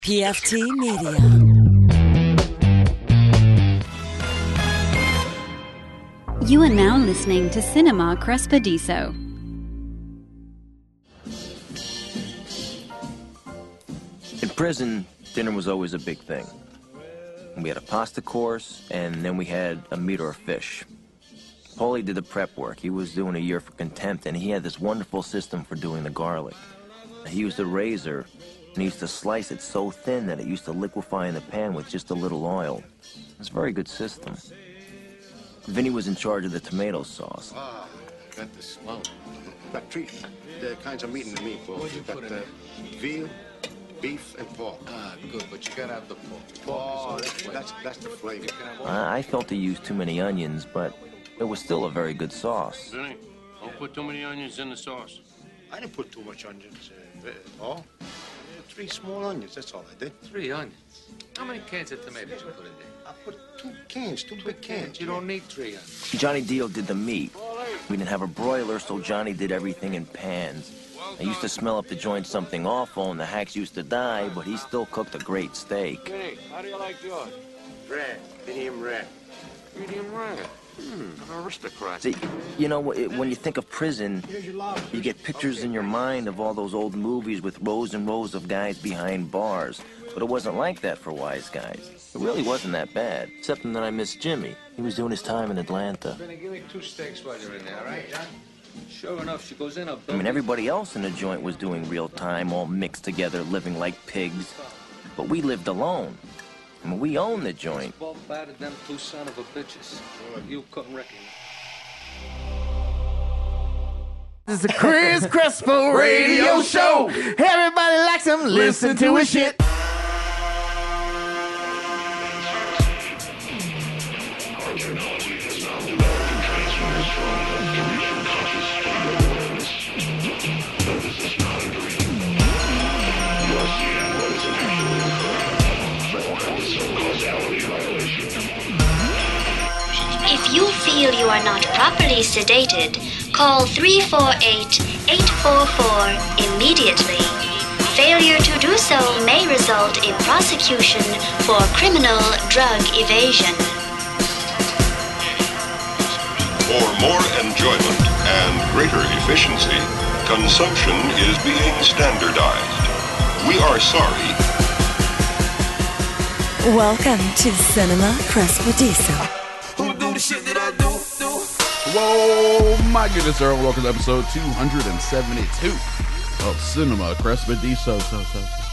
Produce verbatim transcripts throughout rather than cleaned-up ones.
P F T Media. You are now listening to Cinema Crespediso. In prison, dinner was always a big thing. We had a pasta course, and then we had a meat or a fish. Paulie did the prep work. He was doing a year for contempt, and he had this wonderful system for doing the garlic. He used a razor, and he used to slice it so thin that it used to liquefy in the pan with just a little oil. It's a very good system. Vinny was in charge of the tomato sauce. Ah, got this. Wow. Got three uh, kinds of meat in the meatballs. You got uh, veal, beef, and pork. Ah, good, but you gotta have the pork. Oh, that's, that's, that's the flavor. I, I felt he used too many onions, but it was still a very good sauce. Vinny, don't put too many onions in the sauce. I didn't put too much onions, uh, Paul. Uh, three small onions, that's all I did. Three onions? How many cans of tomatoes you put in there? I put two cans, two, two big cans. cans. You don't need three onions. Johnny Dio did the meat. We didn't have a broiler, so Johnny did everything in pans. I used to smell up the joint something awful, and the hacks used to die, but he still cooked a great steak. Vinny, how do you like yours? Rare, medium rare. Medium rare. Hmm, an aristocrat. See, you know, it, when you think of prison, you get pictures in your mind of all those old movies with rows and rows of guys behind bars. But it wasn't like that for Wise Guys. It really wasn't that bad, except that I missed Jimmy. He was doing his time in Atlanta. Vinny, give me two steaks while you're in there, all right, John? Sure enough, she goes in a... I mean, everybody else in the joint was doing real time, all mixed together, living like pigs. But we lived alone. I mean, we owned the joint. Well, battered them two son of a bitches. You couldn't reckon. This is the Chris Crespo Radio Show. Everybody likes him. Listen to his shit. If you feel you are not properly sedated, call three four eight, eight four four immediately. Failure to do so may result in prosecution for criminal drug evasion. For more enjoyment and greater efficiency, consumption is being standardized. We are sorry. Welcome to Cinema Crespediso. Who do the shit that I do, do? Whoa, my goodness, sir. Welcome to episode two seventy-two of Cinema Crespediso. So, so,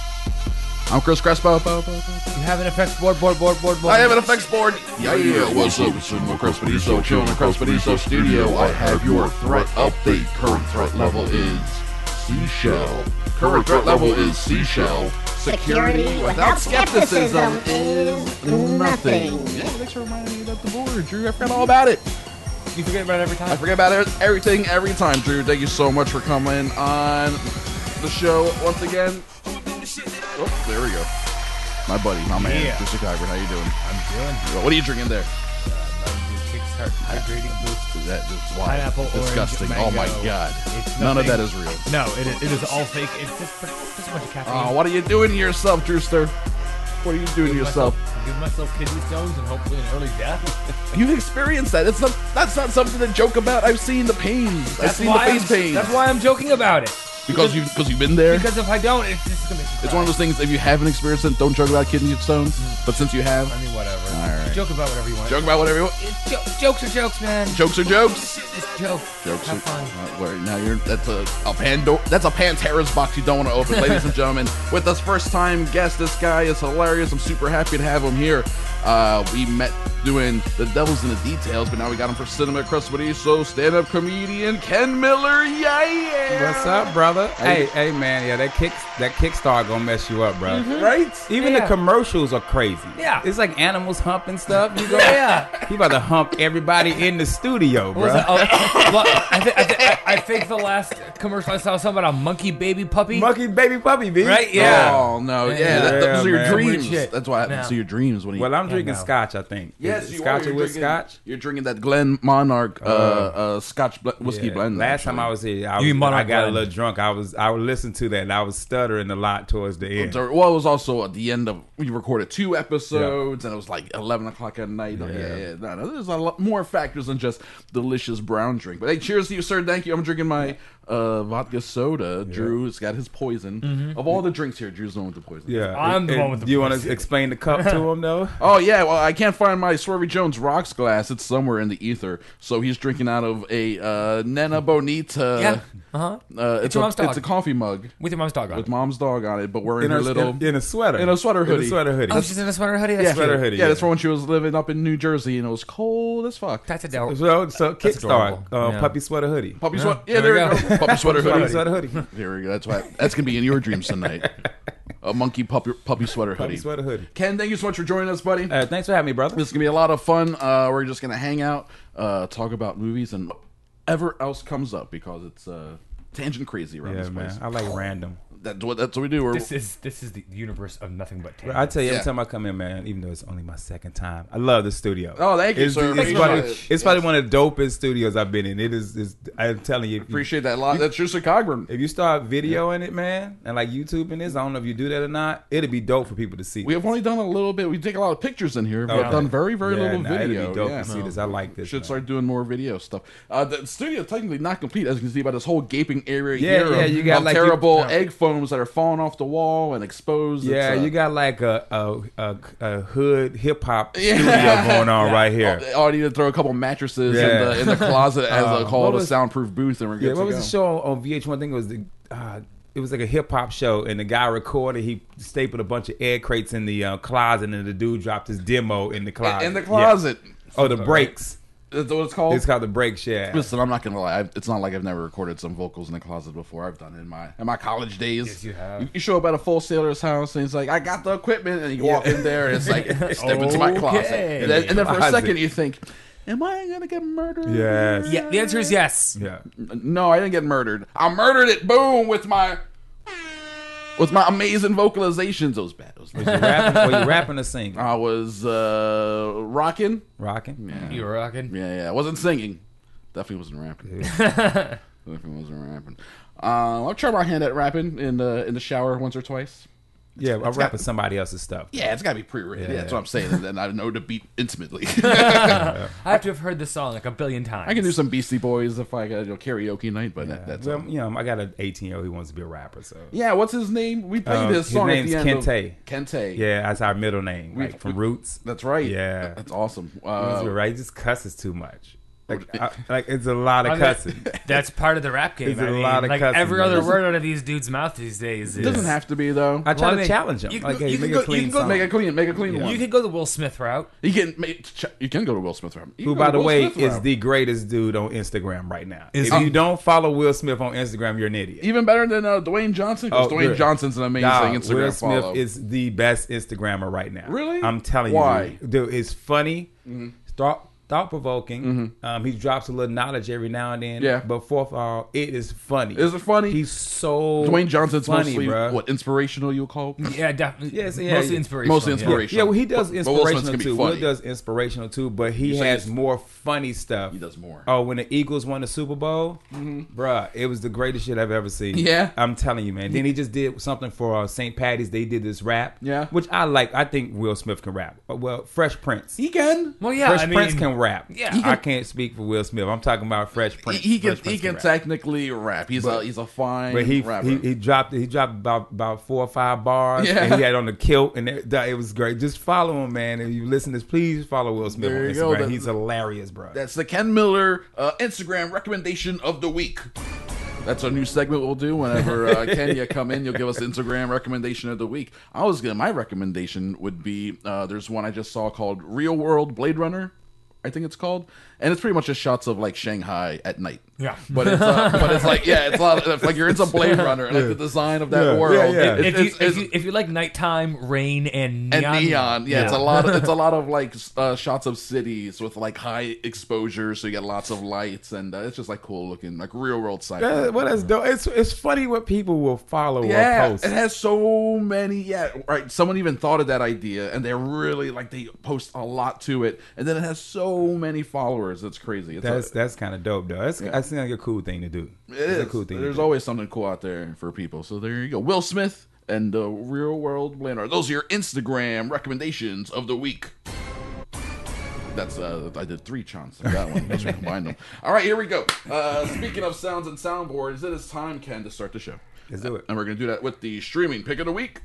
so. I'm Chris Crespo. You have an effects board, board, board, board, board. I have an effects board. Yeah, yeah. What's up? Cinema Crespediso, chill in the Crespediso studio. I have your threat update. Current threat level is Seashell. Current threat level is Seashell. Security without skepticism is nothing. Yeah, thanks for reminding me about the board, Drew. I forgot all about it. You forget about it every time? I forget about it, everything every time, Drew. Thank you so much for coming on the show once again. Oh, there we go. My buddy, my man, Yeah. Mister Kyber. How you doing? I'm doing. What are you drinking there? Uh, Mountain Dew Kickstart Hydrating Boost. That is wild. Pineapple, orange, disgusting. mango. Oh my god. It's None of nothing- that is real. No, it is, it is all fake. It's just, just a bunch of caffeine. Oh, what are you doing to yourself, Drewster? What are you doing to Give yourself? myself, give myself kidney stones and hopefully an early death. You've experienced that. It's not. That's not something to joke about. I've seen the pains. I've That's seen the why face I'm, pain. That's why I'm joking about it. Because you because you've been there. Because if I don't, it's just gonna. It's one of those things. If you haven't experienced it, don't joke about kidney stones. Mm. But since you have, I mean, whatever. All right. Joke about whatever you want. joke about whatever you want. It's jo- jokes are jokes, man. Jokes are jokes. It's jokes. Jokes Have are. fun. Uh, where, now you're. That's a a Pandora. That's a Pantera's box you don't want to open, ladies and gentlemen. With us first time guest, this guy is hilarious. I'm super happy to have him here. Uh, we met doing The Devil's in the Details, but now we got him for Cinema Crespediso, stand-up comedian Ken Miller. Yeah. What's up, brother? Hey. Hey, hey, man. Yeah, that kick, that Kickstart gonna mess you up, bro. Mm-hmm. Right? Even Yeah. the commercials are crazy. Yeah. It's like animals humping stuff. You go, Yeah. He about to hump everybody in the studio, bro. What was that? Oh, well, I, th- I, th- I, I think the last commercial I saw was something about a monkey baby puppy. Monkey baby puppy, B. Right? Yeah. Oh no. Yeah. Yeah, that, those are your man. dreams. Weird shit. That's what happens Yeah. to your dreams when you. Well, I'm Yeah, drinking no. scotch, I think. Yeah, Yes, you Scotch are. You're with drinking, Scotch. You're drinking that Glen Monarch uh, Uh, uh, Scotch ble- whiskey Yeah. blend. Last actually. time I was here, I, You was, mean Monarch I got blend. a little drunk. I was I would listen to that, and I was stuttering a lot towards the end. Well, it was also at the end of we recorded two episodes, and it was like eleven o'clock at night. Yeah, Yeah. yeah. No, no, there's a lot more factors than just delicious brown drink. But hey, cheers to you, sir. Thank you. I'm drinking my uh, vodka soda. Drew has got his poison. Mhm. Of all the drinks here, Drew's the one with the poison. Yeah, I'm the And one with the Do you want to poison. explain the cup to him though? Oh yeah, well I can't find my Swervy Jones rocks glass. It's somewhere in the ether. So he's drinking out of a uh, Nena Bonita. Yeah. Uh-huh. Uh, it's your a mom's dog. it's a coffee mug With your mom's dog on with it. mom's dog on it, but we're in, In her a- little in- in a sweater. in a sweater In a hoodie. sweater hoodie. Oh, she's in a sweater hoodie? That's Yeah, sweater yeah, hoodie, yeah, yeah. that's from when she was living up in New Jersey and it was cold as fuck. That's adorable. So, so That's kickstart adorable. uh, Yeah. puppy sweater hoodie. Puppy Yeah. sweater. Yeah, There there we you go. go. Puppy sweater hoodie. Puppy sweater hoodie. There we go. That's why. That's gonna be in your dreams tonight. A monkey puppy puppy sweater hoodie. Puppy sweater hoodie. Ken, thank you so much for joining us, buddy. Uh, thanks for having me, brother. This is gonna be a lot of fun. Uh, we're just gonna hang out, uh, talk about movies and whatever else comes up because it's uh, tangent crazy around Yeah, this man. place. I like random. That's what that's what we do. We're, This is this is the universe of nothing but Bro, tangents. I tell you, every Yeah. time I come in, man, even though it's only my second time, I love the studio. Oh, thank you, it's, sir. It's, Appreciate probably, it. it's probably one of the dopest studios I've been in. It is. Is I'm telling you, if you- appreciate that a lot. That's just a Cogburn. If you start videoing it, man, and like YouTubing this, I don't know if you do that or not. It'd be dope for people to see. We have only done a little bit. We take a lot of pictures in here. We've Okay. done very, very Yeah, little nah, it'd be video. dope yeah. to see this. I like this, Should man. start doing more video stuff. Uh, the studio is technically not complete, as you can see by this whole gaping area Yeah, here yeah, of, you got of like you- terrible yeah. egg foams that are falling off the wall and exposed. Yeah, It's, uh, you got like a a, a, a hood hip hop Yeah. studio going on right here. Oh, I need to throw a couple mattresses Yeah. in the in the closet as Uh, a call what it a was- soundproof booth, and we're good Yeah, to what was go. the show on V H one? I think it was the. Uh, it was like a hip hop show, and the guy recorded. He stapled a bunch of egg crates in the uh, closet, and the dude dropped his demo in the closet. In the closet. Yeah. Oh, the breaks. That's what it's called. It's called the breaks. Yeah. Listen, I'm not gonna lie. I've, it's not like I've never recorded some vocals in the closet before. I've done it in my in my college days. Yes, you have. You, you show up at a full sailor's house, and he's like, "I got the equipment," and you walk in there, and it's like, "Step into my closet." Okay. And then, and then for a Closet. second, you think, "Am I gonna get murdered?" Yes. Yeah, the answer is yes. Yeah. No, I didn't get murdered. I murdered it. Boom with my with my amazing vocalizations. It was bad. It was Was bad. you rapping? Were you rapping or singing? I was uh, rocking. Rocking. Yeah. You were rocking. Yeah, yeah. I wasn't singing. Definitely wasn't rapping. Definitely wasn't rapping. Uh, I'll try my hand at rapping in the in the shower once or twice. Yeah, I'm It's rapping got- somebody else's stuff. Yeah, it's got to be pre-written. Yeah. Yeah. That's what I'm saying. And then I know the beat intimately. I have to have heard this song like a billion times. I can do some Beastie Boys if I got you know, karaoke night, but that, that's well, all. you know, I got an eighteen year old who wants to be a rapper. So Yeah, what's his name? We played Um, this his song name's at the end Kente. of Kente. yeah, that's our middle name, We- like from we- Roots. That's right. Yeah, That's awesome. He's Uh, right. He just cusses too much. Like, I, like it's a lot I of mean, cussing. That's part of the rap game. It's a I mean, lot of like cussing, every man. other word out of these dudes' mouth these days it is. doesn't have to be though. I try Well, I to mean, challenge him. you- like, you hey, can make go- a clean you can go song. Make it clean. Make it clean You one. can go the Will Smith route. You can make, you can go to Will Smith route. You Who, can go by to the Will way, Smith is route. the greatest dude on Instagram right now. Is if he? you don't follow Will Smith on Instagram, you're an idiot. even better than uh, Dwayne Johnson? Because Oh, Dwayne good. Johnson's an amazing Dog, Instagram Will Smith follow. is the best Instagrammer right now. Really? I'm telling Why? you. Dude, dude it's funny. Mm-hmm. Thought thought provoking. Um, he drops a little knowledge every now and then. Yeah. But fourth of all, it is funny. Is it funny? He's so Dwayne Johnson's funny, mostly bruh. what inspirational you'll call? Yeah, definitely. Yes, yeah, mostly yeah. inspirational. Mostly yeah. inspirational. Yeah, well, he does But- but Will Smith's inspirational gonna be too. funny. Will does inspirational too, but he You say has it's- more funny stuff. He does more. Oh, when the Eagles won the Super Bowl, bruh, it was the greatest shit I've ever seen. Yeah? I'm telling you, man. Then he just did something for uh, Saint Patty's. They did this rap, Yeah. which I like. I think Will Smith can rap. Uh, Well, Fresh Prince. He can. Well, yeah, Fresh I mean, Prince can rap. Yeah. He can- I can't speak for Will Smith. I'm talking about Fresh He, Prince. he can. Fresh Prince He can rap. technically rap. He's a. He's a fine. But he, rapper. he he dropped he dropped about about four or five bars. Yeah. And he had on the kilt, and it, it was great. Just follow him, man. If you listen to this, please follow Will Smith There on you go. Instagram. That- He's hilarious, bro. That's the Ken Miller uh, Instagram recommendation of the week. That's our new segment we'll do whenever uh, Kenya come in. You'll give us the Instagram recommendation of the week. I was gonna. My recommendation would be uh, there's one I just saw called Real World Blade Runner. I think it's called, and it's pretty much just shots of like Shanghai at night. Yeah, but it's uh, but it's like yeah, it's a lot of, like you're into Blade Runner and like the design of that Yeah. world. Yeah, yeah. It- If, it's, you, if, it's- you, if you like nighttime, rain, and neon, and neon, yeah, it's a lot. Of, it's a lot of like uh, shots of cities with like high exposure, so you get lots of lights, and uh, it's just like cool looking, like real world sci-fi. Yeah, well, that's dope. It's it's funny what people will follow Yeah, or post. it has so many. Yeah, right. Someone even thought of that idea, and they're really like they post a lot to it, and then it has so many followers. It's crazy. It's That's a, that's kind of dope though. That's Yeah. that seems like a cool thing to do. it It's is. a cool thing. There's to do. always something cool out there for people. So there you go. Will Smith and the Real World Blade Runner. Those are your Instagram recommendations of the week. That's uh, I did three chants of that one. Let's combine them. All right, here we go. Uh, speaking of sounds and soundboards, it is time, Ken, to start the show. Let's do it. And we're going to do that with the streaming pick of the week.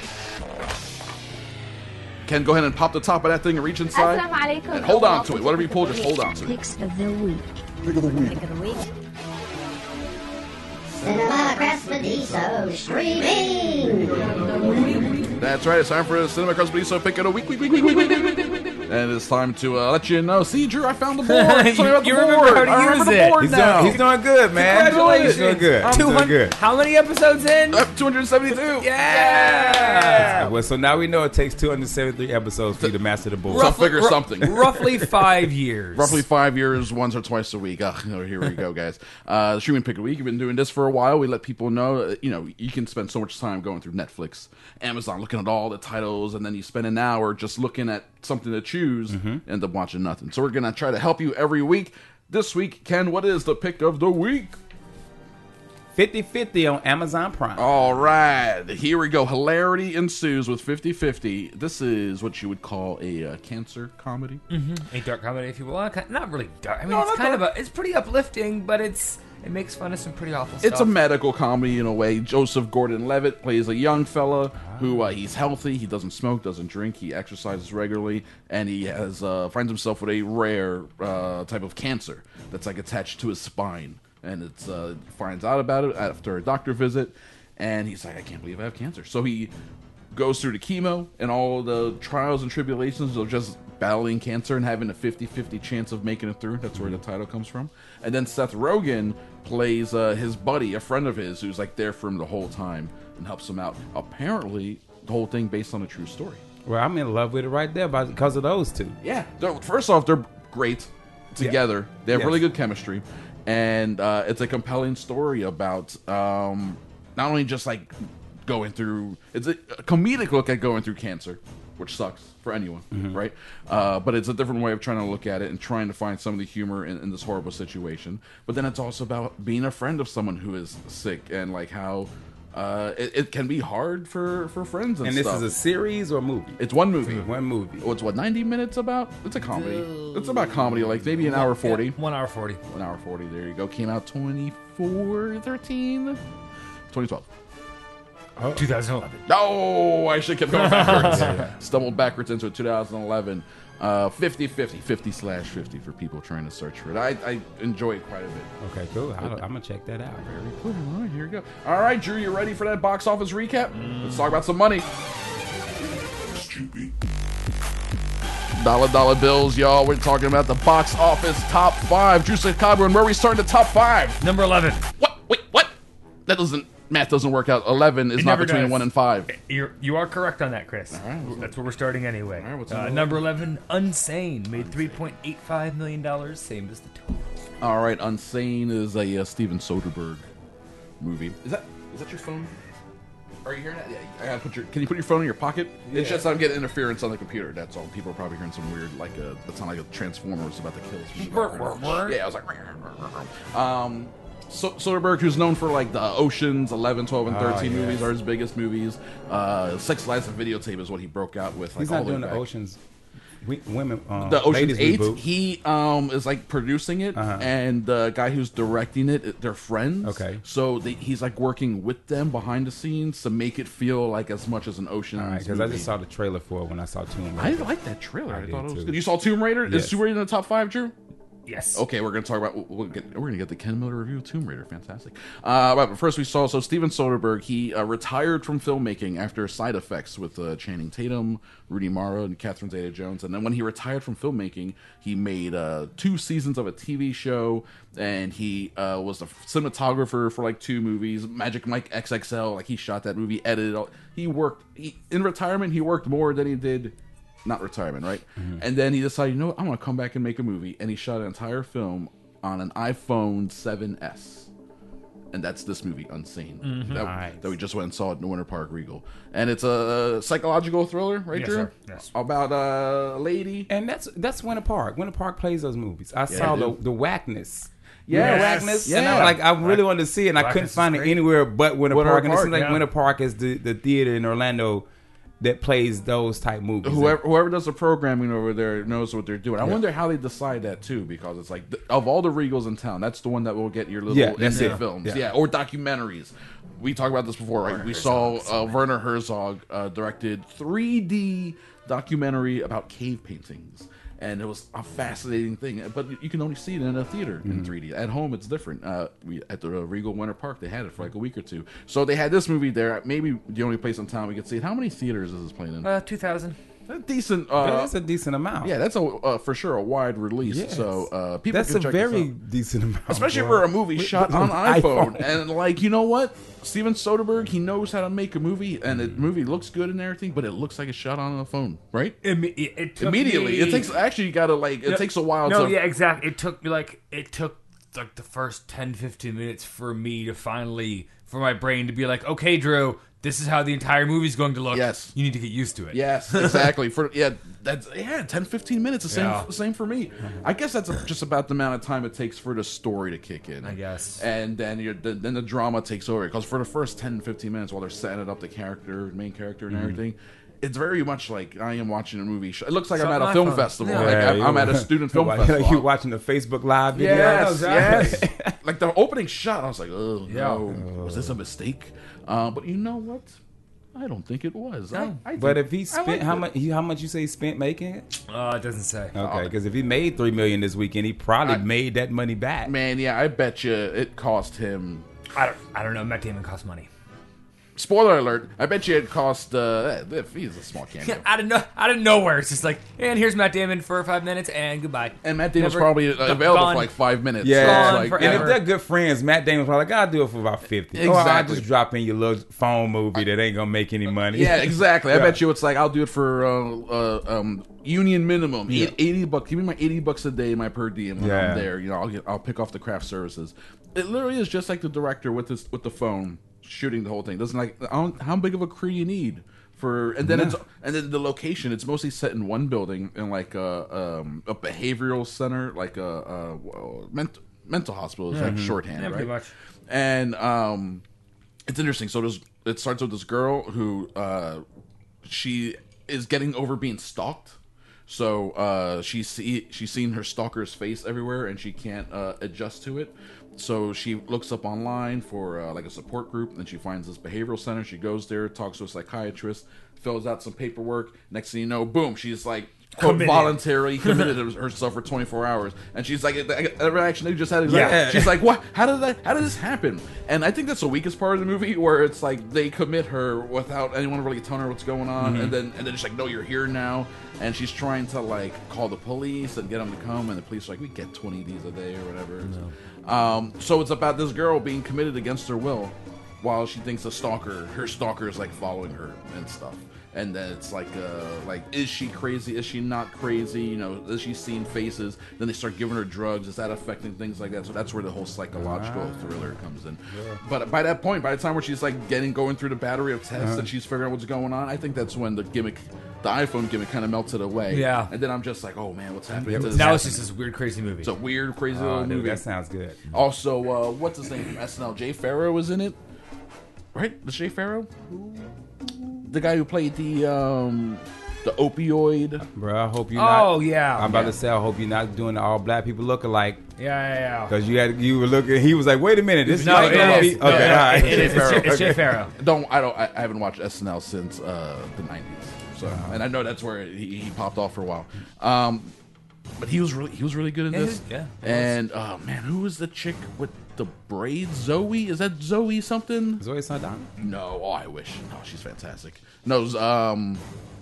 Ken, go ahead and pop the top of that thing and reach inside. And hold on to it. Whatever you pull, just hold on to it. Picks of the week. Pick of the week. Pick of the week. Cinema Crespediso streaming. That's right. It's time for the Cinema Crespediso pick of the week. Week, week, week, week, week, week, week. And it's time to uh, let you know. See, Drew, I found the board. Tell me about the You board. remember how to I remember use the it. board He's now. doing, he's doing good, man. Congratulations. He's doing good. He's two doing hundred good. How many episodes in? Uh, two hundred seventy-two. Yeah. Well, so now we know it takes two hundred seventy-three episodes for you to master the board. So figure ru- something. Roughly five years. Roughly five years, once or twice a week. Oh, here we go, guys. Uh, the streaming pick of the week. We've been doing this for a while. We let people know, uh, you know, you can spend so much time going through Netflix, Amazon, looking at all the titles, and then you spend an hour just looking at something to choose, and end up watching nothing. So we're gonna try to help you every week. This week, Ken, what is the pick of the week? fifty fifty on Amazon Prime. All right, here we go. Hilarity ensues with fifty fifty. This is what you would call a uh, cancer comedy. Mm-hmm. A dark comedy, if you will. Uh, ki- Not really dark. I mean, No, it's not kind dark. of a. It's pretty uplifting, but it's it makes fun of some pretty awful It's a stuff. medical comedy in a way. Joseph Gordon-Levitt plays a young fella who uh, he's healthy. He doesn't smoke, doesn't drink. He exercises regularly, and he has uh, finds himself with a rare uh, type of cancer that's like attached to his spine. And it's uh, finds out about it after a doctor visit, and he's like, I can't believe I have cancer. So he goes through the chemo and all the trials and tribulations of just battling cancer and having a fifty fifty chance of making it through. That's where the title comes from. And then Seth Rogen plays uh, his buddy, a friend of his, who's like there for him the whole time and helps him out. Apparently, the whole thing based on a true story. Well, I'm in love with it right there by- because of those two. Yeah. They're- First off, they're great together. Yeah. They have Yes. really good chemistry. And uh, it's a compelling story about um, not only just like going through, it's a, a comedic look at going through cancer, which sucks for anyone, Mhm. right? Uh, but it's a different way of trying to look at it and trying to find some of the humor in, in this horrible situation. But then it's also about being a friend of someone who is sick and like how uh, it, it can be hard for, for friends and, And this stuff. is a series or a movie? It's one movie. One movie. Oh, it's what, ninety minutes about? It's a comedy. It's about comedy, like maybe an hour forty. Yeah, one hour forty. One hour forty. There you go. Came out twenty-four thirteen twenty twelve. Oh. two thousand eleven. No, I should have kept going backwards. Stumbled backwards into two thousand eleven. Uh, fifty fifty. fifty slash fifty for people trying to search for it. I, I enjoy it quite a bit. Okay, cool. I'll, I'm going to check that out. Very cool. All right, here we go. All right, Drew, you ready for that box office recap? Let's talk about some money. Dollar dollar bills, y'all. We're talking about the box office top five. Drew Chicago, and where are we starting the top five? Number eleven. What? Wait, what? That doesn't, math doesn't work out. eleven is It not never between does. one and five. You're, you are correct on that, Chris. All right, That's where we're starting anyway. All right, what's uh, number number eleven, Unsane, made three point eight five million dollars, same as the total. All right, Unsane is a uh, Steven Soderbergh movie. Is that is that your phone? Are you hearing that? Yeah, I gotta put your. Can you put your phone in your pocket? Yeah. It's just I'm getting interference on the computer. That's all. People are probably hearing some weird, like a. That sound like a transformer was about to kill us. Yeah, I was like. Um, so, Soderbergh, who's known for like the Oceans, eleven, twelve, and Oh, thirteen yes. movies, are his biggest movies. Uh, Sex, Lies, and Videotape is what he broke out with. Like, He's all not the way doing the back. Oceans. We, women. Um, The Ocean's ladies Eight. reboot. He um is like producing it, Uh-huh. and the guy who's directing it, they're friends. Okay. So they, he's like working with them behind the scenes to make it feel like as much as an Ocean's. All right, because I movie. just saw the trailer for it when I saw Tomb I Raider. like that trailer. I, I thought did it was too. good. You saw Tomb Raider? Yes. Is Tomb Raider in the top five, Drew? Yes. Okay, we're going to talk about. We'll get, we're going to get the Ken Miller review of Tomb Raider. Fantastic. Uh, but first, we saw so Steven Soderbergh. He uh, retired from filmmaking after Side Effects with uh, Channing Tatum, Rudy Mara, and Catherine Zeta-Jones. And then when he retired from filmmaking, he made uh, two seasons of a T V show, and he uh, was the cinematographer for like two movies, Magic Mike X X L. Like he shot that movie, edited. All, he worked he, in retirement. He worked more than he did. Not retirement, right? Mm-hmm. And then he decided, you know what, I'm going to come back and make a movie. And he shot an entire film on an iPhone seven S. And that's this movie, Unseen, Mm-hmm. that, nice. that we just went and saw at the Winter Park Regal. And it's a psychological thriller, right, Yes, Drew? sir. Yes. About a lady. And that's that's Winter Park. Winter Park plays those movies. I saw they the, do. the whackness. Yes. You know, whackness. Yeah. And I, like, I really wanted to see it, and I Whackness couldn't is find it great. anywhere but Winter, Winter Park. And it Park, seems like yeah. Winter Park is the, the theater in Orlando that plays those type movies. Whoever, whoever does the programming over there knows what they're doing. I Yeah. wonder how they decide that too, because it's like th- of all the Regals in town, that's the one that will get your little Yeah, that's indie it. films, yeah. Yeah. or documentaries. We talked about this before, right? Werner we Herzog, saw uh, Werner Herzog uh, directed three D documentary about cave paintings, and it was a fascinating thing. But you can only see it in a theater Mm-hmm. in three D. At home, it's different. Uh, we at the Regal Winter Park, they had it for like a week or two. So they had this movie there. Maybe the only place in town we could see it. How many theaters is this playing in? Uh, two thousand. A decent. But Uh, that's a decent amount. yeah, that's a uh, for sure a wide release. Yes. So uh, people That's can a check very this out. decent amount. Especially boy. for a movie With- shot with on an iPhone. iPhone. And like, you know what? Steven Soderbergh, he knows how to make a movie, and the movie looks good and everything, but it looks like it's shot on a phone, right? Imme- it, it took Immediately, me- it takes actually you gotta like it No, takes a while. No, to... yeah, exactly. It took me like it took like the first ten, fifteen minutes for me to finally for my brain to be like, okay, Drew, this is how the entire movie's going to look. Yes. You need to get used to it. Yes, exactly. For yeah, that's yeah, ten, fifteen minutes. The same, Yeah. the same for me. I guess that's just about the amount of time it takes for the story to kick in. I guess. And then you're, then the drama takes over because for the first ten, fifteen minutes while they're setting up the character, main character, and Mhm. everything. It's very much like I am watching a movie. Show. It looks like Shot I'm at on a film iPhone. festival. Yeah. Like Yeah, I'm, I'm you- at a student film like, festival. Like you watching the Facebook Live video. Yes, Yeah, yes. Like the opening shot, I was like, oh Yeah. no, was this a mistake? Uh, but you know what? I don't think it was. I, I But think- if he I spent liked how it. much? He, how much you say he spent making it? Uh, it doesn't say. Okay, because if he made three million this weekend, he probably I- made that money back. Man, yeah, I bet you it cost him. I don't. I don't know. Matt Damon costs money. Spoiler alert! I bet you it cost. Uh, if he's a small cameo. out of no, out of nowhere, it's just like, and here's Matt Damon for five minutes, and goodbye. And Matt Damon's Never- probably gone. available for like five minutes. Yeah, so it's Gone like, forever. and yeah. if they're good friends, Matt Damon's probably like, I'll do it for about fifty. Or I'll Exactly. just drop in your little phone movie that ain't gonna make any money. Yeah, exactly. I Yeah. bet you it's like I'll do it for uh, uh, um, union minimum, Yeah. Eight- eighty bucks. Give me my eighty bucks a day, my per diem when Yeah. I'm there. You know, I'll get, I'll pick off the craft services. It literally is just like the director with this with the phone shooting the whole thing. Doesn't like I don't, how big of a crew you need for, and then Yeah. it's and then the location. It's mostly set in one building in like a um, a behavioral center, like a, a, a mental mental hospital is like Mhm. shorthand, Yeah, right? pretty much. And um, it's interesting. So there's, it starts with this girl who uh, she is getting over being stalked. So uh, she see she's seen her stalker's face everywhere, and she can't uh, adjust to it. So she looks up online for uh, like a support group, and she finds this behavioral center. She goes there, talks to a psychiatrist, fills out some paperwork. Next thing you know, boom, she's like quote, Committed. voluntarily committed herself for twenty-four hours, and she's like, that reaction they just had. Exactly. Yeah. She's like, what? How did that? How did this happen? And I think that's the weakest part of the movie, where it's like they commit her without anyone really telling her what's going on, Mhm. and then and then she's like, no, you're here now, and she's trying to like call the police and get them to come, and the police are like, we get twenty of these a day or whatever. Um, so it's about this girl being committed against her will, while she thinks the stalker, her stalker, is like following her and stuff. And then it's like, uh, like, is she crazy? Is she not crazy? You know, is she seeing faces? Then they start giving her drugs. Is that affecting things like that? So that's where the whole psychological Ah. thriller comes in. Yeah. But by that point, by the time where she's like getting going through the battery of tests Uh-huh. and she's figuring out what's going on, I think that's when the gimmick, the iPhone gimmick, kind of melted away. Yeah. And then I'm just like, oh man, what's happening? to this Now it's happening? just this weird, crazy movie. It's a weird, crazy Oh, little dude, movie. that sounds good. Also, uh, what's his name from S N L? Jay Farrow was in it, right? The Jay Farrow, the guy who played the um, the opioid. Bro, I hope you're not. Oh, yeah. I'm about Yeah. to say, I hope you're not doing the all black people look alike. Yeah, yeah, yeah. Because you had you were looking. He was like, wait a minute, this No, is it gonna is. be No, okay. no, all right. it is. It's Jay- it's Jay Farrow. Don't I don't I, I haven't watched S N L since uh, the nineties. So Uh-huh. and I know that's where he, he popped off for a while. Um, but he was really he was really good in Yeah, this. he was- yeah, he and oh man, who was the chick with the braids? Zoe? Is that Zoe something? Zoe Saldana? No. Oh, I wish. No, she's fantastic. No, it was, um,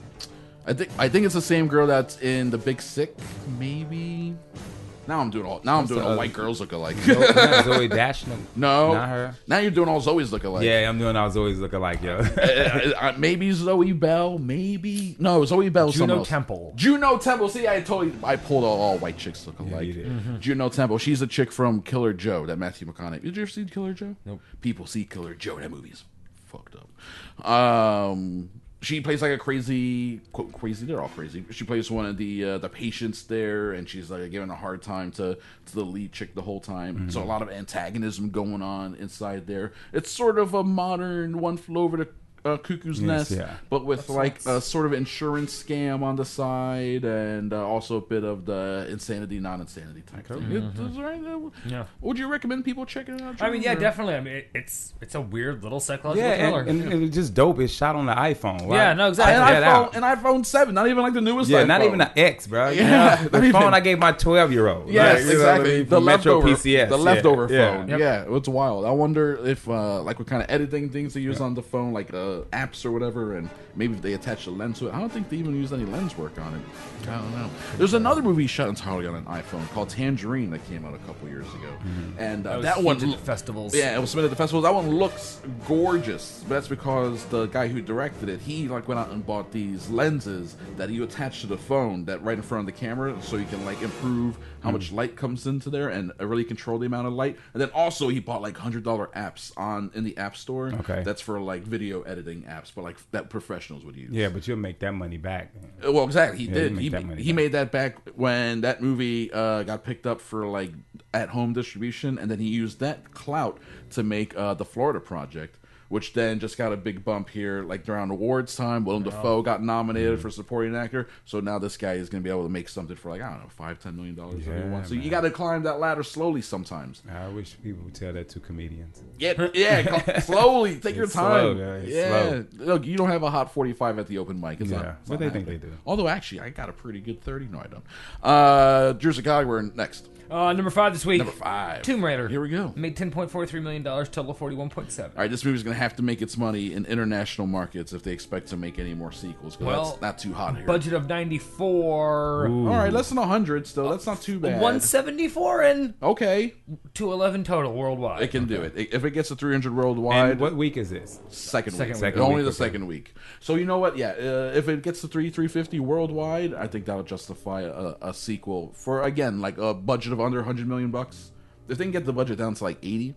I think I think it's the same girl that's in The Big Sick. Maybe. Now I'm doing all. Now I'm What's doing the all other- white girls look alike. Zoe, not Zoe Dashner. No, Not her. Now you're doing all Zoe's look alike. Yeah, I'm doing all Zoe's look alike, yo. Uh, uh, maybe Zoe Bell. Maybe no, Zoe Bell. Juno someone else. Temple. Juno Temple. See, I totally I pulled all, all white chicks look alike. you did. Mm-hmm. Juno Temple. She's a chick from Killer Joe. That Matthew McConaughey. Did you ever see Killer Joe? Nope. People see Killer Joe. That movie's fucked up. Um. She plays like a crazy, quote, crazy. They're all crazy. She plays one of the uh, the patients there, and she's like giving a hard time to, to the lead chick the whole time. Mm-hmm. So a lot of antagonism going on inside there. It's sort of a modern One Flew Over the uh, Cuckoo's Yes, Nest, yeah. but with like a sort of insurance scam on the side, and uh, also a bit of the insanity, non-insanity type thing. Mhm. It- it's right there. Yeah. Would you recommend people checking it out? I mean, yeah, Jordan, or- definitely. I mean, it, it's it's a weird little psychological Yeah, thriller. and, and it was just dope. It's shot on the iPhone. Right? Yeah, no, exactly. An Check that out. iPhone, an iPhone seven, not even like the newest. Yeah, iPhone. not even the X, bro. Yeah, Yeah, not the even- phone I gave my twelve year old. Yes, exactly. The leftover, P C S. the yeah. leftover yeah. phone. Yep. Yeah, it's wild. I wonder if, uh, like, what kind of editing things they use on the phone, like uh, apps or whatever, and maybe if they attach a lens to it. I don't think they even use any lens work on it. I don't know. There's another movie shot entirely on an iPhone called Tangerine that came out a couple years ago, and uh, That was that one huge at the festivals. Yeah, it was submitted at the festivals. That one looks gorgeous, but that's because the guy who directed it, he like went out and bought these lenses that you attach to the phone that right in front of the camera, so you can like improve how much light comes into there and uh, really control the amount of light. And then also he bought like hundred dollar apps on in the App Store. Okay. That's for like video editing apps, but like that professionals would use. Yeah, but you'll make that money back. Uh, Well, exactly. He Yeah, did. you make He, that money he back. made that back when that movie uh, got picked up for like at home distribution, and then he used that clout to make uh, the Florida Project, which then just got a big bump here, like around awards time. Willem Dafoe got nominated Mm-hmm. for supporting actor, so now this guy is going to be able to make something for like I don't know, five, ten million dollars. Yeah, So man. you got to climb that ladder slowly sometimes. I wish people would tell that to comedians. Yeah, yeah, go- slowly. Take your It's slow, time. yeah, it's yeah, slow. look, you don't have a hot forty-five at the open mic. It's Yeah, not, it's but not they think happening. they do. Although actually, I got a pretty good thirty. No, I don't. Uh, Drew Chicago, we're next. Uh, number five this week. Number five. Tomb Raider. Here we go. Made ten point four three million dollars, total forty-one point seven. All right, this movie's going to have to make its money in international markets if they expect to make any more sequels. 'Cause Well, that's not too hot here. Budget of ninety-four. All right, less than one hundred still. That's not too bad. one seventy-four and Okay. two eleven total worldwide. It can do it. If it gets to three hundred worldwide. And what week is this? Second, Second week. week. Second Only week, the okay. second week. So you know what? Yeah, uh, if it gets to three three fifty worldwide, I think that'll justify a, a sequel for again like a budget of under hundred million bucks. If they can get the budget down to like eighty,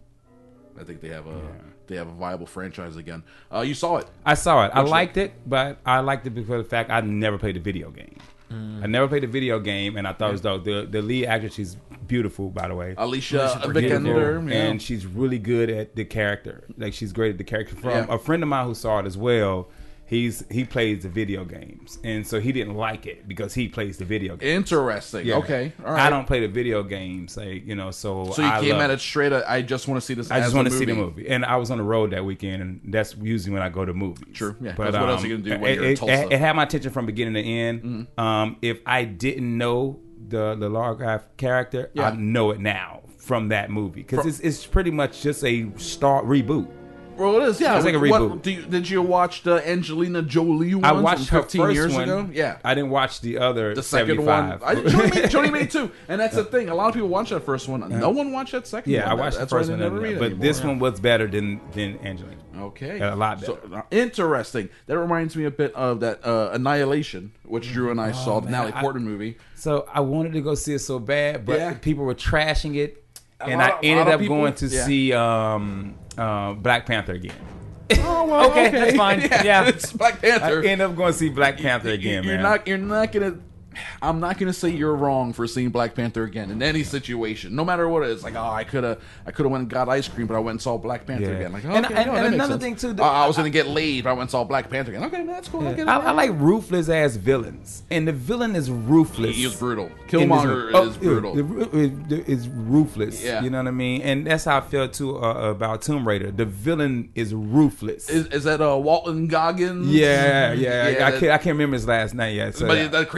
I think they have a they have a viable franchise again. Uh, you saw it. I saw it. I What'd you liked it, but I liked it because of the fact I never played the video game. I never played the video game, and I thought it was dope. The the lead actress, she's beautiful, by the way. Alicia Beautiful, Vikander, yeah. and she's really good at the character. Like she's great at the character. From Yeah. a friend of mine who saw it as well. He's he plays the video games, and so he didn't like it because he plays the video games. Interesting. Yeah. Okay. All right. I don't play the video games, like you know. So So you I came love- at it straight. Up, I just want to see this. I as just a want to see movie. the movie, and I was on the road that weekend, and that's usually when I go to movies. True, yeah, But 'cause what else are you gonna do when it, you're in it- Tulsa? It, it had my attention from beginning to end. Mm-hmm. Um, if I didn't know the the Lara Croft character, Yeah. I know it now from that movie because From- it's it's pretty much just a start reboot. Well, it is. Yeah, It's like a What- reboot. do you, did you watch the Angelina Jolie one? I watched her fifteen first years one. ago. Yeah. I didn't watch the other The second one, seventy-five. I, Jodie, made, Jodie made two, and that's the thing. A lot of people watch that first one. No one watched that second Yeah, one. I watched that's the first why one, they never and- read it but anymore. this one was better than than Angelina. Okay, a lot better. So, uh, interesting. That reminds me a bit of that uh, Annihilation, which Drew and I saw, the man, Natalie I- Portman movie. So I wanted to go see it so bad, but Yeah. people were trashing it, A and lot I of- ended lot of up people- going to yeah. see um, uh, Black Panther again. Oh, well, Okay, that's fine. Yeah. it's Black Panther. I ended up going to see Black Panther again, you're man. not. You're not gonna. I'm not gonna say you're wrong for seeing Black Panther again in any situation, no matter what it is. Like, oh, I could have, I could have went and got ice cream, but I went and saw Black Panther Yeah. again. Like, okay, And- no, and- that and makes another sense. thing, too, Oh, I was gonna get laid, but I went and saw Black Panther again. Okay, man, that's cool. I, get it. I, I like ruthless ass villains, and the villain is ruthless. He is brutal. In this Killmonger movie. Oh, is brutal. The, the, the, is ruthless. Yeah. You know what I mean? And that's how I felt too uh, about Tomb Raider. The villain is ruthless. Is, is that uh, Walton Goggins? yeah, yeah. I, that- can't, I can't remember his last name yet. So, but yeah. that crazy Yeah. dude.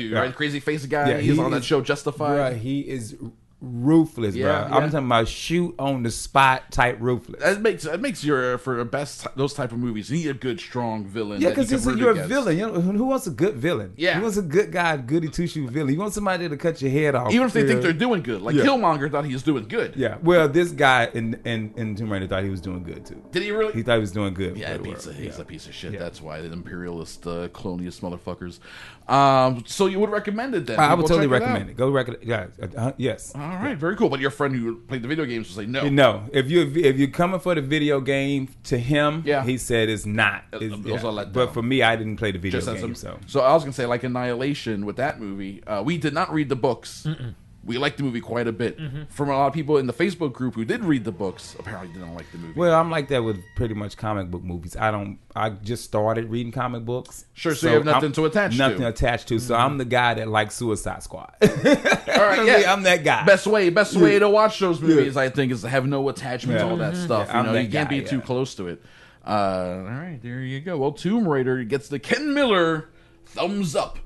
you, Yeah. right? Crazy face guy. Yeah, He's he on that is- show Justified. Bruh, he is ruthless, Yeah, bro. I'm yeah. talking about shoot on the spot type ruthless. That makes that makes your for a best those type of movies. You need a good strong villain. Yeah, that you because can root you're a against. villain. You know, who who wants a good villain? Yeah. Who wants a good guy, goody two shoe villain? You want somebody to cut your head off, Even if they think Yeah. they're doing good, like Yeah. Killmonger thought he was doing good. Yeah. Well, this guy in in, in Tomb Raider thought he was doing good too. Did he really? He thought he was doing good. Yeah, for the pizza. world. He's Yeah. a piece of shit. Yeah. That's why the imperialist, uh, colonialist motherfuckers. Um, so you would recommend it then? I would Go totally check it recommend out. it. Go recommend. Yeah. Uh, yes. All right, very cool. But your friend who played the video games will say no. No, if you if you're coming for the video game, to him, Yeah. he said it's not. Uh, It's, those yeah. are let But down. for me, I didn't play the video Just as game, a- so so I was gonna say, like Annihilation with that movie, uh, we did not read the books. We liked the movie quite a bit. From a lot of people in the Facebook group who did read the books, apparently didn't like the movie. Well, I'm like that with pretty much comic book movies. I don't. I just started reading comic books. Sure, so you have nothing I'm- to attach to. Nothing attached to. So I'm the guy that likes Suicide Squad. All right, yeah, I'm that guy. Best way, best way Yeah. to watch those Yeah. movies, I think, is to have no attachment to Yeah. all that Mhm. stuff. Yeah, you I'm know, that you can't guy, be too yeah. close to it. Uh, all right, there you go. Well, Tomb Raider gets the Ken Miller thumbs up.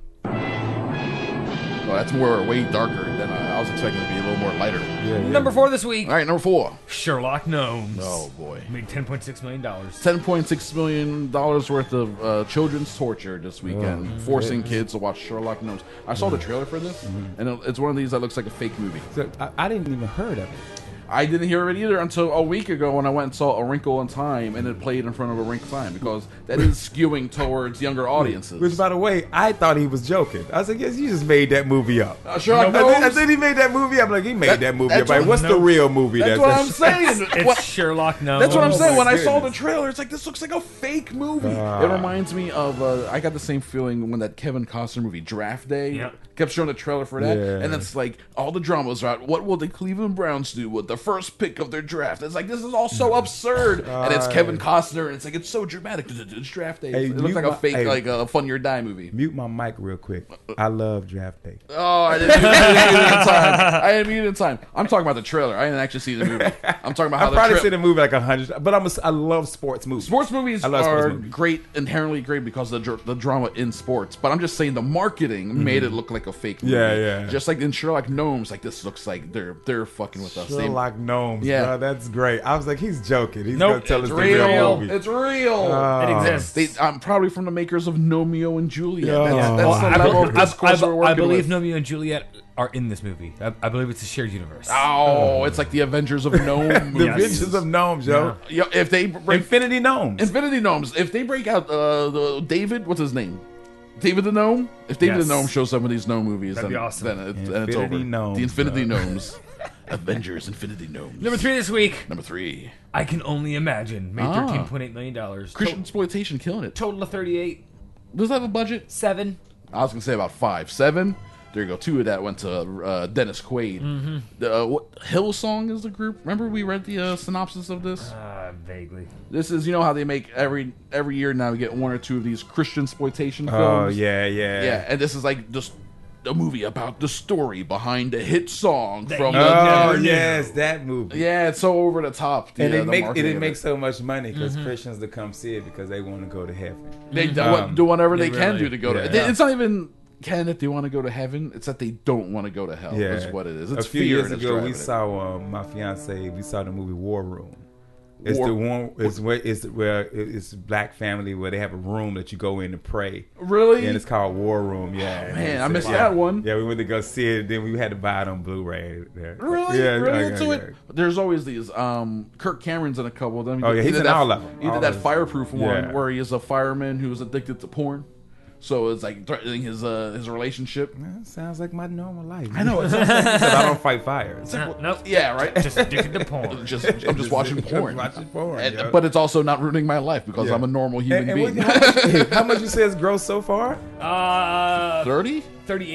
Well, that's more way darker than I, I was expecting it to be a little more lighter. Number four this week. All right, number four. Sherlock Gnomes. Oh boy, made ten point six million dollars. ten point six million dollars worth of uh, children's torture this weekend, Oh, forcing goodness. kids to watch Sherlock Gnomes. I saw the trailer for this, and it- it's one of these that looks like a fake movie. So I, I didn't even heard of it. I didn't hear it either until a week ago when I went and saw A Wrinkle in Time, and it played in front of A Wrinkle in Time, because that is skewing towards younger audiences. Which, by the way, I thought he was joking. I was like, "Yes, you just made that movie up." Uh, Sherlock I, think, I Gnomes? think he made that movie up. Like he made that, That- movie that's up. Like, what- what's the Nope. real movie? That's what I'm saying. It's What- Sherlock Gnomes. That's what I'm Oh, saying. my When I saw the goodness. trailer, it's like, this looks like a fake movie. Ah. It reminds me of, uh, I got the same feeling when that Kevin Costner movie, Draft Day, Yeah. kept showing the trailer for that. Yeah. And it's like, all the dramas are out. What will the Cleveland Browns do with the first pick of their draft? It's like, this is all so absurd. And it's Ah. Kevin Costner, and it's like, it's so dramatic. It's Draft Day. Hey, it looks mute like a my- fake, hey. like a Fun Your Die movie. Mute my mic real quick. I love Draft Day. Oh, I didn't, I didn't mute it in time. I didn't mute it in time. I'm talking about the trailer. I didn't actually see the movie. I'm talking about how I've the probably tra- seen the movie like a hundred, but I'm a, I love sports movies. Sports movies I love are sports movies. great, inherently great because of the, dr- the drama in sports. But I'm just saying the marketing made it look like a fake movie. Mm-hmm. Yeah, yeah. Just like in Sherlock Gnomes, like this looks like they're they're fucking with us. They- Sherlock Gnomes. Yeah. Yeah, that's great. I was like, he's joking. He's Nope, gonna tell it's us the real. real movie. It's real. Oh. It exists. They, I'm probably from the makers of Romeo and Juliet. Yeah. That's, that's Oh, the I, level be- of I- discourse I- we're working I believe with. Romeo and Juliet are in this movie. I, I believe it's a shared universe. Oh, it's like the Avengers of Gnome The movies. Adventures of Gnomes, yo. Yeah, if they break Infinity Gnomes. Infinity Gnomes, if they break out uh, the David, what's his name? David the Gnome? If David Yes. the Gnome shows up in these gnome movies, That'd then, be awesome. then, it, then it's Infinity over. Gnomes, the Infinity bro. Gnomes. Avengers Infinity Gnomes. Number three this week. Number three. I Can Only Imagine. Made Ah. thirteen point eight million dollars. Christian exploitation killing it. Total of thirty-eight. Does that have a budget? Seven. I was gonna say about five, seven. There you go. Two of that went to uh, Dennis Quaid. Mm-hmm. The, uh, what Hillsong is the group? Remember we read the uh, synopsis of this? Uh, vaguely. This is, you know how they make every every year now we get one or two of these Christian exploitation films. Oh yeah, yeah, Yeah, and this is like just a movie about the story behind a hit song That from you the Oh never knew. yes, that movie. yeah, it's so over the top. The, And uh, it the makes it, marketing it of makes so much money because Christians to come see it because they want to go to heaven. They do, Um, do whatever they they, can really- do to go yeah. to. It's not even can that they want to go to heaven. It's that they don't want to go to hell. Yeah, That's what it is. It's a few fear years that's ago, we driving it. saw uh, my fiance. We saw the movie War Room. It's War- the one. It's where it's where it's a black family where they have a room that you go in to pray. Really? And it's called War Room. Yeah. man, And I so- missed yeah. that one. Yeah, we went to go see it. Then we had to buy it on Blu-ray. Yeah. Really? Yeah, really yeah, into yeah, it? There's always these. Um, Kirk Cameron's in a couple of them. He Oh, did- yeah, he he's did in that, all of them. He All did that of them. Fireproof one Yeah. where he is a fireman who's addicted to porn. So it's like threatening his uh, his relationship. That sounds like my normal life. I know. It's Because I don't fight fires. No, nope. yeah, right. Just addicted to porn. Just I'm just watching porn. Watching porn. And- yo. but it's also not ruining my life because Yeah. I'm a normal human And- and being. what- how, much, how much you say it's gross so far? Uh, Thirty? thirty-eight.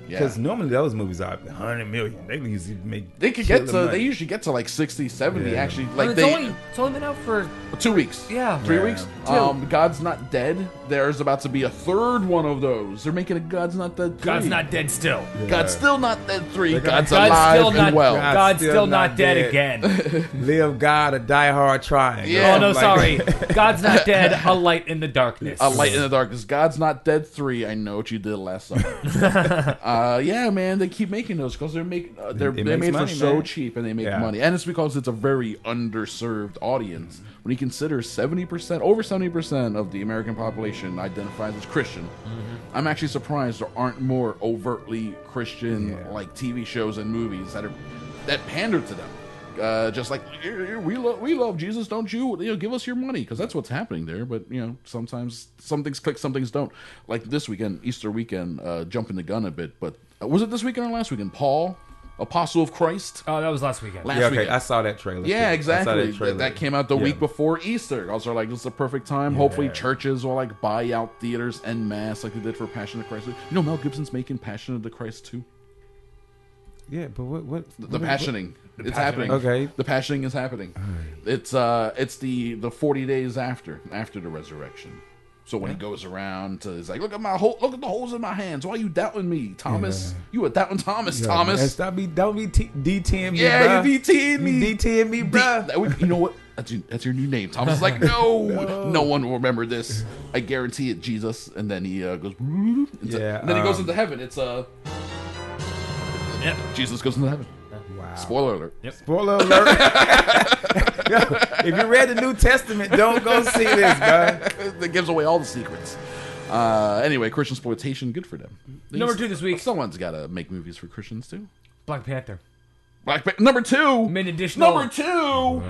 Because yeah. normally those movies are one hundred million. They usually make. They could get to. Money. They usually get to like sixty, seventy. Yeah. Actually, like it's they. Only, it's only been out for two weeks. Yeah, three yeah. weeks. Two. Um, God's Not Dead. There's about to be a third one of those. They're making a God's Not Dead three. God's Not Dead still. Yeah. God's still not dead three. God's, God's alive still not, and well. God's, God's still, still not, not dead, dead again. Live God or die hard trying. Yeah. Oh no, like, sorry. God's Not Dead. A Light in the Darkness. A Light in the Darkness. God's Not Dead three. I know what you did last summer. uh, yeah, man. They keep making those because they're making uh, they're it they're made money, for so man. cheap and they make yeah. money, and it's because it's a very underserved audience. Mm-hmm. When you consider seventy percent, over seventy percent of the American population identifies as Christian, mm-hmm. I'm actually surprised there aren't more overtly Christian yeah. like T V shows and movies that are that pander to them. Uh, just like we love, we love Jesus, don't you? You know, give us your money because that's what's happening there. But you know, sometimes some things click, some things don't. Like this weekend, Easter weekend, uh, jumping the gun a bit. But uh, was it this weekend or last weekend? Paul, Apostle of Christ. Oh, that was last weekend. Last yeah, okay. weekend. I saw that trailer. Yeah, too. exactly. That, trailer. that came out the yeah. week before Easter. Also, like this is a perfect time. Yeah. Hopefully, churches will like buy out theaters en masse, like they did for Passion of the Christ. You know, Mel Gibson's making Passion of the Christ too. Yeah, but what? What? The, what, the passioning. What? It's passioning. happening. Okay. The passioning is happening. Right. It's uh, it's the the forty days after after the resurrection. So when yeah. he goes around to, he's like, look at my hole, look at the holes in my hands. Why are you doubting me, Thomas? Yeah. You were doubting Thomas, yeah, Thomas. Man, stop me, don't be t- DTing me, yeah, bro. you DTing me, you DTing me, bro. D- you know what? That's your, that's your new name. Thomas is like, no, no, no one will remember this. I guarantee it, Jesus. And then he uh, goes, yeah, and then um, he goes into heaven. It's a, uh, yeah, Jesus goes into heaven. Wow. Spoiler alert. Yep. Spoiler alert. Yo, if you read the New Testament, don't go see this, bro. It gives away all the secrets. Uh, anyway, Christian exploitation, good for them. These, number two this week. Someone's got to make movies for Christians too. Black Panther. Black Panther. Number two. Made an additional. Number two.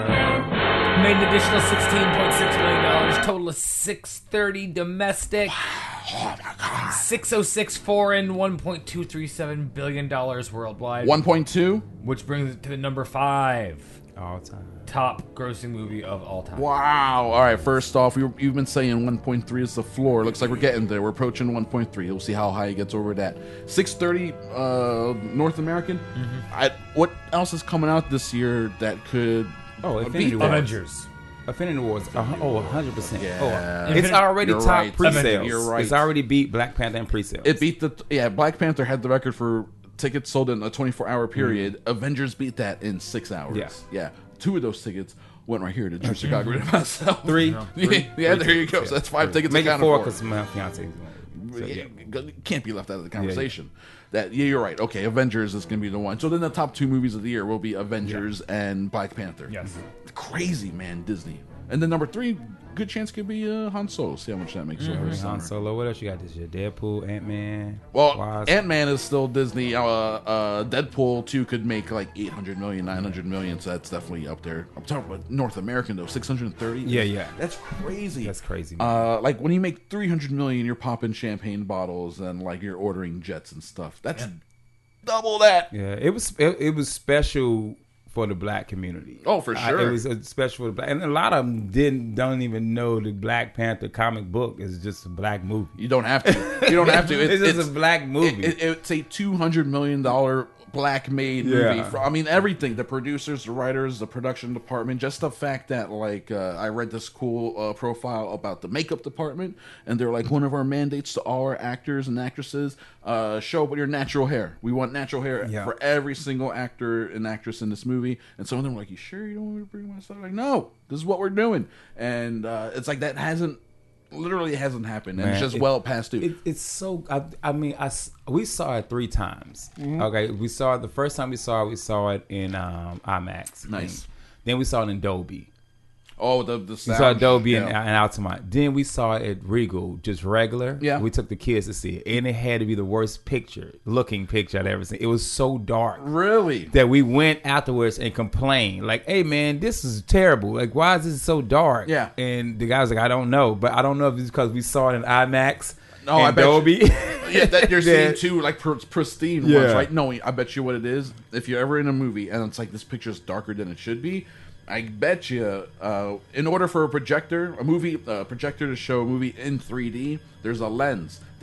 Made an additional sixteen point six million dollars. Total of six thirty domestic. Oh my God. six oh six foreign. one point two three seven billion dollars worldwide. one point two. Which brings it to the number five. All time. Top grossing movie of all time. Wow. All right, first off, we, you've been saying one point three is the floor. Looks like we're getting there. We're approaching one point three. We'll see how high he gets over that. six thirty uh, North American. Mm-hmm. I, what else is coming out this year that could oh, Infinity beat Avengers? Infinity Wars. Uh, oh, one hundred percent. Yeah. Oh, it's already You're top right. pre-sales. You're right. It's already beat Black Panther in pre-sales. It beat the... Yeah, Black Panther had the record for tickets sold in a twenty-four hour period. Mm. Avengers beat that in six hours. Yeah. Yeah. Two of those tickets went right here to Drew Chicago and myself. Three. No, three. Yeah, there you go. So that's five tickets. Make it four because my fiance. So, yeah. Can't be left out of the conversation. Yeah, yeah. That yeah, you're right. Okay, Avengers is going to be the one. So then the top two movies of the year will be Avengers yeah. and Black Panther. Yes. Crazy, man, Disney. And then number three, good chance could be uh, Han Solo. See how much that makes mm-hmm. over Han Solo. What else you got this year? Deadpool, Ant-Man. Well, Ant-Man is still Disney. Uh, uh, Deadpool two could make like eight hundred million, nine hundred million. So that's definitely up there. I'm talking about North American though, six hundred thirty. Yeah, yeah. That's crazy. That's crazy. Uh, like when you make three hundred million, you're popping champagne bottles and like you're ordering jets and stuff. That's yeah. double that. Yeah, it was it, it was special for the black community. Oh, for sure. I, it was a special for the black, and a lot of them didn't don't even know the Black Panther comic book is just a black movie. You don't have to. You don't have to. It's, it's just a black movie. It, it, it's a two hundred million dollar black made movie. Yeah. For, I mean, everything. The producers, the writers, the production department. Just the fact that, like, uh, I read this cool uh, profile about the makeup department, and they're like, one of our mandates to all our actors and actresses, uh, show up with your natural hair. We want natural hair yeah. for every single actor and actress in this movie. And some of them were like, you sure you don't want me to bring my stuff? Like, no, this is what we're doing. And uh, it's like that hasn't literally hasn't happened, and Man, it's just it, well past due. It, it's so. I, I mean, I we saw it three times. Mm-hmm. Okay, we saw it the first time we saw it. We saw it in um, IMAX. Nice. Then we saw it in Dolby. Oh, the the sound. We saw Dolby yeah. and, and Altamont. Then we saw it at Regal, just regular. Yeah. We took the kids to see it, and it had to be the worst picture, looking picture I'd ever seen. It was so dark. Really? That we went afterwards and complained, like, "Hey, man, this is terrible. Like, why is this so dark?" Yeah. And the guy was like, "I don't know, but I don't know if it's because we saw it in IMAX." No, and I bet Dolby. You, yeah, that you're seeing two like pr- pristine yeah. ones, right? No, I bet you what it is. If you're ever in a movie and it's like this picture's darker than it should be, I bet you, uh, in order for a projector, a movie uh, projector to show a movie in three D, there's a lens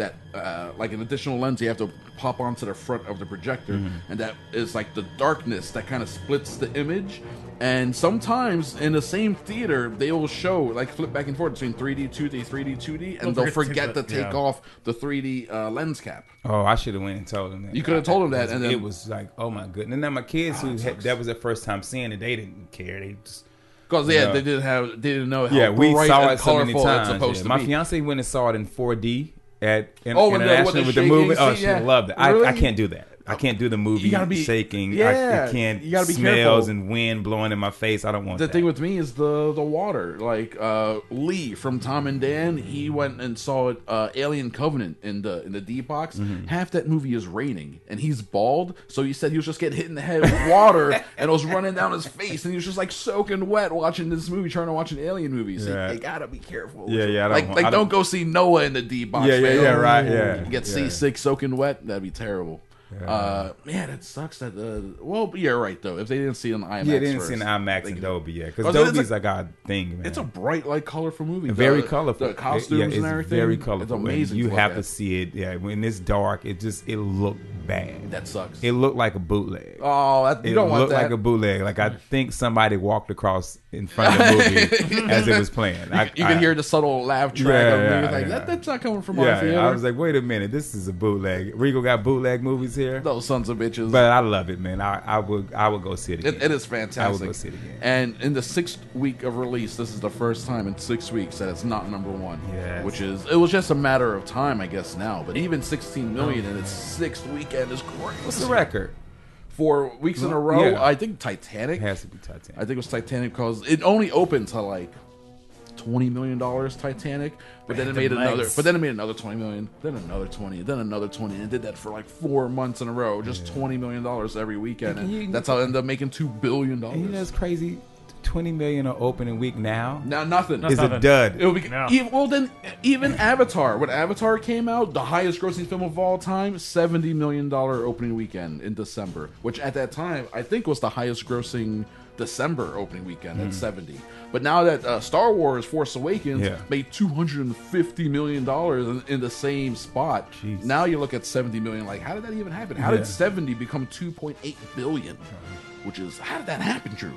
that uh, like an additional lens you have to pop onto the front of the projector, Mm-hmm. and that is like the darkness that kind of splits the image. And sometimes in the same theater, they will show like flip back and forth between three D, two D, three D, two D, and they'll forget to take Yeah. off the three D uh, lens cap. Oh, I should have went and told him that. You could have told him that, and then it was like, oh my goodness. And then my kids Oh, who it had, sucks. that was their first time seeing it, they didn't care. They just because you yeah, know. they didn't have, they didn't know how yeah, we bright saw and it so many colorful times. it's supposed yeah. to My be. fiance went and saw it in four D at in, Oh, with the- with International the with the shaking movie. Oh, scene, she yeah. loved it. I, I Really? can't do that. I can't do the movie You gotta be- shaking. yeah, I, I can't. you gotta be smells careful. and wind blowing in my face. I don't want The that. thing with me is the the water. Like uh, Lee from Tom and Dan, he went and saw it, uh, Alien Covenant in the in the D box. Mm-hmm. Half that movie is raining, and he's bald, so he said he was just getting hit in the head with water, and it was running down his face, and he was just like soaking wet watching this movie, trying to watch an alien movie. So Yeah. you gotta be careful. Yeah, yeah, I don't like want- like I don't, don't- go see Noah in the D box. Yeah, yeah, man. yeah, right, yeah, You get yeah. seasick, soaking wet. That'd be terrible. Yeah. Uh, yeah, that sucks. That uh, well, you're right though. If they didn't see it in IMAX, yeah, they didn't first, see an IMAX they and could- Dolby yet because Oh, so it's Dolby's a- like our thing, man. It's a bright, like, colorful movie. Very The- colorful. The costumes yeah, it's and everything. very colorful. It's amazing. You to look have at. to see it. Yeah, when it's dark, it just it looked bad. That sucks. It looked like a bootleg. Oh, that, you it don't want looked that. like a bootleg. Like I think somebody walked across in front of the movie as it was playing. You, I, you I, can hear the subtle laugh track. Yeah, of me. yeah, like yeah. that, that's not coming from yeah, our theater. yeah, I was like, wait a minute, this is a bootleg. Regal got bootleg movies here. Those sons of bitches. But I love it, man. I, I would I would go see it again. It, it is fantastic. I would go see it again. And in the sixth week of release, this is the first time in six weeks that it's not number one. Yes. Which is, it was just a matter of time, I guess, now. But even sixteen million in its sixth weekend is crazy. What's the record? Four weeks in a row, Yeah. I think Titanic. It has to be Titanic. I think it was Titanic because it only opened to like twenty million dollars. Titanic, but then it The made another. legs. But then it made another twenty million. Then another twenty. Then another twenty. And it did that for like four months in a row. Just twenty million dollars every weekend, and You- that's how it ended up making two billion dollars. And you know that's crazy. Twenty million on opening week now. Now nothing. Is a dud. It will be, No. even, well, then even Avatar. When Avatar came out, the highest grossing film of all time, seventy million dollar opening weekend in December, which at that time I think was the highest grossing December opening weekend at seventy. But now that uh, Star Wars: Force Awakens Yeah. made two hundred and fifty million dollars in, in the same spot, Jeez. now you look at seventy million. Like, how did that even happen? How Yeah. did seventy become two point eight billion? Which is, how did that happen, Drew?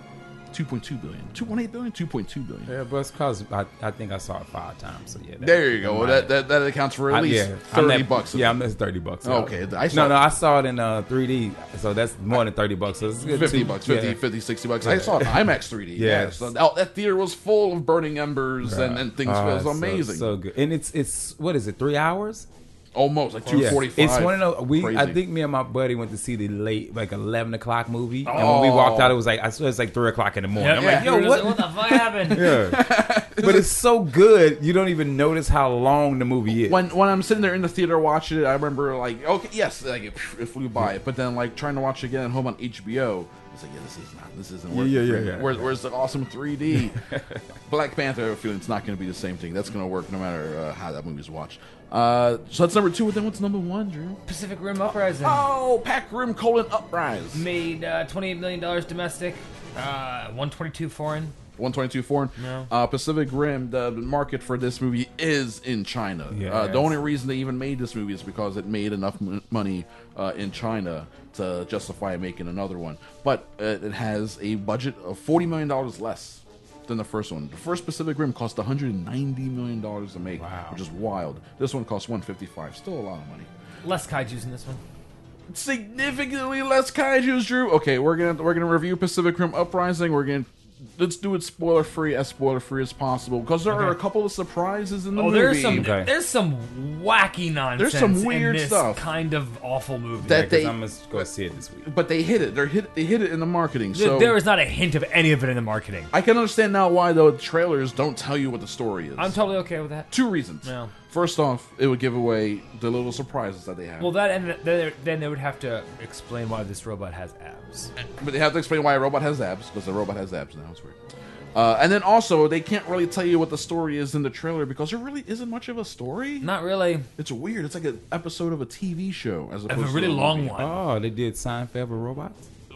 two point two billion. two point eight billion? two point two billion. Yeah, but it's because I, I think I saw it five times. So yeah. That, There you go. Well, might- that, that that accounts for at I- least yeah, I'm thirty at- bucks. Yeah, I'm that's thirty bucks. Okay, I saw no, it. no, I saw it in uh, three D, so that's more than thirty bucks. So it's good fifty too. bucks, fifty, Yeah. fifty, sixty bucks. Yeah. I saw it in IMAX three D. Yeah, Yes. so that, that theater was full of burning embers and, and things. Oh, it was so- amazing. So, good, and it's it's what is it? Three hours? Almost like two Yeah. forty-five. It's one of those. We I Crazy. think me and my buddy went to see the late like eleven o'clock movie, and when we Oh. walked out, it was like I swear it's like three o'clock in the morning. Yeah, I'm yeah. like, yo, what? What the fuck happened? Yeah. But it's so good, you don't even notice how long the movie is. When when I'm sitting there in the theater watching it, I remember like, okay, yes, like it, it flew by. But then like trying to watch it again at home on H B O, it's like, yeah, this is not, this isn't Yeah, working. yeah, for yeah, me. yeah. Where's, where's the awesome three D? Black Panther, I have a feeling it's not going to be the same thing. That's going to work no matter uh, how that movie's watched. Uh, so that's number two. Then what's number one, Drew? Pacific Rim Uprising. Oh, Pac Rim colon Uprise. Made uh, twenty-eight million dollars domestic, uh, one twenty-two foreign. one twenty-two foreign. No. Uh, Pacific Rim, the market for this movie is in China. Uh, Yes. the only reason they even made this movie is because it made enough m- money uh, in China to justify making another one. But uh, it has a budget of forty million dollars less than the first one. The first Pacific Rim cost one hundred ninety million dollars to make, Wow. which is wild. This one costs one hundred fifty-five. Still a lot of money. Less kaiju's in this one. Significantly less kaiju's, Drew. Okay, we're gonna we're gonna review Pacific Rim Uprising. We're gonna let's do it spoiler free, as spoiler free as possible, because there are a couple of surprises in the Oh, movie. there's some Okay. there's some wacky nonsense. There's some weird in this stuff. kind of awful movie. That Yeah, 'cause they- I'm gonna go see it this week. but they hit it. They hit they hit it in the marketing. Th- So there is not a hint of any of it in the marketing. I can understand now why the trailers don't tell you what the story is. I'm totally okay with that. Two reasons. No. First off, it would give away the little surprises that they have. Well, that and th- then then they would have to explain why this robot has abs. But they have to explain why a robot has abs, because the robot has abs now. It's weird. Uh, and then also, they can't really tell you what the story is in the trailer because there really isn't much of a story. Not really. It's weird. It's like an episode of a T V show as opposed Of a really to long movie. one. Oh, they did Seinfeld with robots.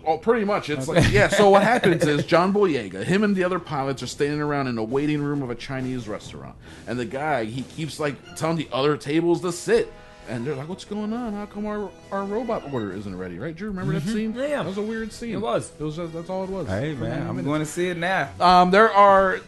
Oh, pretty much. It's like, yeah, so what happens is John Boyega, him and the other pilots are standing around in a waiting room of a Chinese restaurant. And the guy, he keeps, like, telling the other tables to sit. And they're like, what's going on? How come our, our robot order isn't ready? Right, Drew? Remember Mm-hmm. that scene? Yeah. That was a weird scene. It was. It was just, that's all it was. Hey, man, I'm going to see it now. Um, there are...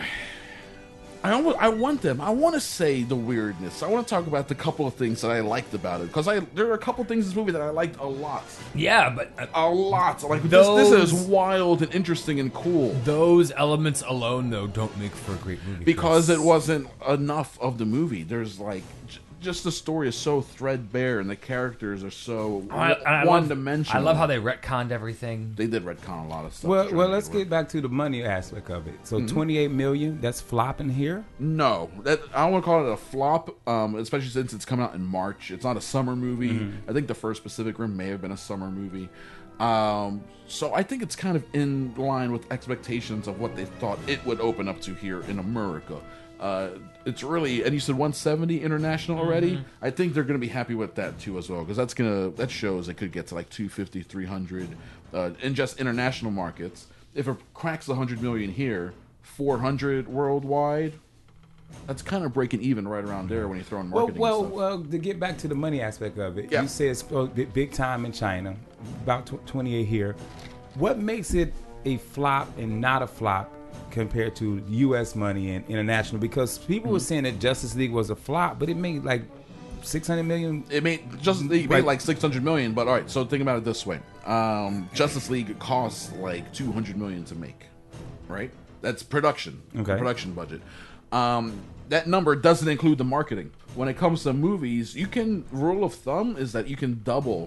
I almost, I want them. I want to say the weirdness. I want to talk about the couple of things that I liked about it, because I there are a couple things in this movie that I liked a lot. Yeah, but uh, a lot. Like those, this, this is wild and interesting and cool. Those elements alone, though, don't make for a great movie because it wasn't enough of the movie. There's like. J- Just the story is so threadbare, and the characters are so I, I one-dimensional. I love how they retconned everything. They did retcon a lot of stuff. Well, well, let's get back to the money aspect of it. So, mm-hmm. twenty-eight million. That's flopping here. No, that I don't want to call it a flop, um, especially since it's coming out in March. It's not a summer movie. Mm-hmm. I think the first Pacific Rim may have been a summer movie. Um, so I think it's kind of in line with expectations of what they thought it would open up to here in America. Uh, it's really, and you said one seventy international already. Mm-hmm. I think they're going to be happy with that too as well, because that's gonna that shows it could get to like two fifty, three hundred uh, in just international markets. If it cracks one hundred million here, four hundred worldwide. That's kind of breaking even right around there when you throw in marketing. Well, well, stuff. well. To get back to the money aspect of it, yeah. you say it's big time in China, about twenty-eight here. What makes it a flop and not a flop compared to U S money and international? Because people mm-hmm. were saying that Justice League was a flop, but it made like six hundred million. It made Justice League made like six hundred million. But all right, so think about it this way: um, Justice League costs like two hundred million to make, right? That's production, okay. production budget. Um, that number doesn't include the marketing. When it comes to movies, you can rule of thumb is that you can double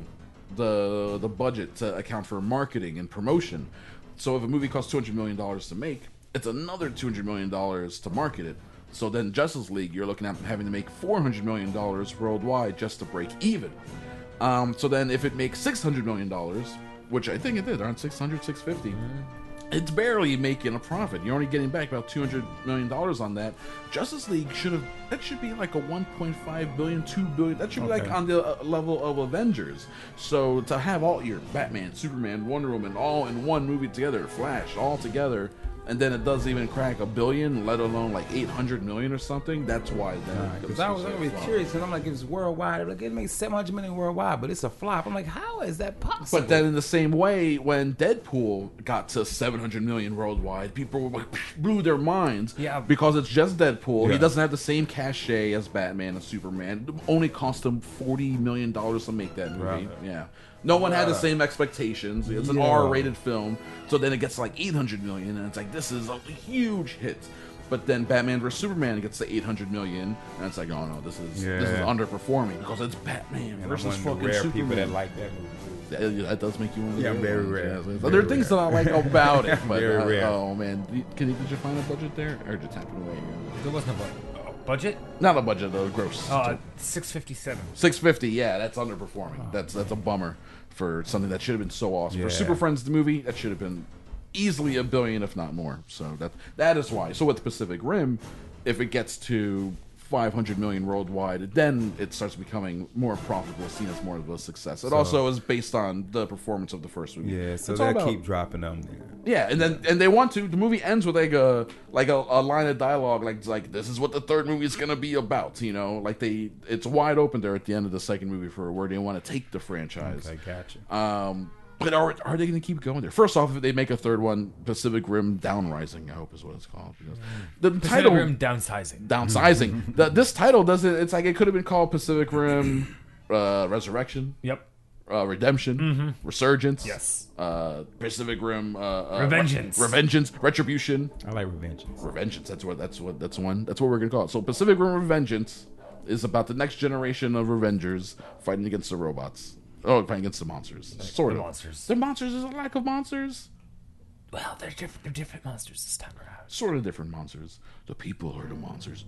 the the budget to account for marketing and promotion. So if a movie costs two hundred million dollars to make, it's another two hundred million dollars to market it. So then Justice League, you're looking at having to make four hundred million dollars worldwide just to break even. Um, so then if it makes six hundred million dollars, which I think it did, around six hundred, six fifty, it's barely making a profit. You're only getting back about two hundred million dollars on that. Justice League should have, that should be like a one point five billion, two billion. That should be okay. like on the uh, level of Avengers. So to have all your Batman, Superman, Wonder Woman all in one movie together, Flash all together, and then it doesn't even crack a billion, let alone like eight hundred million or something. That's why that. Because I was always curious, and I'm like, it's worldwide. Like, it makes seven hundred million worldwide, but it's a flop. I'm like, how is that possible? But then in the same way, when Deadpool got to seven hundred million worldwide, people were like, blew their minds. Yeah. Because it's just Deadpool. Yeah. He doesn't have the same cachet as Batman and Superman. It only cost him forty million dollars to make that movie. Right. Yeah. No one had the same expectations. It's an Yeah. R-rated film, so then it gets like eight hundred million, and it's like, this is a huge hit. But then Batman versus Superman gets to eight hundred million, and it's like, oh no, this is Yeah. this is underperforming because it's Batman And versus I'm one of fucking the rare Superman. people that like that movie. That, that does make you one of the Yeah, rare very ones, rare. yeah. Very So there are things rare. that I like about it, but Very uh, rare. oh man, can you, did you find a budget there, or just happen away? There was no budget. Budget? Not a budget, though. Gross. Uh, six fifty-seven. Six fifty. Yeah, that's underperforming. Oh. That's that's a bummer for something that should have been so awesome. Yeah. For Super Friends the movie, that should have been easily a billion, if not more. So that that is why. So with Pacific Rim, if it gets to five hundred million worldwide, then it starts becoming more profitable, seen as more of a success. It So- also is based on the performance of the first movie. Yeah, so It's all they'll about- keep dropping them there. Yeah, and then and they want to. The movie ends with like a like a, a line of dialogue, like like this is what the third movie is gonna be about. You know, like they it's wide open there at the end of the second movie for where they want to take the franchise. Okay, gotcha. Um, but are are they going to keep going there? First off, if they make a third one, Pacific Rim Downrising, I hope is what it's called. Because the Pacific title Rim Downsizing. Downsizing. the, this title doesn't. It's like it could have been called Pacific Rim uh, Resurrection. Yep. Uh, Redemption, Mhm. Resurgence, Yes. uh, Pacific Rim, uh, uh, Revengeance. Re- Revengeance, Retribution. I like Revengeance. Revengeance. That's what. That's what. That's one. That's what we're gonna call it. So Pacific Rim Revengeance is about the next generation of Revengers fighting against the robots. Oh, fighting against the monsters. Sort the of monsters. They're monsters. There's a lack of monsters. Well, they're different. They're different monsters this time around. Sort of different monsters. The people are the monsters.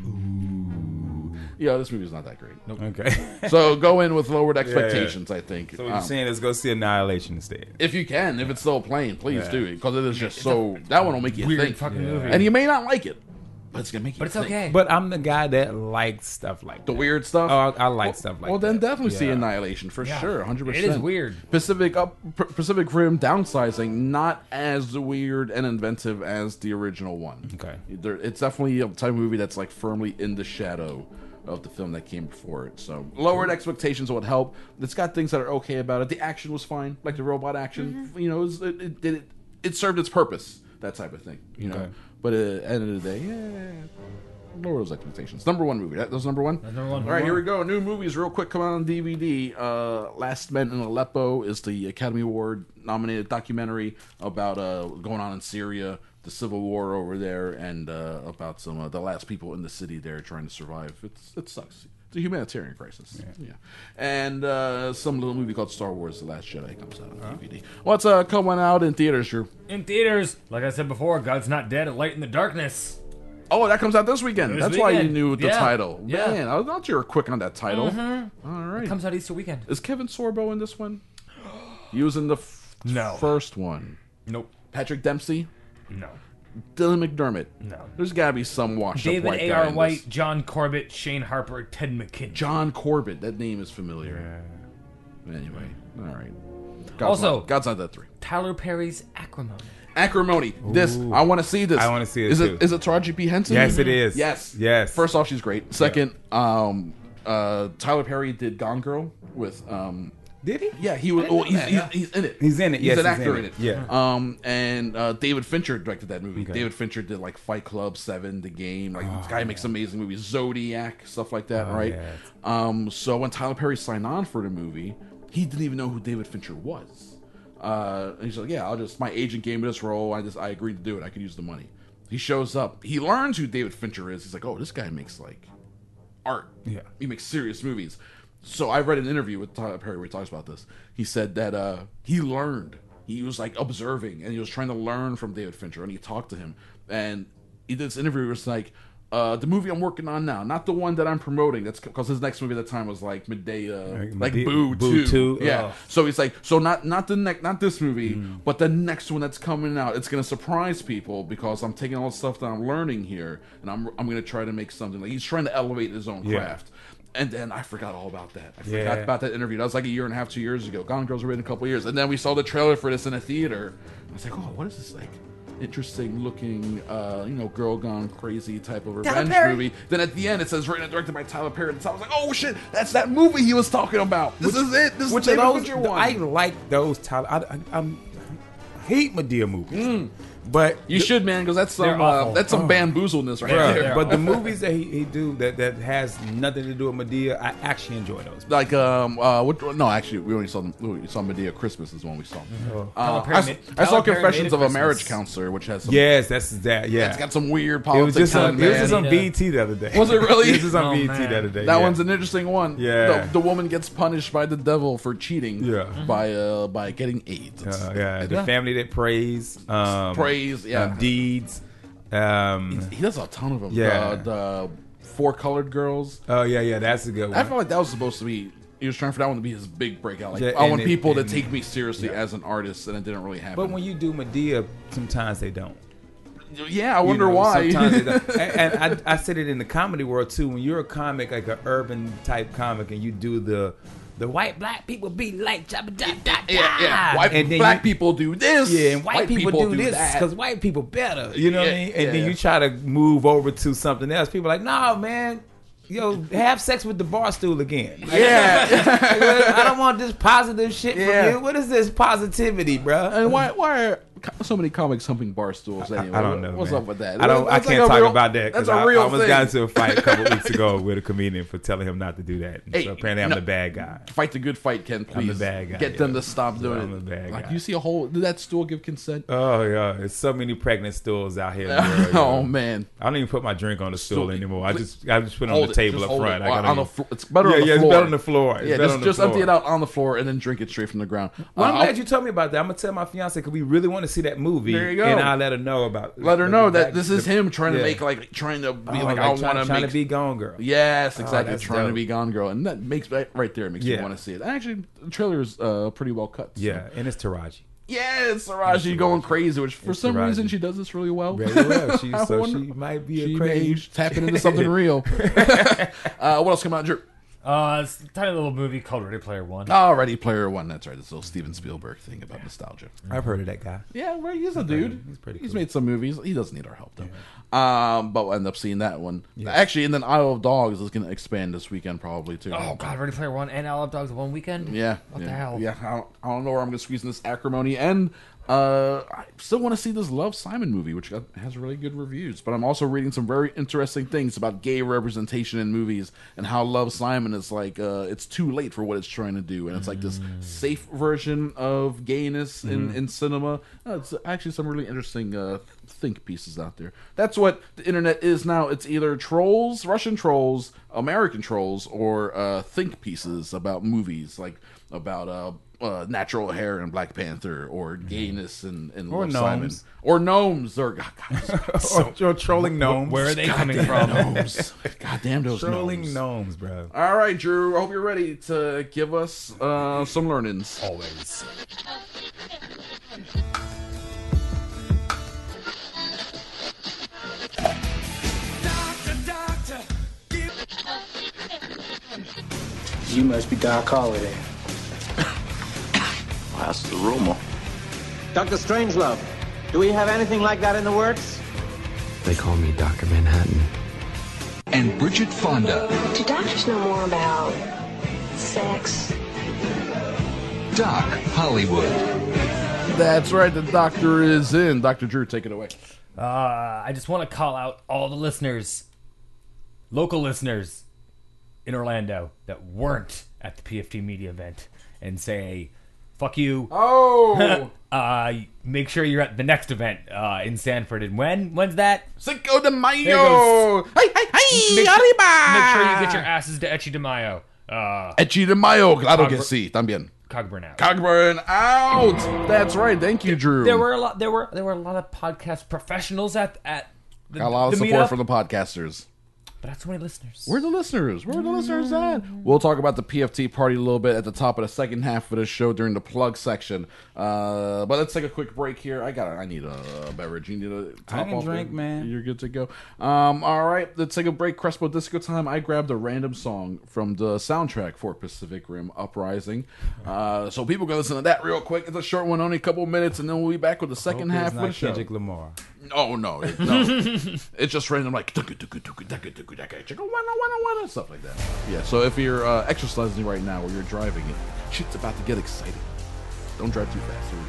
Ooh. Yeah, this movie's not that great. Nope. Okay. So go in with lowered expectations, Yeah. I think. So what you're Um, saying is go see Annihilation instead. If you can, if it's still playing, please Yeah. do it because it is just so. That one will make you Weird think, fucking movie. and you may not like it. but it's gonna make you. But it's think. okay. But I'm the guy that likes stuff like The that. weird stuff. Oh, I, I like well, stuff like well, that. then definitely see Yeah. Annihilation for Yeah. sure, hundred percent. It is weird. Pacific up, P- Pacific Rim downsizing, not as weird and inventive as the original one. Okay, there, it's definitely a type of movie that's like firmly in the shadow of the film that came before it. So lowered expectations would help. It's got things that are okay about it. The action was fine, like the robot action. Mm-hmm. You know, it, was, it, it, it it served its purpose. That type of thing. You know, Okay. but uh, at the end of the day, yeah. Lower those expectations. Number one movie. That was number one? That's number one. All right, here we go. New movies real quick coming out on D V D. Uh, Last Men in Aleppo is the Academy Award nominated documentary about uh, going on in Syria, the civil war over there, and uh, about some uh, the last people in the city there trying to survive. It's It sucks. It's a humanitarian crisis. Yeah. yeah. And uh, some little movie called Star Wars The Last Jedi comes out on uh-huh. D V D. What's uh, coming out in theaters, Drew? In theaters, like I said before, God's Not Dead, A Light in the Darkness. Oh, that comes out this weekend. This That's weekend. why you knew the Yeah. title. Yeah. Man, I thought you were quick on that title. Mm-hmm. All right. It comes out Easter weekend. Is Kevin Sorbo in this one? Using the f- No. first one. Nope. Patrick Dempsey? No. Dylan McDermott? No. There's got to be some washed David up white A guy R. in White, this. John Corbett, Shane Harper, Ted McKinnon. John Corbett. That name is familiar. Anyway, all right. God's Also, not, God's Not Dead three. Tyler Perry's Acrimony. Acrimony. This, I want to see this. I wanna see it Is too. it is it Taraji P. Henson? Yes, it is. Yes. Yes. First off, she's great. Second, um, uh, Tyler Perry did Gone Girl with. Um, Did he? Yeah, he was. I didn't Well, know he's, that, he's, yeah. he's in it. He's in it, He's yes, an he's actor in in it. it. Yeah. Um, and uh, David Fincher directed that movie. Okay. David Fincher did like Fight Club, Seven, The Game. Like this guy makes amazing movies. Zodiac, stuff like that. Oh, right. yeah. Um. So when Tyler Perry signed on for the movie, he didn't even know who David Fincher was. Uh, and he's like, yeah, I'll just, my agent gave me this role. I just, I agreed to do it. I could use the money. He shows up. He learns who David Fincher is. He's like, oh, this guy makes like art. Yeah. He makes serious movies. So I read an interview with Tyler Perry where he talks about this. He said that uh, he learned. He was like observing and he was trying to learn from David Fincher and he talked to him. And he did this interview where it's like, Uh, the movie I'm working on now, not the one that I'm promoting. That's because his next movie at the time was like Medea, Like like Medea- Boo, Boo two. two? Yeah. Oh. So he's like, so not not the next, not this movie, Mm. but the next one that's coming out. It's gonna surprise people because I'm taking all the stuff that I'm learning here, and I'm I'm gonna try to make something. Like he's trying to elevate his own Yeah. craft. And then I forgot all about that. I forgot Yeah. about that interview. That was like a year and a half, two years ago. Gone Girl's written a couple years, and then we saw the trailer for this in a theater. I was like, oh, what is this like? Interesting looking, uh, you know, girl gone crazy type of revenge movie. Then at the end it says written and directed by Tyler Perry. And so I was like, oh shit, that's that movie he was talking about. This Which- is it. This is Which the of those? Fincher one. I like those. Tyler. I, I, I'm, I hate Medea movies, but You should, man, because that's some They're uh, awful. that's some Oh. bamboozleness right Bruh, there. but the movies that he, he do that, that has nothing to do with Medea, I actually enjoy those. Like um uh what, no actually we only saw them we saw Medea Christmas is the one we saw. Oh. Uh, Tyler Perry I, s- made- I saw Tyler Perry Confessions made of a a Marriage Christmas. Counselor, which has some Yes, that's that. Yeah, it's got some weird it was politics just on, on it was just it. on man. B E T the other day. Was it really? It was just on Oh, B E T man. the other day. That yeah. one's an interesting one. Yeah. the, the woman gets punished by the devil for cheating. Yeah. by uh by getting AIDS. It's- Uh, yeah, the Yeah. family that prays, um, Praise, yeah. uh, deeds. Um, He does a ton of them. Yeah. the, the Four Colored Girls. oh yeah, yeah, that's a good one. I felt like that was supposed to be. He was trying for that one to be his big breakout. Like Yeah, I and want it- people to and- take me seriously yeah. as an artist, and it didn't really happen. But when you do Medea, sometimes they don't. yeah, I You wonder know, why. sometimes they don't. and and I, I said it in the comedy world too. When you're a comic, like an urban type comic, and you do the the white black people be like jabba da da da, yeah, yeah. White, and then black you, people do this. yeah, and white, people, do, this that. because white people better. You know what I Yeah, mean? And yeah, then yeah. you try to move over to something else. People are like, no, man. Yo, have sex with the bar stool again. Like, Yeah. I don't want this positive shit Yeah. from you. What is this positivity, bro? And why why are co- so many comics humping bar stools anyway? I don't know. What's man. up with that? I don't. That's I like can't a talk real- about that because That's a I, real I almost thing. got into a fight a couple weeks ago with a comedian for telling him not to do that. And Hey, so apparently, I'm no- the bad guy. Fight the good fight, Ken. Please I'm the bad guy, get them yeah. to stop doing I'm it. the bad like guy. you see a whole. Did that stool give consent? Oh yeah, there's so many pregnant stools out here. In the world, Oh yo. man. I don't even put my drink on the stool Stool- anymore. I just I just put it on Hold the it. table Just up hold front. it. I On- gotta on the use- flo- it's better yeah, on the yeah, floor. it's better on the floor. It's Yeah, better just, on the just empty floor. it out on the floor and then drink it straight from the ground. Well, I'm Uh, glad you told me about that. I'm gonna tell my fiance because we really want to see that movie. There you go. And I'll let her know about. Let her the- know the that back- this is the- him trying to yeah. make like trying to be Oh, like, like I trying, want to trying make to be Gone Girl. Yes, Oh, exactly. that's trying to dope. be Gone Girl, and that makes right there makes Yeah. you want to see it. Actually, the trailer is uh, pretty well cut. so. Yeah, and it's Taraji. Yeah, it's Taraji going crazy, which for It's some Taraji. reason she does this really well. Very well. She, I so wonder- she might be she a may crazy. tapping into something real. uh, what else came out, Drew? Uh, it's a tiny little movie called Ready Player One. Oh, Ready Player One. That's right. This little Steven Spielberg thing about nostalgia. I've heard of that guy. Yeah, right. He's a dude. He's pretty He's cool. made some movies. He doesn't need our help though. Um, but we'll end up seeing that one. Actually, and then Isle of Dogs is going to expand this weekend probably too. Oh God, Ready Player One and Isle of Dogs one weekend. Yeah. What yeah, the hell? Yeah. I don't, I don't know where I'm going to squeeze in this acrimony. And uh, I still want to see this Love, Simon movie, which got, has really good reviews. But I'm also reading some very interesting things about gay representation in movies and how Love, Simon is like, uh, it's too late for what it's trying to do. And it's like this safe version of gayness in, Mhm. in cinema. Uh, it's actually some really interesting uh, think pieces out there. That's what the internet is now. It's either trolls, Russian trolls, American trolls, or uh, think pieces about movies, like about uh, uh, natural hair in Black Panther, or gayness in, in Or Love, Simon, gnomes. or gnomes, or God, God, so, Or trolling gnomes. Where are they God coming damn from? Gnomes. God damn those Trolling gnomes. gnomes, bro. All right, Drew. I hope you're ready to give us uh, some learnings. Always. You must be Doc Holliday. That's the rumor. Doctor Strangelove, do we have anything like that in the works? They call me Doctor Manhattan. And Bridget Fonda. Do doctors know more about sex? Doc Hollywood. That's right. The doctor is in. Doctor Drew, take it away. Uh, I just want to call out all the listeners, local listeners in Orlando that weren't at the P F T Media event, and say, fuck you. Oh! uh, make sure you're at the next event uh, in Sanford. And when? When's that? Cinco de There Mayo! goes. Hey, hey, hey! Make sure, arriba! make sure you get your asses to Echi de Mayo. Uh, Echi de Mayo, claro que Cogburn- sí, también. Cogburn out. Cogburn out! That's right. Thank you, Drew. There were a lot. There were there were a lot of podcast professionals at at the, Got a lot of the support meetup, from the podcasters. but not so many listeners. Where are the listeners? Where are the listeners at? We'll talk about the P F T party a little bit at the top of the second half of the show during the plug section. Uh, but let's take a quick break here. I got. I need a beverage. You need a top I can off drink, there? man. You're good to go. Um, all right, let's take a break. Crespo Disco time. I grabbed a random song from the soundtrack for Pacific Rim Uprising. Uh, so people can listen to that real quick. It's a short one, only a couple minutes, and then we'll be back with the second Hope half it's of the not show. Kendrick Lamar. Oh no, it, no. It's just random, like stuff like that. Yeah. So if you're uh, exercising right now or you're driving it, shit's about to get exciting. Don't drive too fast. Here we go.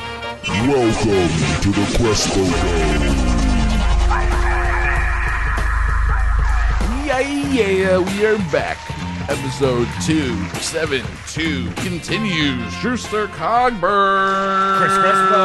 Welcome to the Crespo Dome. Yeah, yeah, we are back. Episode two seventy-two continues. Schuster Cogburn. Chris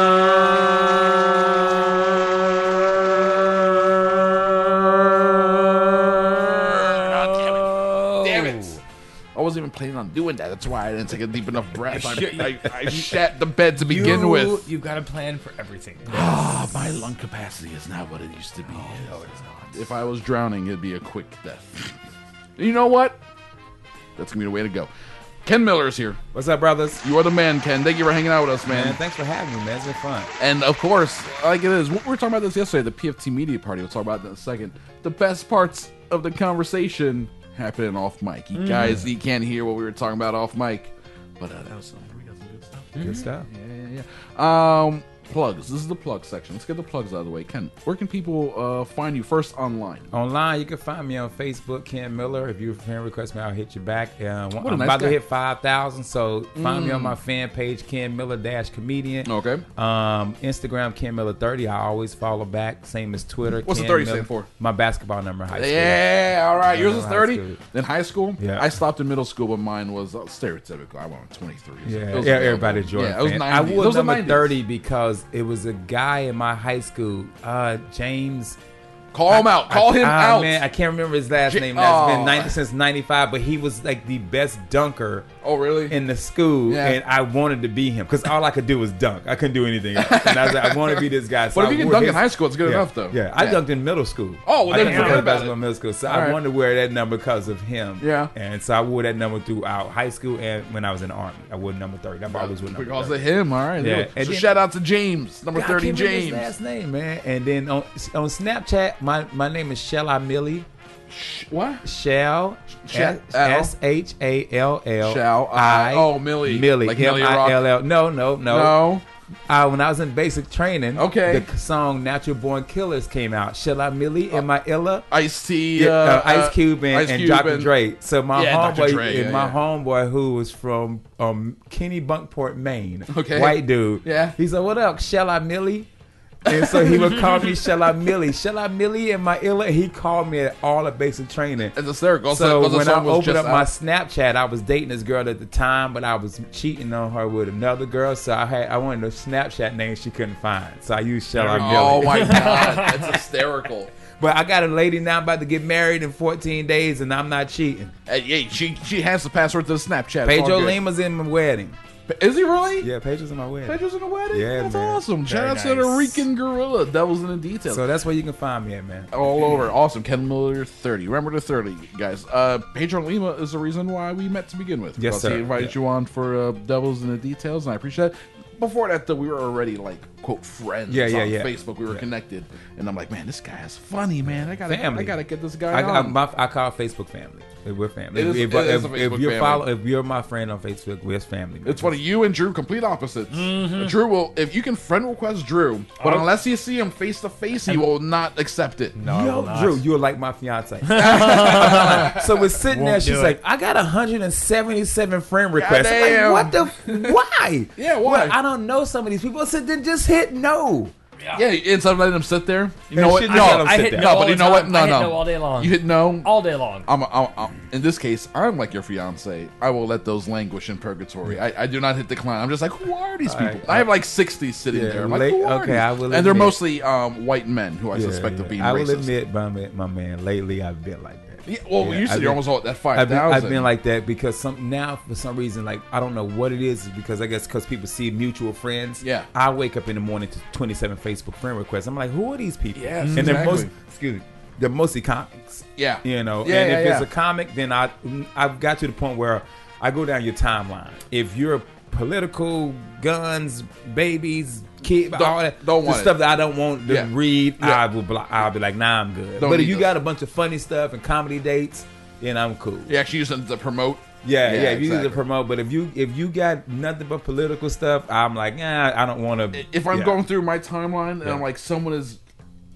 Oh, damn it. Damn it. I wasn't even planning on doing that. That's why I didn't take a deep enough breath. I, I, I shat the bed to begin you, with. You've got a plan for everything. Ah, my lung capacity is not what it used to be. Oh, no, it is not. If I was drowning, it'd be a quick death. You know what? That's going to be the way to go. Ken Miller is here. What's up, brothers? You are the man, Ken. Thank you for hanging out with us, man. Man, thanks for having me, man. It's been fun. And, of course, like it is, we were talking about this yesterday, the P F T Media Party. We'll talk about that in a second. The best parts of the conversation happening off mic. You Mm. guys, you can't hear what we were talking about off mic. But uh, that was something. We got some good stuff. Good stuff. Yeah, yeah, yeah. Um... Plugs. This is the plug section. Let's get the plugs out of the way. Ken, where can people uh, find you first online? Online, you can find me on Facebook, Ken Miller. If you're a fan request me, I'll hit you back. Uh, What a I'm nice about guy. to hit five thousand, so find me Mm. on my fan page, Ken Miller dash comedian. Okay. Um, Instagram, Ken Miller thirty. I always follow back. Same as Twitter. What's the Ken thirty Miller. stand for? My basketball number in high school. Yeah, all right. Yours Yeah, is high thirty. school. Then high school. Yeah. I stopped in middle school, but mine was uh, stereotypical. I went twenty-three. Yeah, It was yeah, available. everybody's Jordan Yeah, it was fan. ninety. I It wore was the number nineties. thirty because it was a guy in my high school, uh, James. Call him out. Call him ah, out. Man, I can't remember his last J- name. That's oh. been ninety since ninety-five, but he was like the best dunker. Oh, really? In the school, Yeah. and I wanted to be him because all I could do was dunk. I couldn't do anything else. And I was like, I want to be this guy. So But if I you can wore dunk in his- high school, it's good yeah, enough, though. Yeah, I Yeah. dunked in middle school. Oh, well, I then didn't forget play about basketball it. in middle school, so All I right. wanted to wear that number because of him. Yeah. And so I wore that number throughout high school and when I was in the Army. I wore number thirty. I've always wore number Because thirty. of him, all right. Yeah. Yeah. And So then- shout out to James, number Yeah, I thirty, can't remember his James. last name, man. And then on on Snapchat, my my name is Shell Millie. What? Shell. Shell. S H A L L. Shell I- oh, Millie. Millie. Like M Millie I Rock. L L. No, no, no. No. Uh, when I was in basic training, Okay. the song "Natural Born Killers" came out. Shall I Millie and my Illa? Ice T, Yeah, uh, uh, Ice uh, Cube and, Ice and Cube Doctor and- Dre. So my Yeah, Doctor homeboy, Dre, and yeah, my yeah. homeboy who was from um, Kennebunkport, Maine, Okay. white dude. Yeah. He said, "What up, Shall I Millie?" And so he would call me Shall I Millie, Shall I Millie and my Illa. He called me at all the basic training. It's hysterical. So Also, the when I song was opened just up my out. Snapchat, I was dating this girl at the time, but I was cheating on her with another girl. So I had I wanted a Snapchat name she couldn't find. So I used Shall I Millie. Oh my god, that's hysterical. But I got a lady now about to get married in fourteen days, and I'm not cheating. Hey, hey, she she has the password to the Snapchat. It's all Pedro good. Lima's in my wedding. Is he really? Yeah, Pedro's in my wedding. Pedro's in the wedding? Yeah, That's man. awesome. Shout Very out to the nice. Rican Gorilla. Devils in the details. So that's where you can find me at, man. all over. Awesome. Ken Miller thirty. Remember the thirty, guys. Uh, Pedro Lima is the reason why we met to begin with. Yes, Because sir. He invited Yeah. you on for uh, Devils in the Details, and I appreciate it. Before that, though, we were already, like, quote, friends Yeah, yeah, on yeah. Facebook. We were Yeah. connected. And I'm like, man, this guy is funny, man. I gotta, Family. I gotta get this guy I, I, on. my, I call Facebook family. We're family. It is- if, it is if, a if Facebook you're family. follow, if you're my friend on Facebook, we're family. It's funny, you and Drew, complete opposites. Mm-hmm. Drew will, if you can friend request Drew, but Oh. unless you see him face to face, he will not accept it. Yo, Drew, you're like my fiance. So we're sitting there. Won't She's do like, it. I got one hundred seventy-seven friend requests. I'm Goddamn. like, what the? Why? Yeah, why? Well, I don't know some of these people. I said, then just hit no. Yeah, instead of letting him sit there, you know They what? should No, just let him I sit hit there. no no, all but the you know what? time. No, I hit no. no all day long. You hit no all day long. I'm, I'm, I'm, in this case, I'm like your fiance. I will let those languish in purgatory. I, I do not hit decline. I'm just like, who are these All people? right, I have like sixty sitting Yeah, there. I'm like, late- who are okay, these? I will and they're admit. mostly um, white men who I Yeah, suspect yeah. of being I will racist. admit, my man, my man, lately I've been like that. Yeah, well, Yeah, you said I've you're been- almost all at five I've been, I've thousand. been like that because some now for some reason, like I don't know what it is, is because I guess because people see mutual friends. Yeah. I wake up in the morning to twenty-seven Facebook friend requests. I'm like, who are these people? Yes, and they're most exactly. excuse me, they're mostly comics. Yeah. you know. Yeah, and yeah, if yeah. it's a comic, then I I've got to the point where I go down your timeline. If you're political, guns, babies, kids, all that, don't the want it. stuff that I don't want to Yeah. read, Yeah. I will block. I'll be like, nah, I'm good. Don't but if need you those. got a bunch of funny stuff and comedy dates, then I'm cool. You actually use them to promote. Yeah, yeah, if you need exactly. to promote, but if you if you got nothing but political stuff, I'm like, nah, I don't want to. If I'm yeah. going through my timeline and Yeah. I'm like, someone is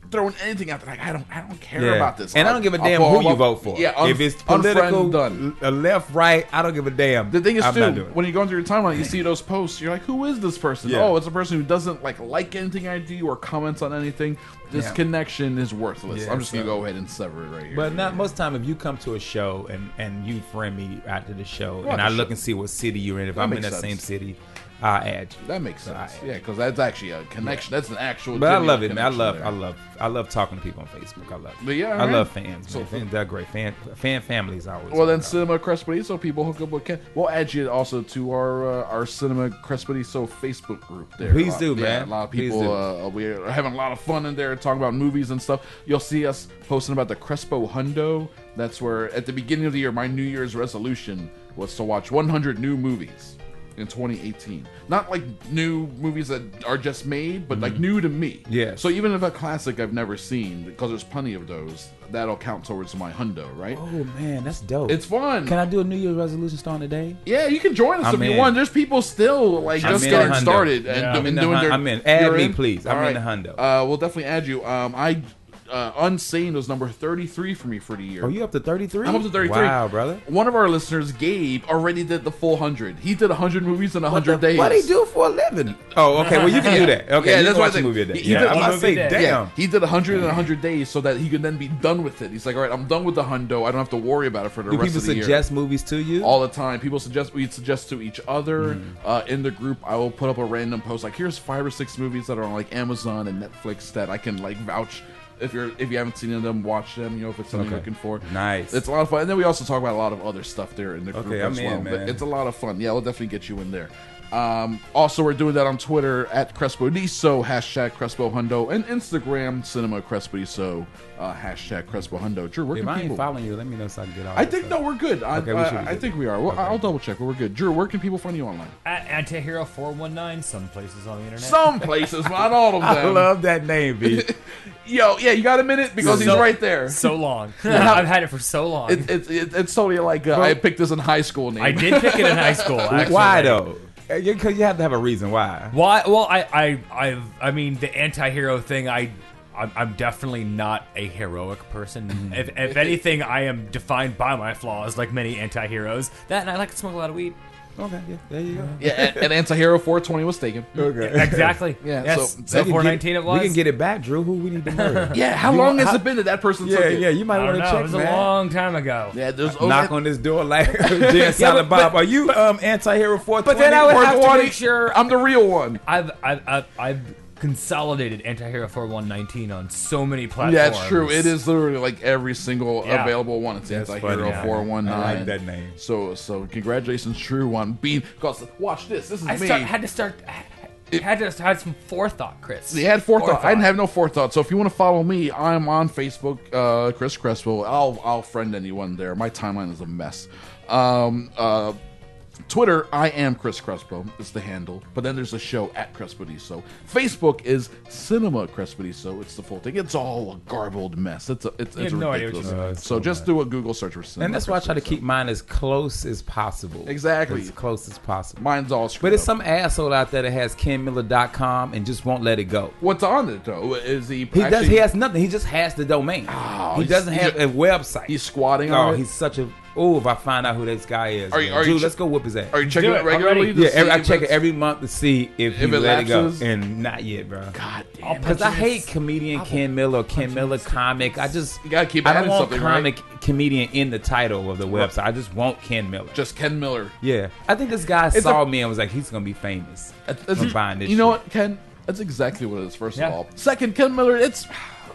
throwing anything out there. Like I don't, I don't care Yeah. about this. And I I'll- don't give a I'll damn follow who you up- vote for. Yeah, un- if it's unfriend, political, done. uh, left, right, I don't give a damn. The thing is, I'm too, not doing it. when you go into your timeline, you see those posts. You're like, who is this person? Yeah. Oh, it's a person who doesn't like like anything I do or comments on anything. This Yeah. connection is worthless. Yeah, I'm just gonna so- go ahead and sever it right here. But not most time, if you come to a show and, and you friend me after the show, Well, and the I show- look and see what city you're in, if That I'm in makes that same sense. city, I'll add you. That makes So sense. I- Yeah, because that's actually a connection. That's an actual. But I genuine love it, man. I connection love, there. I love, I love talking to people on Facebook. I love it. But yeah, I alright. love fans. So- Man. Fans, they're great. Fan, fan families always. Well, then Cinema Crespediso people hook up with Ken. We'll add you also to our uh, our Cinema Crespediso Facebook group there. Please A lot- do, yeah, man. A lot of Please people. do. Uh, we're having a lot of fun in there talking about movies and stuff. You'll see us posting about the Crespo Hundo. That's where at the beginning of the year, my New Year's resolution was to watch one hundred new movies in twenty eighteen. Not like new movies that are just made, but like new to me. Yes. So even if a classic I've never seen, because there's plenty of those, that'll count towards my hundo, right? Oh man, that's dope. It's fun. Can I do a New Year's resolution starting today? Yeah, you can join us I'm if you in. want. There's people still like I'm just in getting the hundo. started and, Yeah, do- I'm in and the doing hun- their. I'm in. Add you're me, please. I'm All in the hundo. Uh, we'll definitely add you. Um, I uh, Unsane was number thirty-three for me for the year. Oh, you up to thirty-three? I'm up to thirty-three. Wow, brother. One of our listeners, Gabe, already did the full hundred. He did hundred movies in hundred days. What do he do for a living? Oh, okay. Well, you can do that. Okay, yeah, you that's can why watch I a think movie a day. He, he Yeah, did, I'm I gonna say, yeah, damn. he did one hundred in one hundred days so that he could then be done with it. He's like, all right, I'm done with the hundo. I don't have to worry about it for the Do rest people of the year. suggest movies to you? All the time. People suggest, we suggest to each other. Mm. Uh, in the group, I will put up a random post like, here's five or six movies that are on like Amazon and Netflix that I can like vouch. If you're if you haven't seen any of them, watch them. You know if it's something Okay. you're looking for. Nice. It's a lot of fun. And then we also talk about a lot of other stuff there in the group Okay, as I'm well. in, But man. it's a lot of fun. Yeah, we'll definitely get you in there. Um, also, we're doing that on Twitter at Crespodiso, hashtag Crespo Hundo, and Instagram Cinema Crespodiso, uh, hashtag Crespo Hundo. Drew, where If can I people? ain't following you, let me know so I can get all I that think stuff. no, we're good. I, Okay, we I, should be I good. think we are. Well, Okay. I'll double check. But we're good. Drew, where can people find you online? At Antihero four one nine, some places on the internet. Some places, not all of them. I love that name, B. Yo, yeah, you got a minute because So- he's right there. So long. I've had it for so long. It, it, it, it's totally like uh, I picked this in high school. Name. I did pick it in high school. Actually. Why though? Because you have to have a reason why. Why? Well, I, I, I've, I mean, the anti-hero thing. I, I'm, I'm definitely not a heroic person. If, if anything, I am defined by my flaws, like many anti-heroes. That, and I like to smoke a lot of weed. Okay, yeah, there you go. Yeah, and, and Anti-Hero four twenty was taken. Okay. Exactly. Yeah, Yes. so- So We can four get- nineteen it was. We can get it back, Drew. Who we need to murder? Yeah, how You long want- has how- it been that that person Yeah, took it? yeah. You might I want don't to know. check, It was a man. long time ago. Yeah, there's Knock on this door like Jay and Bob. Are you um anti-hero four twenty? But then I would have to twenty. make sure I'm the real one. I've, I've, I've, I've consolidated Anti-Hero four one nineteen on so many platforms. Yeah, it's true. It is literally like every single Yeah. available one. It's That's Anti-Hero funny, yeah. four one nine. I like that name. So, so congratulations, True, on being. Because watch this. This is I me. start, had to start. It, had to had some forethought, Chris. He had forethought. I didn't have no forethought. So if you want to follow me, I'm on Facebook, uh, Chris Crespo. I'll I'll friend anyone there. My timeline is a mess. Um, uh, Twitter, I am Chris Crespo. It's the handle. But then there's a show at Crespodiso. Facebook is Cinema Crespodiso. It's the full thing. It's all a garbled mess. It's a, it's, You it's have no idea what ridiculous. you're doing. so So just bad. do a Google search for Cinema. And that's why I try to Crespodiso. keep mine as close as possible. Exactly. As close as possible. Mine's all screwed But it's up. some asshole out there that has ken miller dot com and just won't let it go. What's on it though? Is he? He does. actually- He has nothing. He just has the domain. Oh, he he's- doesn't he's have a- a website. He's squatting Oh, on it. he's such a. Oh, if I find out who this guy is, Are you- man. are you Drew, che- let's go whoop his ass. Are you checking Do it it. I'm regularly? ready. to Yeah, every, see I if check it it's- every month to see if, If he it let it go, lapses? and not yet, bro. God damn. I'll Because put I you hate in- comedian Ken Miller, Ken Miller comic. I just You gotta keep I don't adding want something, right? comic comedian in the title of the website. I just want Ken Miller. Just Ken Miller. Yeah, I think this guy It's saw a- me and was like, he's gonna be famous. That's- I'm buying this. You know shit. what, Ken? That's exactly what it is. First Yeah. of all, second, Ken Miller. It's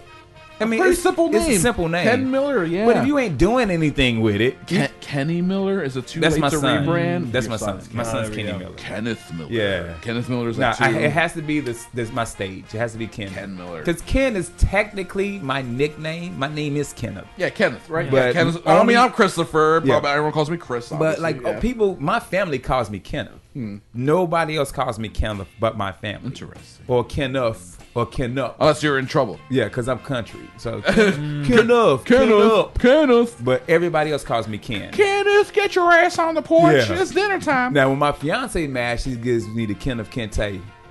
I mean, pretty it's, simple name. It's a simple name. Ken Miller. Yeah. But if you ain't doing anything with it, you- Ken, Kenny Miller, is it too that's late my to son. rebrand? That's Your my son. son's My Ken- son's there we Kenny go. Miller. Kenneth Miller. Yeah. Kenneth Miller's No, that too. I, it has to be this. This my stage. It has to be Ken. Ken Miller. Because Ken is technically my nickname. My name is Kenneth. yeah, Kenneth, right? But yeah, Kenneth. I only- mean, I'm Christopher. Yeah. But everyone calls me Chris. But obviously, like yeah. people, my family calls me Kenneth. Nobody else calls me Kenneth but my family. Interesting. Or Kenneth or Kenneth. Unless you're in trouble. Yeah, because I'm country. So Kenneth, Kenneth, Kenneth. Kenneth. But everybody else calls me Ken. Kenneth, get your ass on the porch. Yeah. It's dinner time. Now, when my fiance mad, she gives me the Kenneth Kente.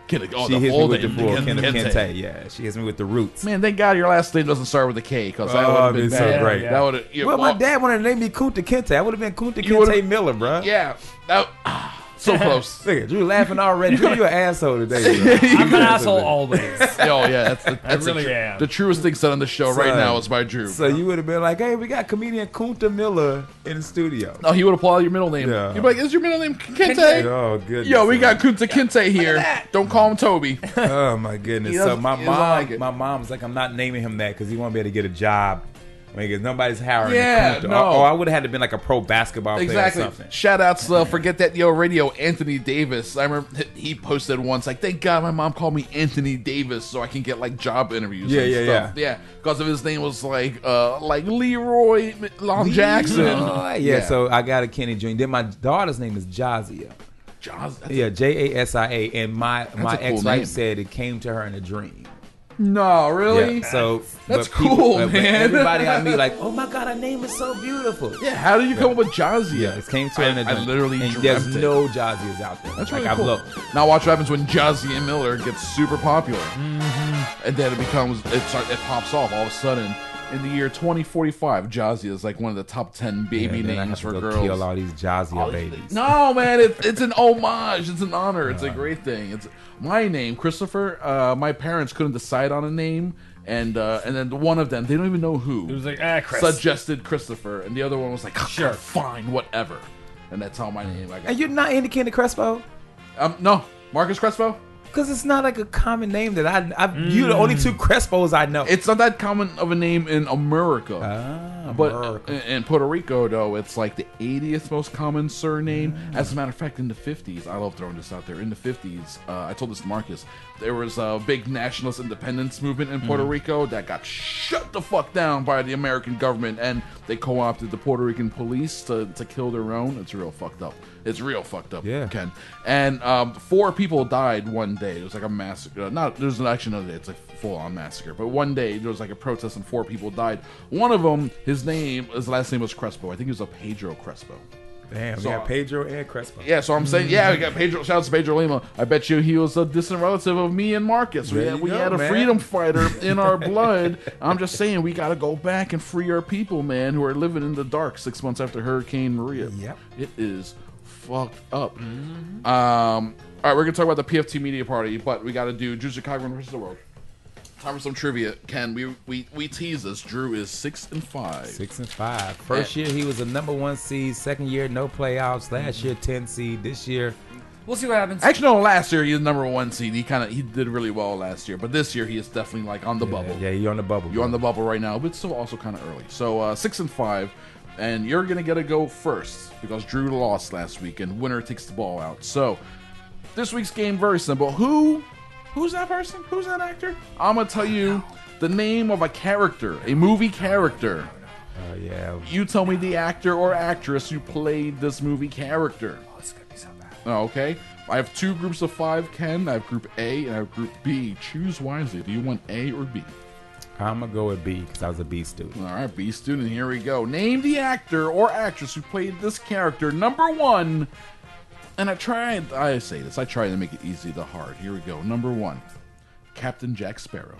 Kid- oh, she the hits full me with the name, full Ken- Kente. Kente. Kente. Yeah, she hits me with the roots. Man, thank God your last name doesn't start with a K, because that Oh, would have been it'd be bad. so great. That would have. Well, my dad wanted to name me Kunta Kinte. I would have been Kunta You Kinte would've- Miller, bro. Yeah, that, ah, so close. Look at Drew laughing already. Drew, you're an asshole today. Bro. I'm an asshole always. Oh yeah, that's the, that's really the, tr- am. the truest thing said on the show right Son. now is by Drew. So you would have been like, "Hey, we got comedian Kunta Miller in the studio." No, he would apply your middle name. Yeah. You'd be like, "Is your middle name Kente?" Oh goodness. Yo, we man. got Kunta Kinte here. Don't call him Toby. Oh my goodness. He So doesn't- my he doesn't mom, like it. my mom's like, I'm not naming him that because he won't be able to get a job. Because nobody's hiring. Yeah, a Kunta. no. Or, or I would have had to been like a pro basketball Exactly. player or something. Shout outs to uh, Forget That Yo Radio, Anthony Davis. I remember he posted once, like, thank God my mom called me Anthony Davis so I can get like job interviews. Yeah, and yeah, stuff. yeah. Because of his name was like uh like Leroy Long Jackson. Oh, yeah, so I got a Kenny Junior Then my daughter's name is Jazia. Jaz- that's Yeah, J A S I A. And my, my a cool ex-wife name. said it came to her in a dream. No, really? Yeah, so That's but people- cool, but- but man. Everybody I meet like, oh my god, her name is so beautiful. Yeah, how did you come up with Jazia? Yeah, it came to her in a I, I dream. literally and dreamt there's it. no Jazias out there. That's like really I've cool. looked. Now watch what happens when Jazia Miller gets super popular, Mm-hmm. and then it becomes it start, it pops off all of a sudden. In the year twenty forty-five, Jazia is like one of the top ten baby Yeah, then I names have to for go girls. Kill all these Jazia babies. No, man, it, it's an homage. It's an honor. It's a great thing. It's my name, Christopher. Uh, my parents couldn't decide on a name, and uh, and then one of them, they don't even know who. It was like, ah, Chris. Suggested Christopher, and the other one was like, sure, fine, whatever. And that's how my name. I got. And you're not indicating Crespo? Um, no, Marcus Crespo. Because it's not like a common name that I. I've, You're the only two Crespos I know. It's not that common of a name in America. Ah, but America. in- in Puerto Rico, though, it's like the eightieth most common surname. Mm. As a matter of fact, in the fifties, I love throwing this out there. In the fifties, uh, I told this to Marcus, there was a big nationalist independence movement in Puerto Mm. Rico that got shut the fuck down by the American government, and they co-opted the Puerto Rican police to, to kill their own. It's real fucked up. It's real fucked up, Yeah. Ken. And um, four people died one day. It was like a massacre. Not there's an actually another day. It's like full on massacre. But one day there was like a protest and four people died. One of them, his name, his last name was Crespo. I think he was a Pedro Crespo. Damn, So- we got Pedro and Crespo. Yeah, so I'm saying, yeah, we got Pedro. Shout out to Pedro Lima. I bet you he was a distant relative of me and Marcus. We There had, you we go, had a man. freedom fighter in our blood. I'm just saying, we got to go back and free our people, man, who are living in the dark six months after Hurricane Maria. Yep. It is fucked up. Um, all right, we're gonna talk about the P F T media party, but we got to do Drew Cogburn versus the world. Time for some trivia. Ken, we we we tease this. Drew is six and five. Six and five. First year he was a number one seed. Second year no playoffs. Last year ten seed. This year We'll see what happens. Actually, no. Last year he was number one seed. He kind of he did really well last year, but this year he is definitely like on the yeah, bubble. Yeah, you're on the bubble. You're on the bubble right now, but it's still also kind of early. So uh, six and five, and you're gonna get to go first because Drew lost last week, and winner takes the ball out. So this week's game very simple. Who, who's that person? Who's that actor? I'm gonna tell you the name of a character, a movie character. Oh yeah. You tell me the actor or actress who played this movie character. Oh, it's gonna be so bad. Oh, okay. I have two groups of five, Ken. I have group A and I have group B. Choose wisely. Do you want A or B? I'm gonna go with B because I was a B student. All right, B student. Here we go. Name the actor or actress who played this character. Number one. And I tried. I say this. I tried to make it easy to hard. Here we go. Number one. Captain Jack Sparrow.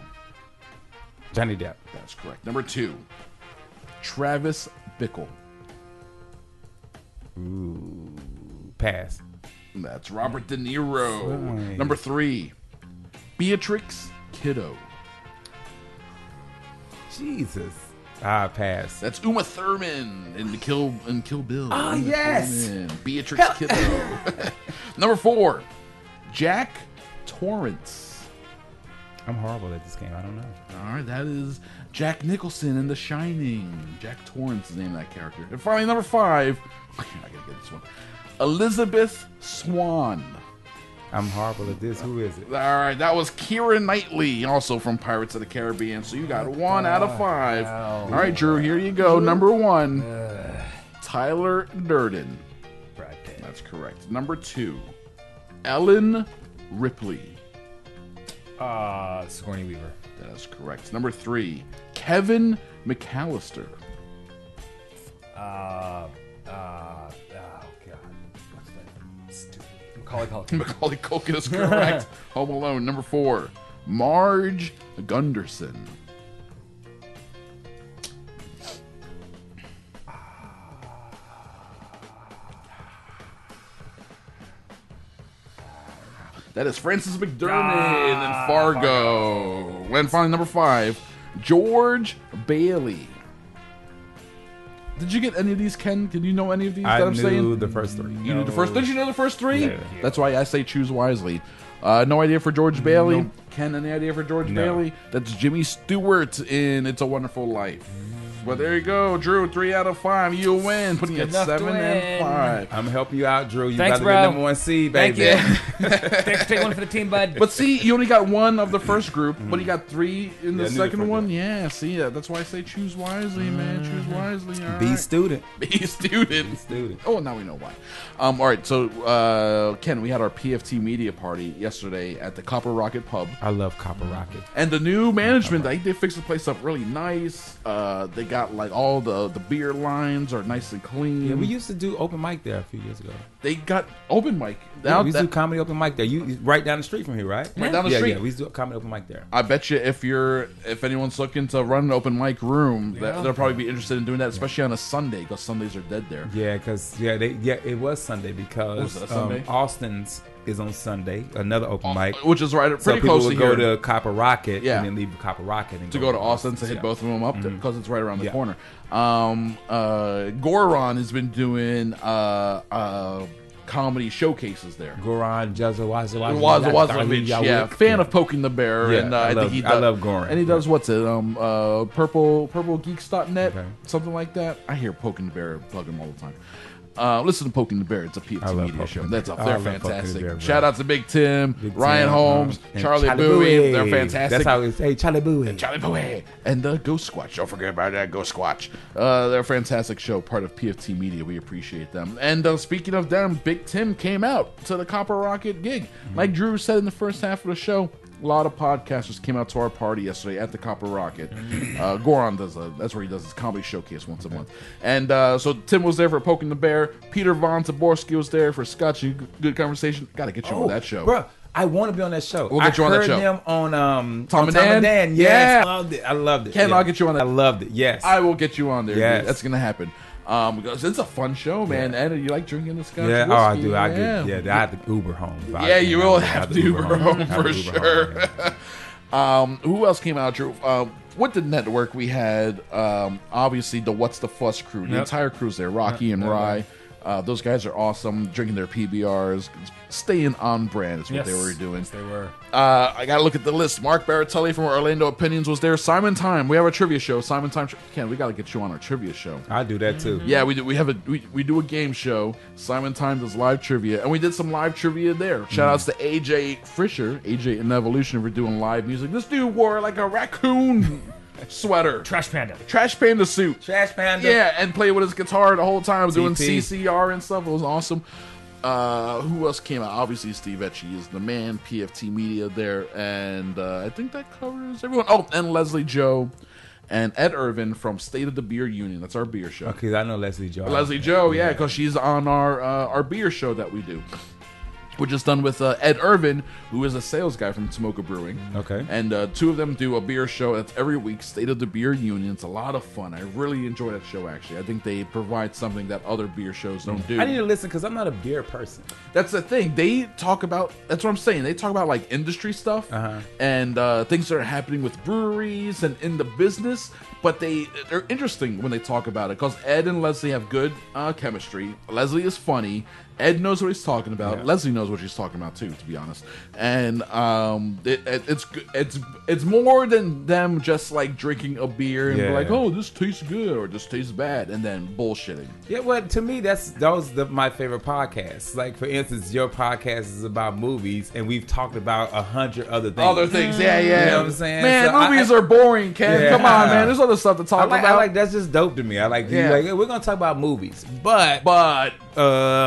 Johnny Depp. That's correct. Number two. Travis Bickle. Ooh, pass. That's Robert De Niro. Nice. Number three. Beatrix Kiddo. Jesus. Ah, pass. That's Uma Thurman in the Kill in Kill Bill. Ah, Uma yes. Thurman. Beatrix Kiddo. Number four, Jack Torrance. I'm horrible at this game. I don't know. All right, that is Jack Nicholson in The Shining. Jack Torrance is the name of that character. And finally, number five, I gotta get this one. Elizabeth Swann. I'm horrible at this. Who is it? All right, that was Keira Knightley, also from Pirates of the Caribbean. So you got one out of five. All right, Drew, here you go. Number one, Tyler Durden. Brad Pitt. That's correct. Number two, Ellen Ripley. Uh, Sigourney Weaver. That is correct. Number three, Kevin McAllister. Uh, uh, oh god, what's that? Stupid. Macaulay Culkin. Macaulay Culkin is correct. Home Alone. Number four, Marge Gunderson. That is Frances McDermott Ah, in Fargo. And finally, number five, George Bailey. Did you get any of these, Ken? Did you know any of these I that I'm knew saying? the first three. You knew the first. Did you know the first three? Yeah. That's why I say choose wisely. Uh, no idea for George Bailey. Ken, any idea for George No. Bailey? That's Jimmy Stewart in It's a Wonderful Life. Well, there you go, Drew. Three out of five. You win, putting you at enough to seven and win. five. I'm helping you out, Drew. You Thanks, got to bro. get number one seed, Thank baby. you. Thanks for taking one for the team, bud. But see, you only got one of the first group, but you got three in the Yeah, I knew the second first one. Yeah, see, yeah, that's why I say choose wisely, man. Choose wisely. All Be right. student. Be student. Student. Oh, now we know why. Um, all right, so uh, Ken, we had our P F T media party yesterday at the Copper Rocket Pub. I love Copper Rocket. And the new management, they they fixed the place up really nice. Uh, they got like all the the beer lines are nice and clean. Yeah, we used to do open mic there a few years ago. They got open mic. Yeah, Now we used to that- do comedy open mic there. You right down the street from here, right? Right down the yeah, street. Yeah, we used to do comedy open mic there. I bet you if you're if anyone's looking to run an open mic room, that Yeah. they'll probably be interested in doing that, especially on a Sunday because Sundays are dead there. Yeah, because yeah, they yeah it was Sunday because Was it a Sunday? Um, Austin's is on Sunday, another open mic, which is right so pretty people close would to go here. to Copper Rocket Yeah. and then leave Copper Rocket and to go to Austin to hit yeah. both of them up Mhm. because it's right around the Yeah. corner. Um, uh, Goron has been doing uh, uh, comedy showcases there. Goran Jazawaza Wazawazovich, yeah, fan of Poking the Bear, Yeah, and uh, I I, love- think he I does, love Goran. and he does what's it, um, uh, purple purple geeks dot net, Okay. something like that. I hear Poking the Bear plug him all the time. Uh, listen to Poking the Bear. It's a P F I T love media Poking show. the That's Bear. up. I They're love Poking the fantastic. Bear, bro. Shout out to Big Tim, Big Ryan Tim, Holmes, um, and Charlie, Charlie Bowie. Bowie. They're fantastic. That's how we say Charlie Bowie. Charlie Bowie and the Ghost Squatch. Don't forget about that Ghost Squatch. Uh, they're a fantastic show, part of P F T Media. We appreciate them. And uh, speaking of them, Big Tim came out to the Copper Rocket gig. Mm-hmm. Like Drew said in the first half of the show, a lot of podcasters came out to our party yesterday at the Copper Rocket. Mm-hmm. Uh, Goron does a, that's where he does his comedy showcase once a month. And uh, so Tim was there for Poking the Bear. Peter Von Taborski was there for Scotch. Good conversation. Got to get you on that show. Bro, I want to be on that show. We'll get you I on that heard show. him on um, Tom on and Tom Dan? and Dan. Yeah. Yes, I loved it. I loved it. Ken, Yeah. I'll get you on that. I loved it. Yes, I will get you on there. Yes. Dude. That's gonna happen. Um, because it's a fun show, man. And you like drinking the scotch? Yeah, whiskey. oh, I do. I yeah. get. Yeah, I have to Uber home. If I Yeah, can, you I will would have to Uber home I have for to Uber sure. home, yeah. um, who else came out, Drew? Um, with the network, we had um, obviously the What's the Fuss crew. The Yep. entire crew's there. Rocky Yep, and yep, Rye. yep. Uh, those guys are awesome. Drinking their P B Rs, staying on brand is what Yes. they were doing. Yes, they were. Uh, I gotta look at the list. Mark Baratelli from Orlando Opinions was there. Simon Time. We have a trivia show. Simon Time. Ken, we gotta get you on our trivia show. I do that too. Yeah, we do. We have a we, we do a game show. Simon Time does live trivia, and we did some live trivia there. Shout outs to A J Fisher, A J in Evolution for doing live music. This dude wore like a raccoon sweater, Trash Panda, trash panda suit, Trash Panda. yeah, and played with his guitar the whole time, doing T C P. C R and stuff. It was awesome. Uh, who else came out? Obviously, Steve Etchie is the man. P F T Media there, and uh, I think that covers everyone. Oh, and Leslie Joe. And Ed Irvin from State of the Beer Union. That's our beer show. Okay, I know Leslie Joe. Leslie Joe, yeah, because she's on our uh, our beer show that we do, which is done with uh, Ed Irvin, who is a sales guy from Tomoka Brewing. Okay. And uh, two of them do a beer show that's every week, State of the Beer Union. It's a lot of fun. I really enjoy that show, actually. I think they provide something that other beer shows don't do. I need to listen because I'm not a beer person. That's the thing. They talk about, that's what I'm saying. They talk about like industry stuff Uh-huh. and uh, things that are happening with breweries and in the business. But they, they're interesting when they talk about it because Ed and Leslie have good uh, chemistry. Leslie is funny. Ed knows what he's talking about. Yeah. Leslie knows what she's talking about too, to be honest. And um, it, it, it's good- it's it's more than them just like drinking a beer and be Yeah. like, oh, this tastes good or this tastes bad, and then bullshitting. Yeah, well, to me, that's those the, my favorite podcasts. Like, for instance, your podcast is about movies, and we've talked about a hundred other things. Other things, yeah, yeah. You know what I'm saying? Man, So I- movies I- are boring, Ken. Yeah. Come on, man. There's other stuff to talk I like, about. I like that's just dope to me. I like, Yeah. like hey, we're gonna talk about movies, but but uh, Co- we-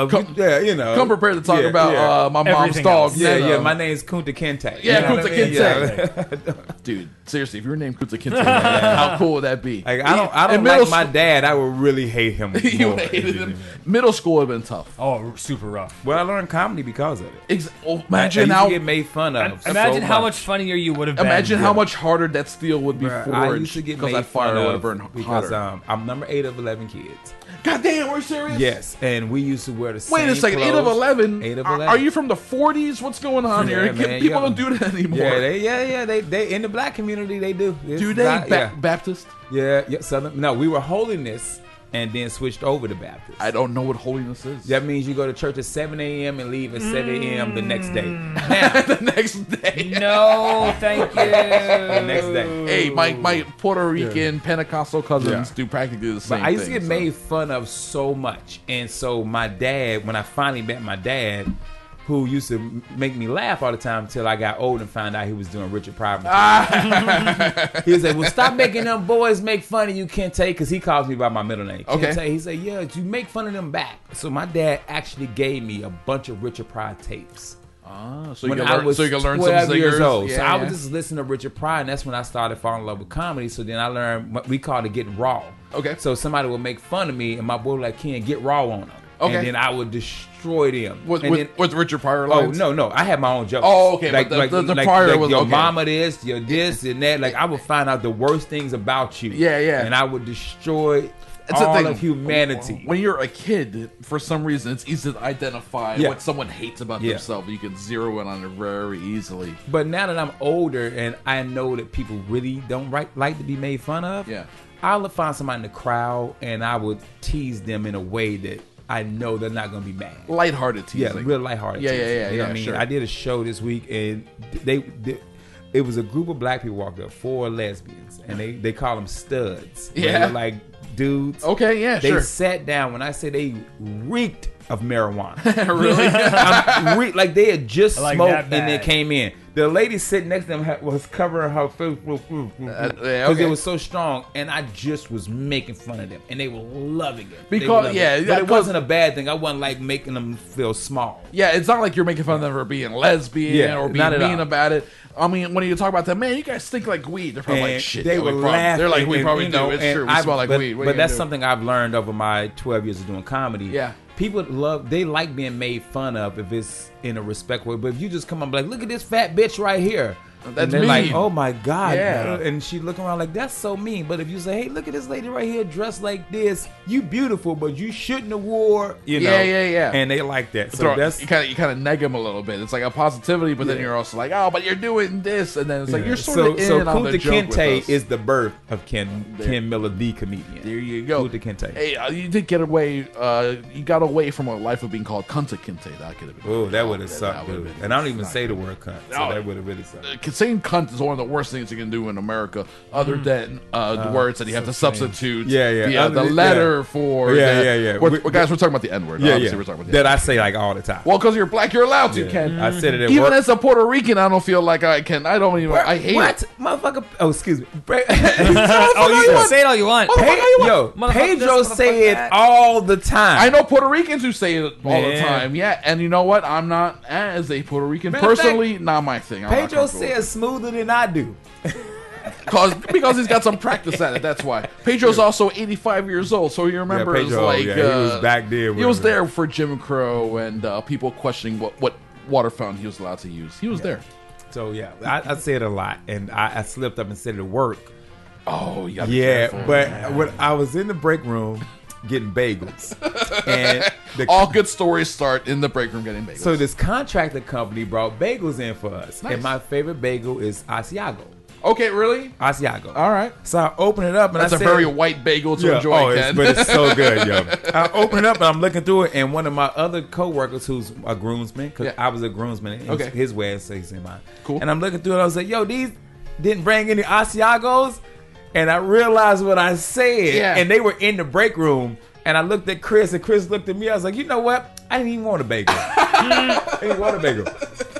Yeah, you know. Come prepared to talk Yeah, about yeah. uh, my mom's Everything dog. else. Yeah, Nana. yeah. My name's Kunta Kinte. Yeah, You know Kunta what I mean? Kinte. Yeah. Dude, seriously, if you were named Kunta Kinte, man, how cool would that be? Like I don't, I don't In like middle my school- dad. I would really hate him. You more. hated him. Middle school would have been tough. Oh, super rough. Well, I learned comedy because of it. Ex- oh, I imagine used how to get made fun of. Imagine so how much funnier you would have been. imagine how much harder that steel would be Bruh, I forged used to get because made that fire fun would have of burned because hotter. um, I'm number eight of eleven kids. God damn, we're serious. Yes, and we used to wear the same. Wait a second, eight of clothes. eleven. Eight of Are- eleven. Are you from the forties? What's going on Yeah, here? man, People yeah. don't do that anymore. Yeah, they, yeah, yeah. They, they in the black community they do. It's do they? not- Ba- yeah. Baptist? Yeah, yeah. Southern. No, we were holiness and then switched over to Baptist. I don't know what holiness is. That means you go to church at seven a.m. and leave at seven a.m. the next day. the next day. No, thank you. The next day. Hey, my, my Puerto Rican Pentecostal cousins Yeah. do practically the same But I used thing. to get so. made fun of so much. And so my dad, when I finally met my dad, who used to m- make me laugh all the time until I got old and found out he was doing Richard Pryor. He was like, well, stop making them boys make fun of you, Kente, because he calls me by my middle name. Okay. Kente. He said, yeah, you make fun of them back. So my dad actually gave me a bunch of Richard Pryor tapes. Ah, so you when can I learn, was so you can learn some twelve singers. years old. Yeah, so I yeah. was just listening to Richard Pryor, and that's when I started falling in love with comedy. So then I learned what we called it getting raw. Okay. So somebody would make fun of me, and my boy would like, Ken, get raw on them. Okay. And then I would destroy them. With, and with, then, with Richard Pryor oh, lines? no, no. I had my own jokes. Oh, okay, Like, but the- like, the- the like, Pryor like was- your okay. mama this, your this, and that. Like, I would find out the worst things about you. Yeah, yeah. And I would destroy That's the all thing. of humanity. When you're a kid, for some reason, it's easy to identify Yeah. what someone hates about Yeah. themselves. You can zero in on it very easily. But now that I'm older and I know that people really don't right, like to be made fun of, Yeah. I'll find somebody in the crowd and I would tease them in a way that I know they're not going to be mad. Lighthearted teasing. Yeah, real lighthearted Yeah, yeah, teasing. yeah, You know yeah, what I mean? sure. I did a show this week and they, they it was a group of black people walked up, four lesbians, and they, they call them studs. Yeah. They were like dudes. Okay, yeah, they sure. sat down. When I say they reeked of marijuana. Really? I'm re- like they had just Like smoked that and then bad. came in. The lady sitting next to them ha- was covering her face because Uh, yeah, okay. it was so strong, and I just was making fun of them, and they were loving it. They Because- were loving yeah, it. yeah, but it 'cause- wasn't a bad thing. I wasn't like making them feel small. Yeah, it's not like you're making fun of them for being lesbian Yeah, or being not at mean all. about it. I mean, when you talk about that, man, you guys stink like weed. They're probably And like, shit. they yeah, we were probably- laughing. They're like, we and, probably you know, do. It's and true. We I- smell like but, weed. What but you that's gonna do? something I've learned over my twelve years of doing comedy. Yeah. People love, they like being made fun of if it's in a respectful way. But if you just come up like, look at this fat bitch right here. That's and they're mean. like, oh my God. Yeah. And she looking around like, that's so mean. But if you say, hey, look at this lady right here dressed like this. You beautiful, but you shouldn't have wore, you know. Yeah, yeah, yeah. And they like that. So Throw- that's, you kind of you kind of neg them a little bit. It's like a positivity, but then Yeah. you're also like, oh, but you're doing this, and then it's like yeah. you're sort so, of in so on the Kunta joke with Kinte us. is the birth of Ken, There. Ken Miller, the comedian. There you go. Kunta Kinte. Hey, uh, you did get away. Uh, you got away from a life of being called Kunta Kinte. That could have been. Oh, that would have that- sucked, that would've dude. been And I don't even not say the good. word cunt, so No. that would have really sucked. Uh, saying cunt is one of the worst things you can do in America, other than uh, the Uh, words that you have so to strange. substitute. Yeah, yeah. The, uh, Other the than- letter yeah. for. Yeah, the- yeah, yeah. We're, We- we're- guys, we're talking about the N word. Yeah, Obviously, yeah. we're talking about the That N-word. I say like all the time. Well, because you're black, you're allowed to, Yeah. Ken. I said it at Even work. as a Puerto Rican, I don't feel like I can. I don't even. I hate what? it. Motherfucker. Oh, excuse me. Bra- Oh, you can say it all you want. Pe- Yo, Motherfucker Pedro this, motherfucker say it that. all the time. I know Puerto Ricans who say it all the Man. time. Yeah, and you know what? I'm not as a Puerto Rican Matter of personally. Not my thing. I'm not Pedro comfortable with it. says smoother than I do. Cause, because he's got some practice at it. That's why. Pedro's also eighty-five years old, so he remembers Pedro, like yeah, he was uh, back there He with was it. there for Jim Crow and uh, people questioning what what water fountain he was allowed to use. He was there. So yeah, I, I say it a lot, and I, I slipped up and said it at work. Oh, you gotta be Yeah, careful. but when I was in the break room getting bagels, and the, all good stories start in the break room getting bagels. so this contractor company brought bagels in for us, Nice. and my favorite bagel is Asiago. Okay, really? Asiago. All right. So I open it up, and That's I a said, very white bagel to Yeah, enjoy, oh, it's- Ken. but it's so good, yo. I open it up and I'm looking through it, and one of my other coworkers, who's a groomsman, because Yeah. I was a groomsman, in Okay. his, his way, so he's in mine. Cool. And I'm looking through it, I was like, yo, these didn't bring any Asiagos, and I realized what I said, Yeah. and they were in the break room, and I looked at Chris, and Chris looked at me. I was like, you know what? I didn't even want a bagel. I didn't want a bagel.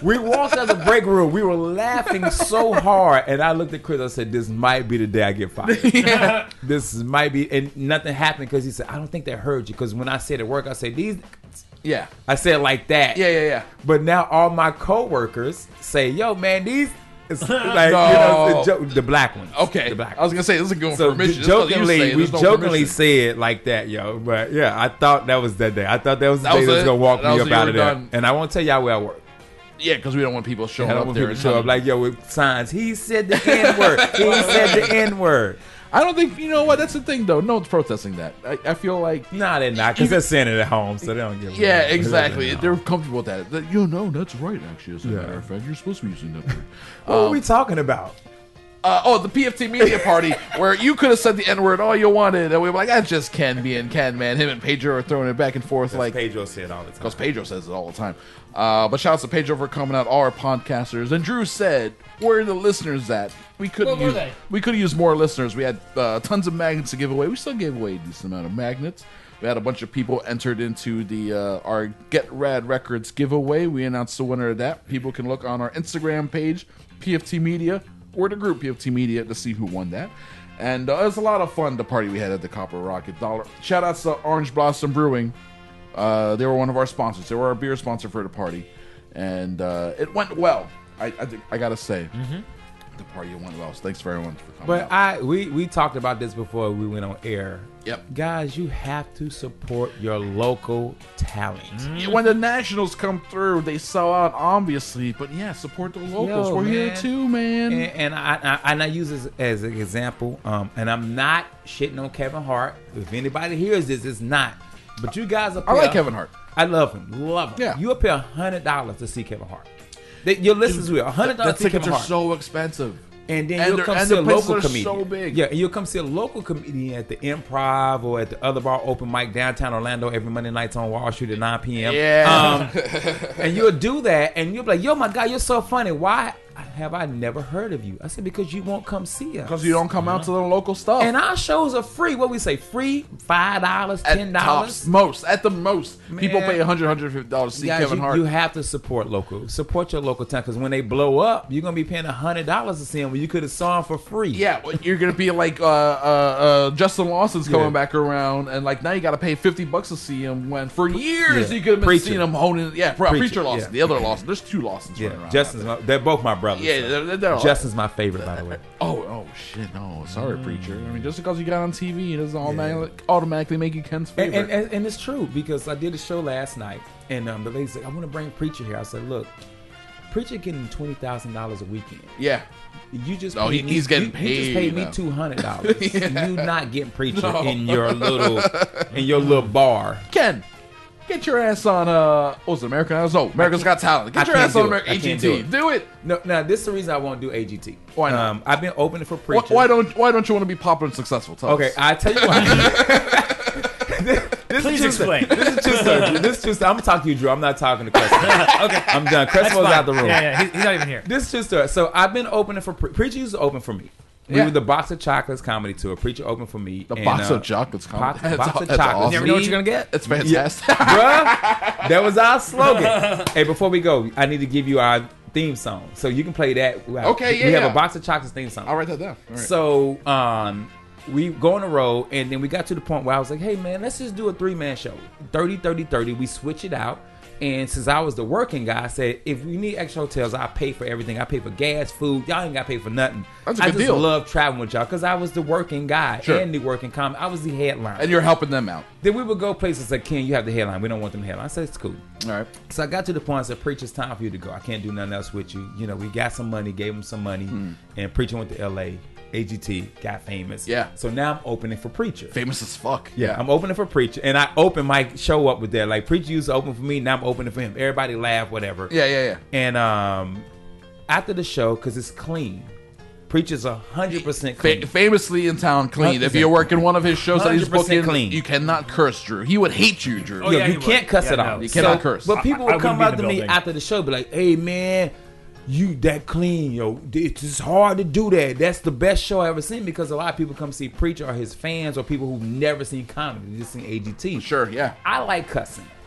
We walked out of the break room. We were laughing so hard, and I looked at Chris. I said, "This might be the day I get fired. Yeah. This might be." And nothing happened because he said, "I don't think they heard you." Because when I said at work, I said, "These." Yeah. I said it like that. Yeah, yeah, yeah. But now all my coworkers say, "Yo, man, these." It's like, no. you know, the, jo- the black ones. Okay. The black I was going to say, this is going so for permission. Jokingly, we no jokingly permission. said like that, yo. But yeah, I thought that was that day. I thought that was the that day was that was going to walk that me up out of there. Done. And I won't tell y'all where I work. Yeah, because we don't want people showing I don't up want there. people to show up like, yo, with signs. He said the N word. He said the N word. I don't think, you know what, that's the thing, though. No one's protesting that. I, I feel like... Nah, they're not, because they're saying it at home, so they don't give a Yeah, shit. exactly. They're comfortable with that. that. You know, that's right, actually, as a Yeah. matter of fact. You're supposed to be using that word. What um, were we talking about? Uh, oh, the P F T Media Party, where you could have said the N-word all you wanted, and we were like, that's just Ken being Ken, man. Him and Pedro are throwing it back and forth. That's like Pedro said all the time. Because Pedro says it all the time. Uh, but shout out to Pedro for coming out, all our podcasters. And Drew said, where are the listeners at? We could Where were use they? we could use more listeners. We had uh, tons of magnets to give away. We still gave away a decent amount of magnets. We had a bunch of people entered into the uh, our Get Rad Records giveaway. We announced the winner of that. People can look on our Instagram page, P F T Media, or the group P F T Media to see who won that. And uh, it was a lot of fun, the party we had at the Copper Rocket Dollar. Shout outs to Orange Blossom Brewing. Uh, they were one of our sponsors. They were our beer sponsor for the party. And uh, it went well. I I, think, I gotta say. Mm-hmm. The party went well. So thanks for everyone for coming But out. I we, we talked about this before we went on air. Yep. Guys, you have to support your local talent. Yeah, when the Nationals come through, they sell out, obviously. But yeah, support the locals. Yo, We're here man. too, man. And, and I, I and I use this as an example. Um, and I'm not shitting on Kevin Hart. If anybody hears this, it's not. But you guys are. I like Kevin Hart. I love him. Love him. Yeah. You'll pay a hundred dollars to see Kevin Hart. They, you'll listen to it. A hundred The dollars to see tickets Kevin are Hart. so expensive. And then And you'll they're- come and see the a places local are comedian. so big. Yeah, and you'll come see a local comedian at the Improv or at the Other Bar Open Mic downtown Orlando every Monday nights on Wall Street at nine p.m. Yeah. Um, and you'll do that, and you'll be like, yo, my God, you're so funny. Why have I never heard of you? I said, because you won't come see us. Because you don't come out to the local stuff. And our shows are free. What we say, free? five dollars, At ten tops, dollars? most. At the most. Man. People pay one hundred dollars, one hundred fifty dollars to see Guys, Kevin you, Hart. you have to support local. Support your local town, because when they blow up, you're going to be paying one hundred dollars to see them when you could have saw them for free. Yeah, well, you're gonna be like uh, uh, uh, Justin Lawson's coming Yeah. back around, and like now you got to pay fifty bucks to see him. When for years Yeah. you could have been Preacher. seeing him honing. Yeah, Preacher, Preacher, Preacher Lawson, yeah. the other Lawson. There's two Lawsons running Yeah, around. Justin's my, they're both my brothers. Yeah, so. they're- they're all- Justin's my favorite, by the way. Oh, oh shit, no, sorry, Mm. Preacher. I mean, just because you got on T V, it doesn't automatically, automatically make you Ken's And, favorite. and, and, and it's true, because I did a show last night, and um, the lady said, I want to bring Preacher here. I said, look, Preacher getting twenty thousand dollars a weekend. yeah, You just No, paid he- me, he's getting you, you just paid paid me now. two hundred dollars. Yeah. You not getting Preacher No. in your little in your little bar. Ken, get your ass on. Uh, what was it, American Idol? No, America's Got Talent. Get I your can't ass on do it. American I A G can't T. do it. Do it. No, now this is the reason I won't do A G T. Why not? Um, I've been opening for Why, Preacher. why don't Why don't you want to be popular and successful? Tell Okay, us. I tell you why. this, this Please is true explain. Stuff. This is true stuff. Drew. This is true stuff. I'm gonna talk to you, Drew. I'm not talking to Crestwell. Okay. I'm done. That's Crestwell's fine. out the room. Yeah, yeah, he's, he's not even here. This is true stuff. So I've been opening for Pre- Preacher. Used to open for me. We Yeah. were the Box of Chocolates comedy tour. Preacher opened for me. The and, Box uh, of Chocolates Box, comedy. box That's- of that's Chocolates. awesome. You never know what Me- you're gonna get. It's fantastic. Bruh, that was our slogan. Hey, before we go, I need to give you our theme song, so you can play that. Okay, yeah, We have yeah. a Box of Chocolates theme song. I'll write that down. All right. So, um, we go on the road, and then we got to the point where I was like, hey, man, let's just do a three-man show. thirty, thirty, thirty. We switch it out. And since I was the working guy, I said, if we need extra hotels, I pay for everything. I pay for gas, food. Y'all ain't got to pay for nothing. That's a I good just deal. love traveling with y'all because I was the working guy Sure. and the working comic. I was the headliner. And you're helping them out. Then we would go places like, Ken, you have the headline. We don't want them to headline. I said, it's cool. All right. So I got to the point, I said, Preacher, it's time for you to go. I can't do nothing else with you. You know, we got some money, gave him some money, and Preacher went to L A. A G T got famous. Yeah. So now I'm opening for Preacher. Famous as fuck. Yeah, I'm opening for Preacher. And I open my show up with that. Like, Preacher used to open for me, now I'm opening for him. Everybody laugh, whatever. Yeah, yeah, yeah. And um, after the show, because it's clean, Preacher's one hundred percent clean. Fa- famously in town, clean. one hundred percent If you're working one of his shows that he's one hundred percent booking, clean. you cannot curse, Drew. He would hate you, Drew. Oh, Yo, yeah, you he would. can't cuss Yeah, it no. out. You cannot So- curse. But people I- I would come wouldn't up be to in the me building. after the show, be like, "Hey, man, you that clean, yo? It's just hard to do that. That's the best show I ever seen." Because a lot of people come see Preacher or his fans or people who've never seen comedy, they just seen A G T. Sure, yeah. I like cussing.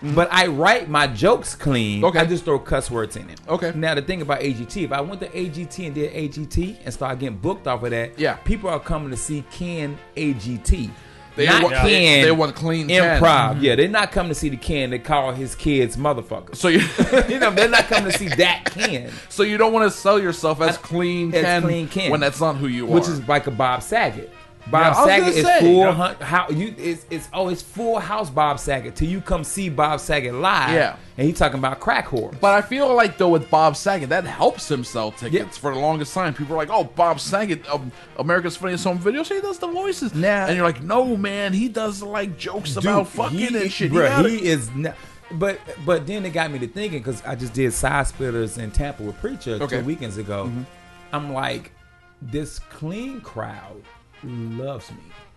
but I write my jokes clean. Okay. I just throw cuss words in it. Okay. Now the thing about A G T, if I went to A G T and did A G T and started getting booked off of that, yeah, people are coming to see Ken A G T. They not want, Ken. They, they want clean improv. ten. Yeah, they're not coming to see the Ken. They call his kids motherfuckers. So you, you know, they're not coming to see that Ken. So you don't want to sell yourself as clean As Ken, clean Ken when that's not who you are. Which is like a Bob Saget. Bob Yeah, I was Saget gonna is say, full yeah. hun- how you it's it's oh it's full house Bob Saget till you come see Bob Saget live. Yeah. and he talking about crack whore. But I feel like though with Bob Saget that helps him sell tickets for the longest time. People are like, "Oh, Bob Saget, um, America's Funniest Home Videos, he does the voices." Nah. And you're like, "No, man, he does like jokes Dude, about fucking he, and shit." Bro, You gotta- he is not. But but then it got me to thinking because I just did Side Splitters in Tampa with Preacher Okay. two weekends ago. Mhm. I'm like, this clean crowd loves me.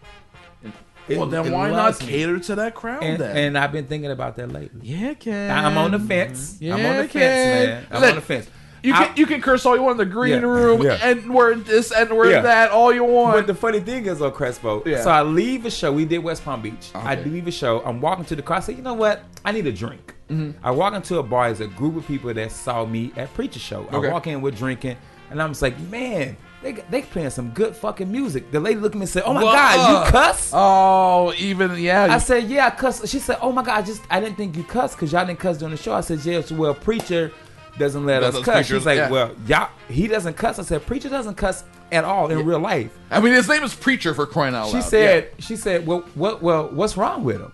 It- Well, then it why not loves me. cater to that crowd And, then? and I've been thinking about that lately. Yeah, Ken. I'm on the fence. Yeah, I'm on the Ken. fence, man. I'm Look, on the fence. You I- can you can curse all you want in the green Yeah, room yeah. and we're this and we're Yeah. that all you want. But the funny thing is, on Crespo, Yeah. so I leave a show. We did West Palm Beach. I Okay. leave a show. I'm walking to the car. I say, you know what? I need a drink. Mm-hmm. I walk into a bar. There's a group of people that saw me at Preacher Show. Okay. I walk in, we're drinking, and I'm just like, man, they they playing some good fucking music. The lady looked at me and said, oh my Well, God, uh, you cuss? Oh, even yeah. I said, yeah, I cuss. She said, oh my God, I just I didn't think you cuss because y'all didn't cuss during the show. I said, yeah, so, well, Preacher doesn't let Let us those cuss. preachers- She's like, yeah. well, y'all, he doesn't cuss. I said, Preacher doesn't cuss at all in real life. I mean, his name is Preacher, for crying out She loud. said, she said, well, what, well, what's wrong with him?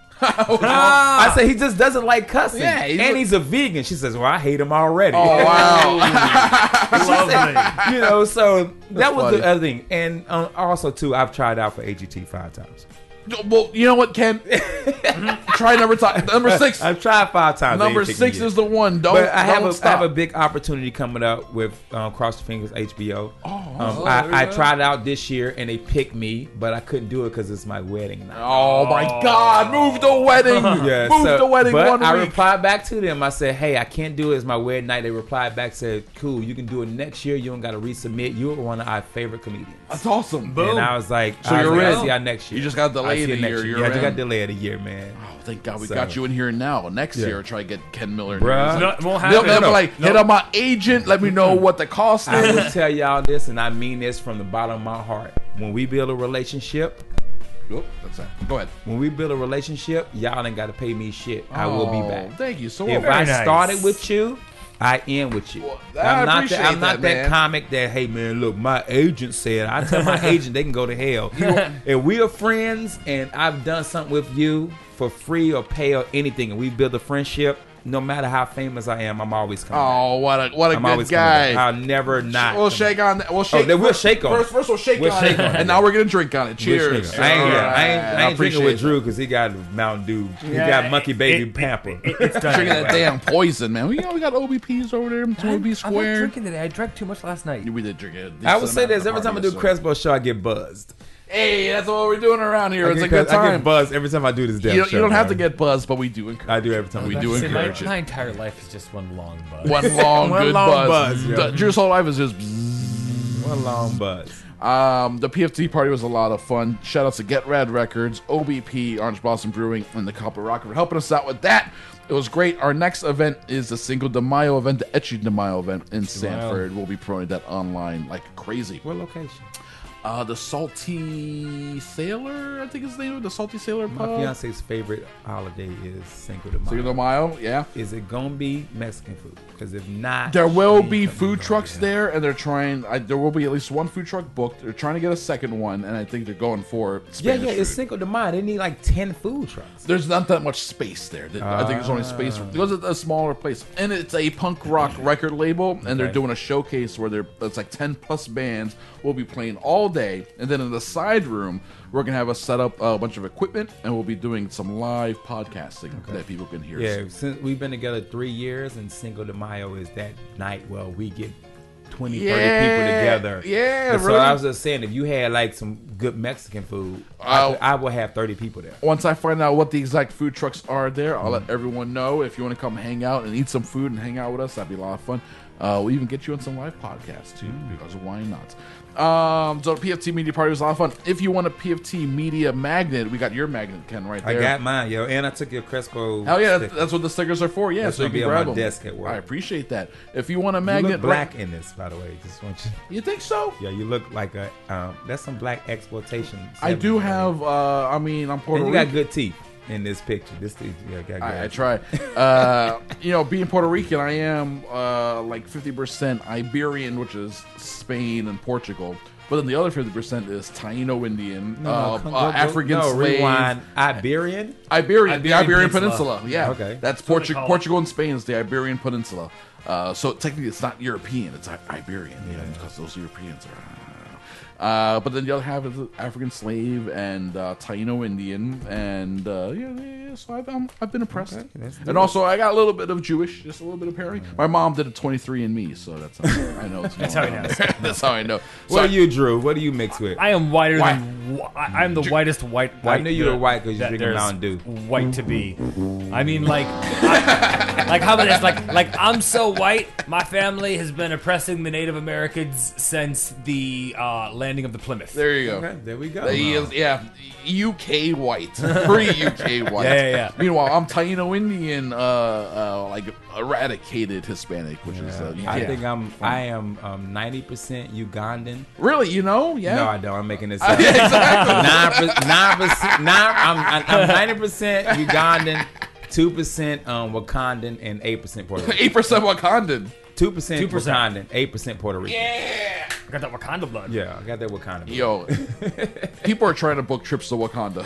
I said, he just doesn't like cussing. Yeah, he's and a- he's a vegan. She says, well, I hate him already. Oh, wow. She said, you know, so that was funny. the other thing. And um, also, too, I've tried out for A G T five times. Well, you know what, Ken? Try number t- number six. I've tried five times. Number They didn't six take me is yet. the one. Don't, But I have don't a, stop. I have a big opportunity coming up with um, Cross the Fingers H B O. Oh, um, oh, I, there I you go. tried out this year and they picked me, but I couldn't do it because it's my wedding night. Oh my God! Move the wedding. Yeah, Move so- the wedding but one I week. replied back to them. I said, "Hey, I can't do it. It's my wedding night." They replied back, said, "Cool, you can do it next year. You don't got to resubmit. You are one of our favorite comedians." That's awesome. And I was like, So I was you're like, in. I'll see y'all next year. You just got I'll delayed see a you next year. year. You're Yeah, I just in. got delayed a year, man. Oh, thank God we So- got you in here now. Next Yeah. year, try to get Ken Miller in Bruh. here. No, Like, won't they'll- happen. they'll be No, like, no. hit on my agent. Let me know what the cost I is. will tell y'all this, and I mean this from the bottom of my heart. When we build a relationship, Oh, that's it. Go ahead. when we build a relationship, y'all ain't got to pay me shit. I will be Oh, back. Thank you so If much. I nice. started with you, I end with you. I I'm not appreciate that. I'm not that, that, man. comic that, hey man, look, my agent said. I tell my agent they can go to hell. If we are friends and I've done something with you for free or pay or anything, and we build a friendship, no matter how famous I am, I'm always coming. Oh, what a what a I'm good always coming guy. back. I'll never not. We'll come shake back. on that. We'll shake. then we'll first- shake on first. it. First, we'll shake We'll on shake it, on it. and now we're gonna drink on it. We'll Cheers. shake on it. I ain't, yeah, I ain't, I I ain't drinking appreciate with it. Drew because he got Mountain Dew. He Yeah, got Monkey it- Baby it- Pamper. it- it's done. Drinking that anyway. damn poison, man. We got we got O B Ps over there. O B I'm Square. not drinking today. I drank too much last night. We did drink it. I would say this every time I do a Crespo show, I get buzzed. Hey, that's what we're doing around here. I It's get, a good I get time. buzzed every time I do this damn You don't, show. you don't have to man. get buzzed, but we do encourage. I do every time. We I do See, my, encourage my it. entire life is just one long buzz. One long One good long buzz. buzz, yeah. The- Drew's whole life is just. bzzz. One long buzz. Um, the P F T party was a lot of fun. Shout out to Get Rad Records, O B P, Orange Blossom Brewing, and the Copper Rock for helping us out with that. It was great. Our next event is the Cinco de Mayo event, the Etchy de Mayo event in Sanford. We'll be promoting that online like crazy. What location? Uh, the Salty Sailor, I think is the name of the Salty Sailor My pub. fiance's favorite holiday is Cinco de Mayo. Cinco de Mayo, yeah. Is it gonna be Mexican food? Because if not, There will she be ain't coming food back. trucks there, and they're trying. I, there will be at least one food truck booked. They're trying to get a second one, and I think they're going for Yeah, Spanish yeah, it's food. Cinco de Mayo. They need like ten food trucks. There's not that much space there. I think there's only space Ah. because it's a smaller place, and it's a punk rock record label, and they're Okay. doing a showcase where they're it's like ten plus bands will be playing all day, and then in the side room we're gonna have us set up a bunch of equipment, and we'll be doing some live podcasting that people can hear. Yeah, since we've been together three years, and Cinco de Mayo is that night where we get twenty, Yeah, thirty people together. yeah, And so really. I was just saying, if you had like some good Mexican food, I, Oh. could, I will have thirty people there. Once I find out what the exact food trucks are there, I'll Mm. let everyone know. If you want to come hang out and eat some food and hang out with us, that'd be a lot of fun. Uh, we'll even get you on some live podcasts too, because why not? Um, so P F T Media Party was a lot of fun. If you want a P F T Media magnet, we got your magnet, Ken, right there. I got mine, yo, and I took your Crespo. Hell yeah, sticker. that's what the stickers are for. Yeah, That's so you gonna can be on grab my them. desk at work. I appreciate that. If you want a You magnet, look black in this, by the way. Just want you. You think so? Yeah, you look like a. Um, that's some black exploitation. I do have. Uh, I mean, I'm Puerto And you Rican. got good teeth in this picture. This teeth, yeah, got good. I, I try. Uh, you know, being Puerto Rican, I am uh, like fifty percent Iberian, which is Spain and Portugal. But then the other fifty percent is Taino Indian, No, uh, come- uh, go- go- African no, slave. rewind. Iberian? Iberian, the Iberian Iberian Peninsula. Peninsula. Yeah, Okay. that's That's what they Portu- call it. Portugal and Spain is the Iberian Peninsula. Uh, so technically, it's not European; it's I- Iberian. You know, because those Europeans are. Uh, but then the other half is African slave and uh, Taino Indian, and uh, yeah, yeah, so I've, um, I've been impressed. Okay, that's good. And also, I got a little bit of Jewish, just a little bit of pairing. My mom did a twenty-three and me, so that's how I know. It's That's going how he on. knows. That's how I know. What So are you, Drew? What do you mix with? I am whiter White. than wh- I, I'm the whitest white. I white knew you were that- white 'cause you that drink there's Mountain Dew. White to be. I mean, like, I, like how about this? Like, like I'm so white. My family has been oppressing the Native Americans since the uh, landing of the Plymouth. There you go. Okay, there we go. He is, yeah, U K white, pre-U K white. Yeah, yeah, yeah. Meanwhile, I'm Taino Indian, uh, uh, like eradicated Hispanic, which is. Uh, you I can't- think I'm. I am um, ninety percent Ugandan. Really, you know? Yeah. No, I don't. I'm making this up. Yeah, exactly. Nine, nine percent. Nine. I'm. I'm ninety percent Ugandan, two percent um, Wakandan, and eight percent Puerto Rican. Eight percent Wakandan. Two percent two percent. Wakandan, eight percent Puerto Rican. Yeah. I got that Wakanda blood. Yeah, I got that Wakanda. blood. Yo, people are trying to book trips to Wakanda.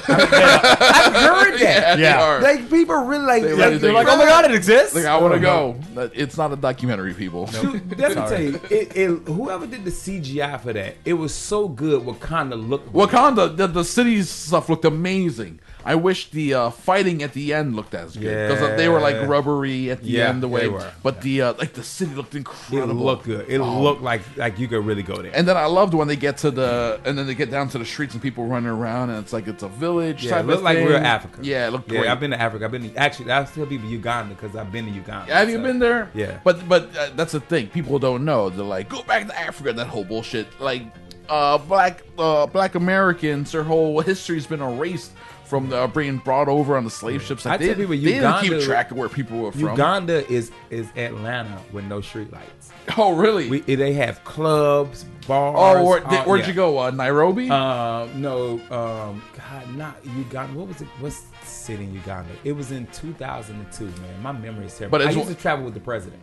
I've heard that. Yeah, they Yeah. are. Like people really like. They like, really They're like, oh my god, it exists. Like, I want to Oh, go. That- It's not a documentary, people. Dude, let me tell you, it, it, whoever did the C G I for that, it was so good. Wakanda looked. Wakanda, the, the city's stuff looked amazing. I wish the uh, fighting at the end looked as good because they were like Yeah. rubbery at the Yeah, end the way. they were. But the uh, like the city looked It incredible. looked good. It Oh. looked like like you could really go there. And then I loved when they get to the and then they get down to the streets and people running around and it's like it's a village. Yeah, type it of looked like thing. real Africa. Yeah, it looked Yeah, great. I've been to Africa. I've been to, actually. I tell people Uganda because I've been to Uganda. Have you so- been there? Yeah. But but uh, that's the thing. People don't know. They're like, go back to Africa. That whole bullshit. Like, uh, black uh, black Americans, their whole history's been erased from the, uh, being brought over on the slave ships. Like, I they, tell people, they didn't Uganda, keep track of where people were from. Uganda is is Atlanta with no streetlights. Oh, really? We, they have clubs, bars. oh, where, all- where'd yeah. you go? Uh, Nairobi? Uh, no, um, God, not Uganda. What was it? What's the city in Uganda? It was in two thousand two, man. My memory is terrible. But I it's- used to travel with the president.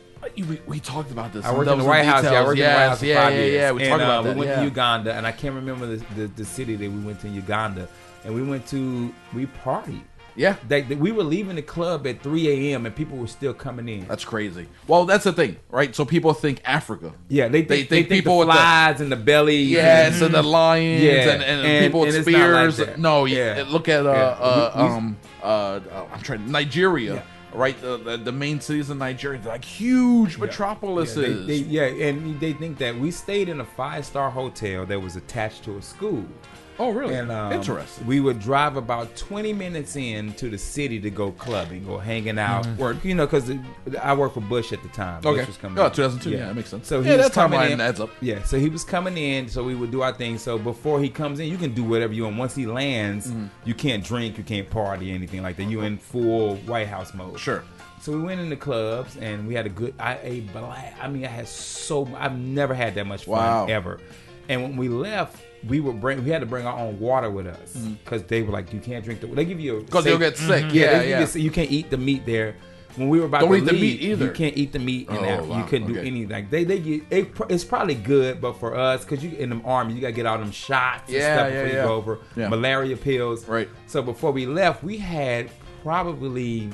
we, we talked about this. I worked That in the was White House. Yeah, I details. worked in the White Yes, House for yeah, five yeah, years. yeah. We and, talked uh, about that. We went yeah. to Uganda, and I can't remember the, the the city that we went to in Uganda, and we went to we partied. Yeah. They, they- we were leaving the club at three a.m. and people were still coming in. That's crazy. Well, that's the thing, right? So people think Africa. Yeah, they They think, think they think people the with the- flies and the belly. Yes, and the lions Yeah, and, and, and- people with and it's not like spears. that. no, yeah. Yeah. Look at uh, Yeah. uh, We- we- um uh, uh, I'm trying Nigeria, Yeah. right? The, the the main cities in Nigeria, they're like huge Yeah, metropolises. they, they, yeah, and they think that we stayed in a five star hotel that was attached to a school. oh, really? And um, Interesting. We would drive about twenty minutes in to the city to go clubbing or hanging out. Mhm. Or, you know, because I worked for Bush at the time. Okay. Bush was coming Oh, in. two thousand two, yeah, that makes sense. So he Yeah, was that coming timeline in. adds up. Yeah, so he was coming in, so we would do our thing. So before he comes in, you can do whatever you want. Once he lands, Mm-hmm. you can't drink, you can't party, anything like that. You're in full White House mode. Sure. So we went in the clubs and we had a good. I ate black. I mean, I had so. I've never had that much fun Wow. ever. And when we left, we would bring. We had to bring our own water with us because they were like, you can't drink the. They give you a. 'Cause you'll safe- get sick. Mhm. Yeah, they give yeah. You, a- you can't eat the meat there. When we were about Don't to eat the leave, meat either. you can't eat the meat in Oh, Africa. wow. You couldn't do Okay. anything. Like they, they get it, it's probably good, but for us, because you in the army, you gotta get all them shots and Yeah, stuff yeah, before yeah. you go over. Yeah. Malaria pills. Right. So before we left, we had probably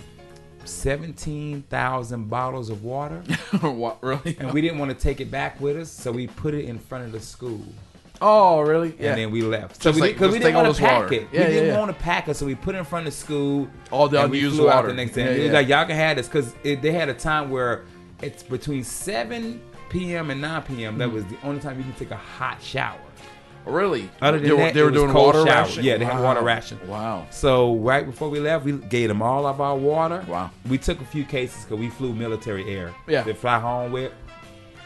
seventeen thousand bottles of water. What, really? And we didn't want to take it back with us, so we put it in front of the school. Oh, really? Yeah. And then we left. So Just we like- did, cause just we take didn't all want this to pack water. it. Yeah, we yeah, didn't yeah. want to pack it, so we put it in front of the school. All the and we unused flew out water. the next day. Yeah, It was yeah. like y'all can have this because they had a time where it's between seven p.m. and nine p.m. That was the only time you can take a hot shower. Really? Other than they were, that, they it were was doing cold water shower. ration? Yeah, they had Wow. water ration. Wow. So right before we left, we gave them all of our water. Wow. We took a few cases because we flew military air. Yeah. To fly home with.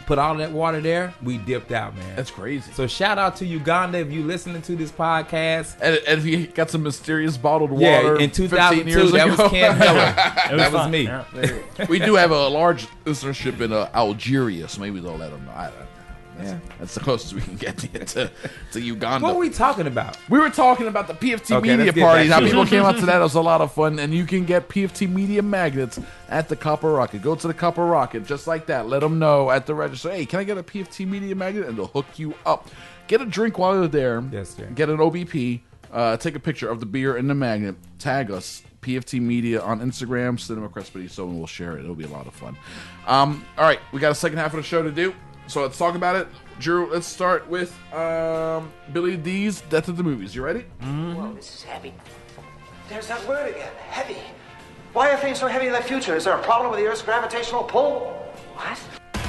put all that water there, we dipped out, man. That's crazy. So shout out to Uganda if you listening to this podcast. And, and if you got some mysterious bottled water, yeah, in two thousand two, years that ago. was Ken Miller. that was, fun. me. Yeah, we do have a large listenership in uh, Algeria, so maybe they'll let them know. I don't know. That's, yeah. that's the closest we can get to, to, to Uganda. What were we talking about? We were talking about the P F T Okay, Media let's get Party. back How to it. people came out to that. It was a lot of fun. And you can get P F T Media magnets at the Copper Rocket. Go to the Copper Rocket, just like that. Let them know at the register, hey, can I get a P F T Media magnet? And they'll hook you up. Get a drink while you're there. Yes, sir. Get an O B P. Uh, take a picture of the beer and the magnet. Tag us, P F T Media on Instagram, Cinema Crespediso, and we'll share it. It'll be a lot of fun. Um, all right, we got a second half of the show to do. So let's talk about it. Drew, let's start with um, Billy D's Death of the Movies. You ready? Mm-hmm. Whoa, this is heavy. There's that word again, heavy. Why are things so heavy in the future? Is there a problem with the Earth's gravitational pull? What?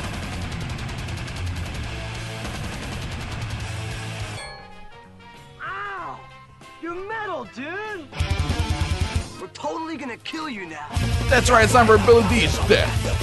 Ow! You're metal, dude! We're totally gonna kill you now. That's right, it's time for Billy D's Death. Death.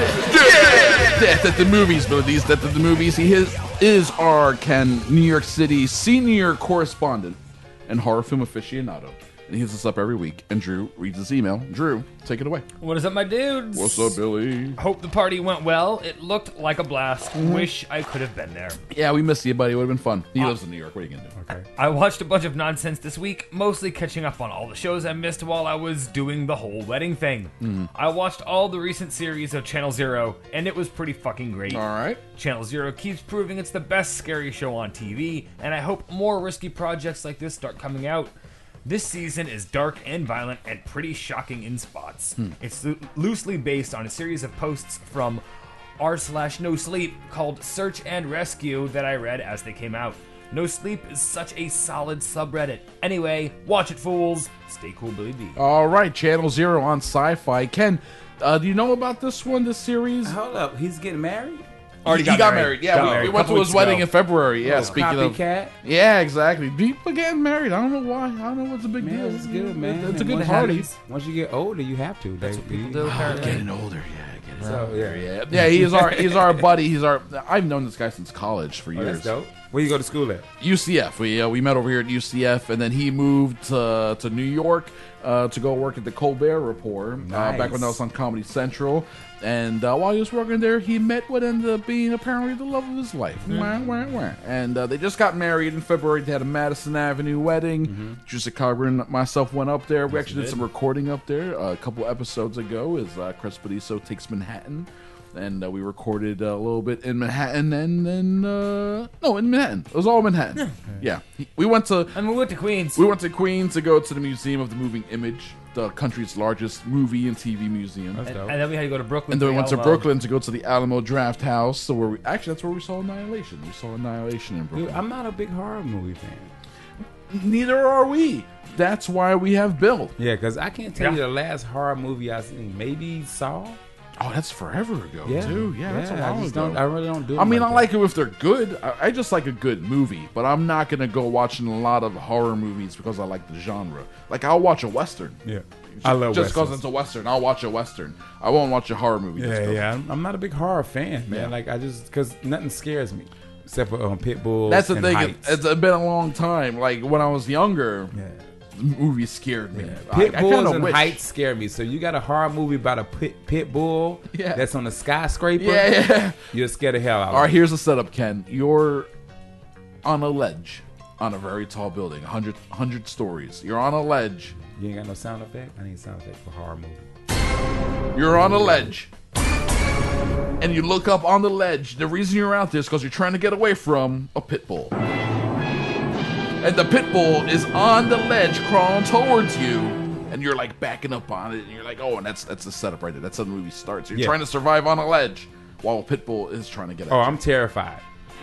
Death. Death at the Movies. Billy D's Death at the Movies. He is, is our Ken New York City senior correspondent and horror film aficionado. And he hits us up every week. And Drew reads his email. Drew, take it away. What is up, my dudes? What's up, Billy? Hope the party went well. It looked like a blast. Mm-hmm. Wish I could have been there. Yeah, we missed you, buddy. It would have been fun. He uh, lives in New York. What are you going to do? Okay. I watched a bunch of nonsense this week, mostly catching up on all the shows I missed while I was doing the whole wedding thing. Mm-hmm. I watched all the recent series of Channel Zero, and it was pretty fucking great. All right. Channel Zero keeps proving it's the best scary show on T V, and I hope more risky projects like this start coming out. This season is dark and violent and pretty shocking in spots. Hmm. It's lo- loosely based on a series of posts from r slash no sleep called Search and Rescue that I read as they came out. No Sleep is such a solid subreddit. Anyway, watch it, fools. Stay cool, Billy D. All right, Channel Zero on Sci-Fi. Ken, uh, do you know about this one, this series? Hold up, he's getting married? Already he, got he got married. married. Yeah, Got we, married we a went to couple his weeks wedding ago. in February. Yeah, Oh, speaking copycat? of, yeah, exactly. People getting married. I don't know why. I don't know what's a big Man, deal. it's good, man. It's a And good once party. You, once you get older, you have to. That's They- what people you- do, Oh, apparently. Getting older, yeah, getting So, older. yeah. Yeah, yeah. He's our he's our buddy. He's our. I've known this guy since college for Oh, years. that's dope. Where you go to school at? U C F. We uh, we met over here at U C F, and then he moved to, to New York uh, to go work at the Colbert Report uh, back when I was on Comedy Central. And uh, while he was working there, he met what ended up being apparently the love of his life. Wah, wah, wah. And uh, they just got married in February. They had a Madison Avenue wedding. Mm-hmm. Juicy Carver and myself went up there. We Yes, actually you did did. some recording up there uh, a couple episodes ago as uh, Crespediso Takes Manhattan. And uh, we recorded uh, a little bit in Manhattan, and then uh, no, in Manhattan. It was all Manhattan. Yeah, yeah. He- we went to. And we went to Queens. We went to Queens to go to the Museum of the Moving Image, the country's largest movie and T V museum. And, and then we had to go to Brooklyn. And then we for went to Alamo. Brooklyn to go to the Alamo Draft House. So where we actually that's where we saw Annihilation. We saw Annihilation in Brooklyn. Dude, I'm not a big horror movie fan. Neither are we. That's why we have Bill. Yeah, because I can't tell Yeah. you the last horror movie I seen. Maybe Saw. Oh, that's forever ago, Yeah. too. Yeah, that's a Yeah, I while just ago. don't- I really don't do I them mean, like I that. like it if they're good. I, I just like a good movie, but I'm not gonna go watching a lot of horror movies because I like the genre. Like I'll watch a western. Yeah. Just, I love just because westerns. it's a western. I'll watch a western. I won't watch a horror movie. just Yeah, 'cause- yeah. I'm, I'm not a big horror fan, man. Yeah. Like I just because nothing scares me except for um, pit bulls. That's the and thing. heights. It's, it's been a long time. Like when I was younger, Yeah. the movies scared me. I- Pit I bulls kinda and wish- heights scare me. So you got a horror movie about a pit, pit bull Yeah. that's on a skyscraper. Yeah, yeah. You're scared the hell out of All right, me. here's the setup, Ken. You're on a ledge on a very tall building, one hundred, one hundred stories. You're on a ledge. You ain't got no sound effect? I need sound effect for horror movie. You're on a ledge. And you look up on the ledge. The reason you're out there is because you're trying to get away from a pit bull. And the pit bull is on the ledge crawling towards you. And you're like backing up on it. And you're like, oh, and that's that's the setup right there. That's how the movie starts. You're Yeah. trying to survive on a ledge while a pit bull is trying to get Oh, out. I'm terrified.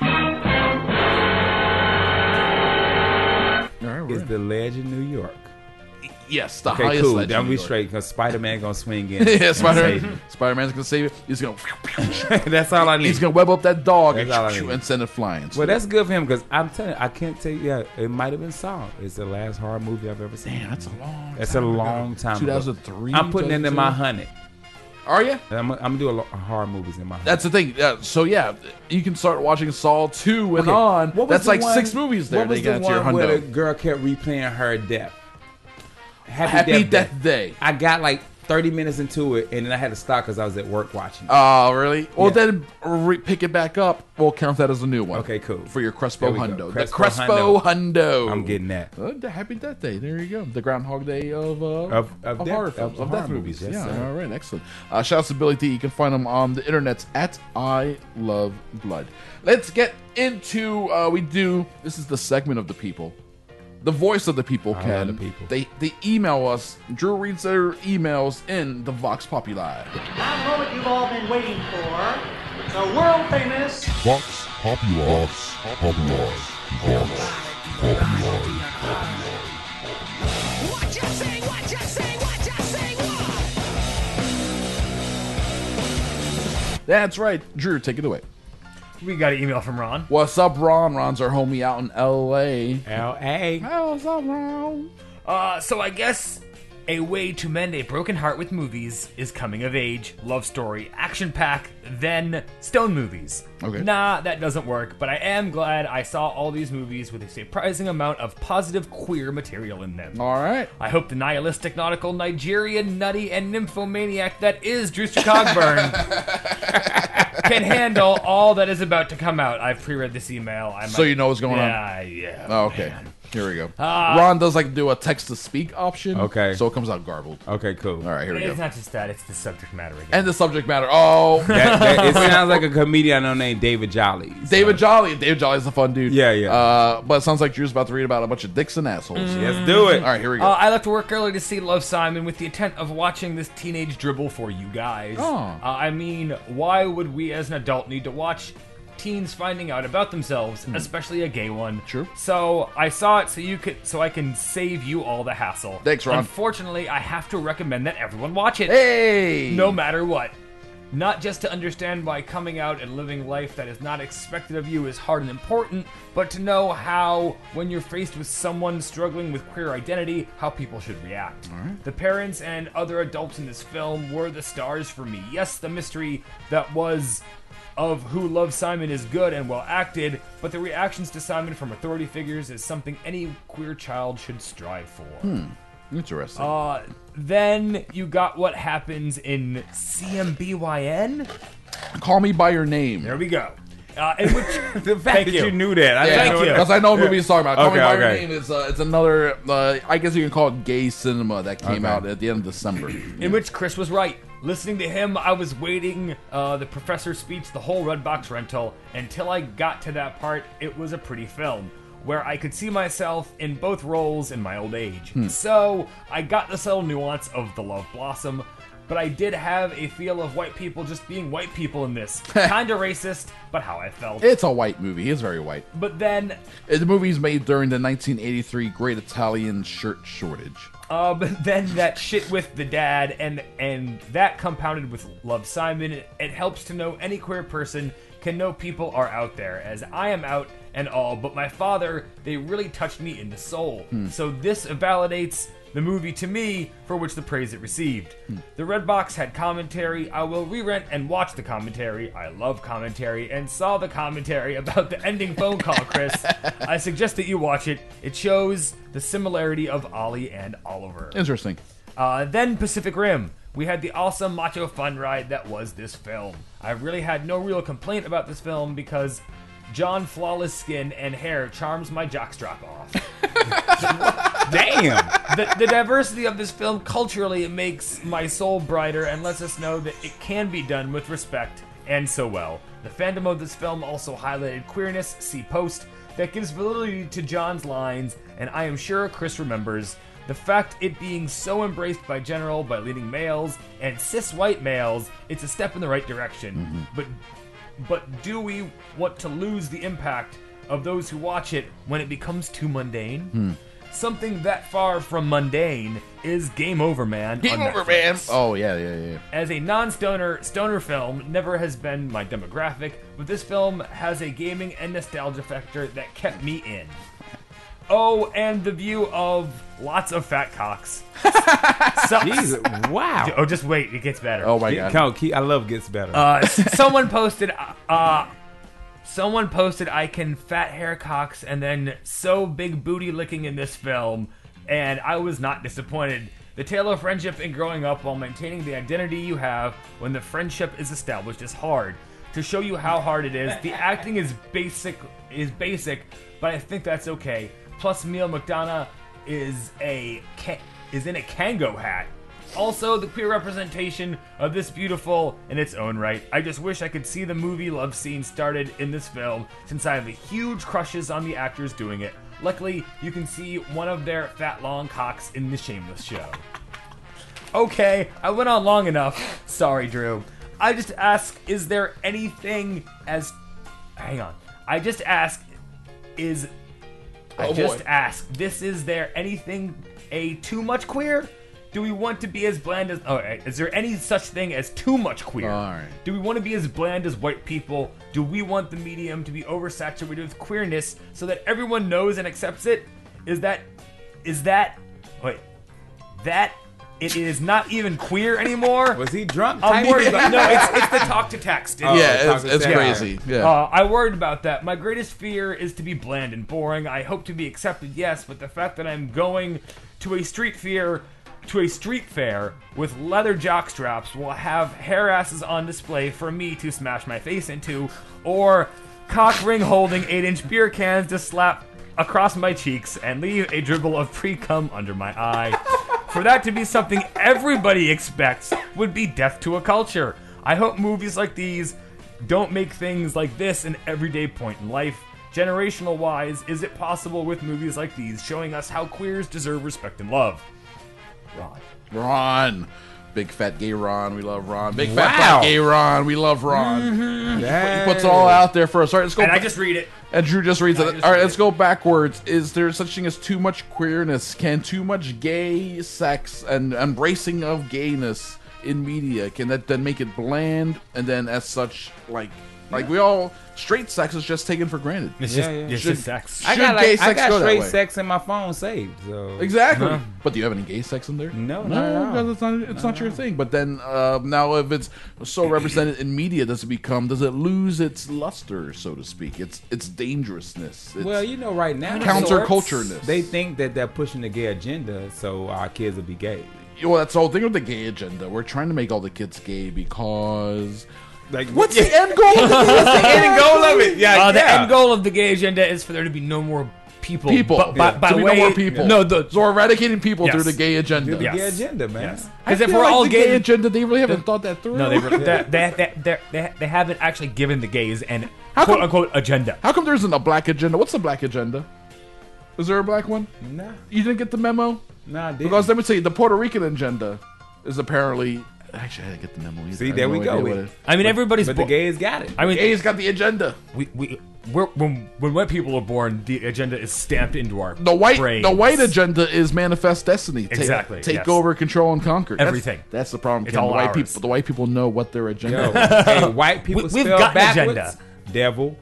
Is the ledge in New York? Yes, the okay, highest cool. ledge in Then New we York. straight because Spider Man gonna swing in. yeah, and Spider save Man. me. Spider Man's gonna save it. He's gonna. That's all I need. He's gonna web up that dog That's and, all I need. and send it flying. Well, that's good for him because I'm telling you, I can't tell you. Yeah, it might have been Saw. It's the last horror movie I've ever seen. Damn, that's a long. That's time a ago. long time. two thousand three. Ago. I'm putting it in my hundred. Are you? I'm, I'm gonna do a lot of horror movies in my house. That's the thing. Uh, so yeah, you can start watching Saw two and Okay, on. what was That's the like one- six movies there. What was They got the to your one where the hundo. girl kept replaying her death? Happy Death Day. I got like thirty minutes into it, and then I had to stop because I was at work watching it. Oh, really? Well, Yeah. then re- pick it back up. We'll count that as a new one. Okay, cool. For your There Crespo we go. Hundo. Crespo the Crespo Hundo. I'm getting that. Uh, the Happy Death Day. There you go. The Groundhog Day of, uh, Of- of death- horror of films. Of, horror death movies. movies, yes, yeah, sir. all right. Excellent. Uh, shout out to Billy D. You can find him on the internet at I Love Blood. Let's get into, uh, we do, this is the segment of the people. The voice of the people, I Ken. love the people. They, they email us. Drew reads their emails in the Vox Populi. Now the moment you've all been waiting for, the world famous Vox Populi. Vox Populi. Vox Populi. That's right. Drew, take it away. We got an email from Ron. What's up, Ron? Ron's our homie out in L A. L A. What's up, Ron? Uh, so I guess a way to mend a broken heart with movies is coming of age, love story, action pack, then stone movies. Okay. Nah, that doesn't work, but I am glad I saw all these movies with a surprising amount of positive queer material in them. All right. I hope the nihilistic, nautical, Nigerian, nutty, and nymphomaniac that is Drewster Cogburn can handle all that is about to come out. I've pre-read this email. I So you know what's going yeah, on? Yeah, Oh, okay. Here we go. Uh, Ron does like do a text-to-speak option. Okay. So it comes out garbled. Okay, cool. All right, here we It's go. not just that, it's the subject matter again. And the subject matter. Oh. That- that- it sounds like a comedian I know named David Jolly. so- David Jolly. David Jolly's a fun dude. Yeah, yeah. Uh, but it sounds like Drew's about to read about a bunch of dicks and assholes. Let's do it. All right, here we go. Uh, I left work early to see Love, Simon with the intent of watching this teenage dribble for you guys. Oh. Uh, I mean, why would we as an adult need to watch teens finding out about themselves, especially a gay one? True. So I saw it so you could, so I can save you all the hassle. Thanks, Ron. Unfortunately, I have to recommend that everyone watch it. Hey! No matter what. Not just to understand why coming out and living life that is not expected of you is hard and important, but to know how, when you're faced with someone struggling with queer identity, how people should react. The parents and other adults in this film were the stars for me. Yes, the mystery that was of who loves Simon is good and well acted, but the reactions to Simon from authority figures is something any queer child should strive for. Hmm. Interesting. Uh, then you got what happens in C M B Y N. Call Me By Your Name. There we go. Uh, in which The fact Thank that you. you. knew that. I Yeah, didn't know because that. I know what movie he's talking about. Call Okay, Me By Your okay. Name is uh, it's another. Uh, I guess you can call it gay cinema that came Okay. out at the end of December. in which Chris was right. Listening to him, I was waiting uh, the professor speech, the whole Redbox rental, until I got to that part. It was a pretty film where I could see myself in both roles in my old age. So I got the subtle nuance of the love blossom, but I did have a feel of white people just being white people in this. Kinda racist, but how I felt. It's a white movie. It's very white. But then Uh, The movie's made during the nineteen eighty-three Great Italian Shirt Shortage. Uh, but then that shit with the dad, and and that compounded with Love, Simon, it, it helps to know any queer person can know people are out there, as I am out and all, but my father, they really touched me in the soul. So this validates the movie to me, for which the praise it received. The Redbox had commentary. I will re-rent and watch the commentary. I love commentary, and saw the commentary about the ending phone call, Chris. I suggest that you watch it. It shows the similarity of Ollie and Oliver. Interesting. Uh, then Pacific Rim. We had the awesome macho fun ride that was this film. I really had no real complaint about this film because John Flawless skin and hair charms my jockstrap off. Damn. The, the diversity of this film culturally makes my soul brighter and lets us know that it can be done with respect and so well. The fandom of this film also highlighted queerness, see post, that gives validity to John's lines, and I am sure Chris remembers. The fact it being so embraced by general, by leading males, and cis white males, it's a step in the right direction. But but do we want to lose the impact of those who watch it when it becomes too mundane? Hmm. Something that far from mundane is Game Over Man. Game on Over Man. Netflix. Oh yeah, yeah, yeah. As a non-stoner, stoner film never has been my demographic, but this film has a gaming and nostalgia factor that kept me in. Oh, and the view of lots of fat cocks. So, Jesus, wow. Oh, just wait, it gets better. Oh my Keep- god. keep- I love gets better. Uh, s- someone posted, uh, someone posted, I can fat hair cocks and then so big booty licking in this film, and I was not disappointed. The tale of friendship and growing up while maintaining the identity you have when the friendship is established is hard. To show you how hard it is, the acting is basic, is basic, but I think that's okay. Plus, Neil McDonough is a ca- is in a Kango hat. Also, the queer representation of this beautiful in its own right. I just wish I could see the movie love scene started in this film, since I have huge crushes on the actors doing it. Luckily, you can see one of their fat long cocks in the Shameless show. Okay, I went on long enough. Sorry, Drew. I just ask, is there anything as... Hang on. I just ask, is... I Oh, just boy. ask, this is there anything a too much queer? Do we want to be as bland as... Oh, is there any such thing as too much queer? All right. Do we want to be as bland as white people? Do we want the medium to be oversaturated with queerness so that everyone knows and accepts it? Is that... Is that... Wait. That... It is not even queer anymore. Was he drunk? I'm Type? worried about... No, it's, it's the talk to text. Oh, Yeah, it's- it's Yeah. crazy. Yeah. Uh, I worried about that. My greatest fear is to be bland and boring. I hope to be accepted, yes, but the fact that I'm going to a street fair, to a street fair with leather jockstraps will have hair asses on display for me to smash my face into, or cock ring holding eight inch beer cans to slap across my cheeks and leave a dribble of pre-cum under my eye. For that to be something everybody expects would be death to a culture. I hope movies like these don't make things like this an everyday point in life. Generational wise, is it possible with movies like these showing us how queers deserve respect and love? Ron. Ron. Big fat gay Ron. We love Ron. Big Wow. fat, fat gay Ron. We love Ron. Mhm. He, put- he puts it all out there for us. All right, let's go. And I ba- just read it. And Drew just reads I it. just All right, read let's go backwards. Is there such thing as too much queerness? Can too much gay sex and embracing of gayness in media, can that then make it bland and then as such, like, like we all, straight sex is just taken for granted. It's Yeah, just, yeah. it's Should- just sex. I should got, gay like, I sex got go that straight way? sex in my phone saved. So Exactly. Uh-huh. But do you have any gay sex in there? No, no, not at all. because it's not it's not your thing. But then uh, now, if it's so represented in media, does it become does it lose its luster, so to speak? Its its dangerousness. Its well, you know, right now countercultureness. They think that they're pushing the gay agenda, so our kids will be gay. Well, that's the whole thing with the gay agenda. We're trying to make all the kids gay because. Like, what's the end goal? Of the What's the end goal of it? Yeah, Uh, the yeah. end goal of the gay agenda is for there to be no more people. People. But by, Yeah. by So we way, know more people. No, the So we're eradicating people Yes. through the gay agenda. The gay Yes. agenda, man. Yes. I Because if feel we're like all the gay, gay agenda, they really haven't thought that through. no, they, they, they, they, they, they, they haven't actually given the gays an How quote come- unquote agenda. How come there isn't a black agenda? What's the black agenda? Is there a black one? Nah, You didn't get the memo? nah, I didn't. Because let me tell you, the Puerto Rican agenda is apparently. Actually, I didn't get the memo either. See, I have there no we go. idea We- what it- I mean, everybody's. but the bo- gays got it. I mean, Gays got the agenda. we we we're, when when white people are born, the agenda is stamped into our The white, brains. the white agenda is manifest destiny. Take, Exactly, Take yes. over, control, and conquer. That's- Everything. That's, the problem. It's Ken. all the white ours. people. The white people know what their agenda. Yo, is. hey, white people We- we've spell got an backwards. agenda. Devil.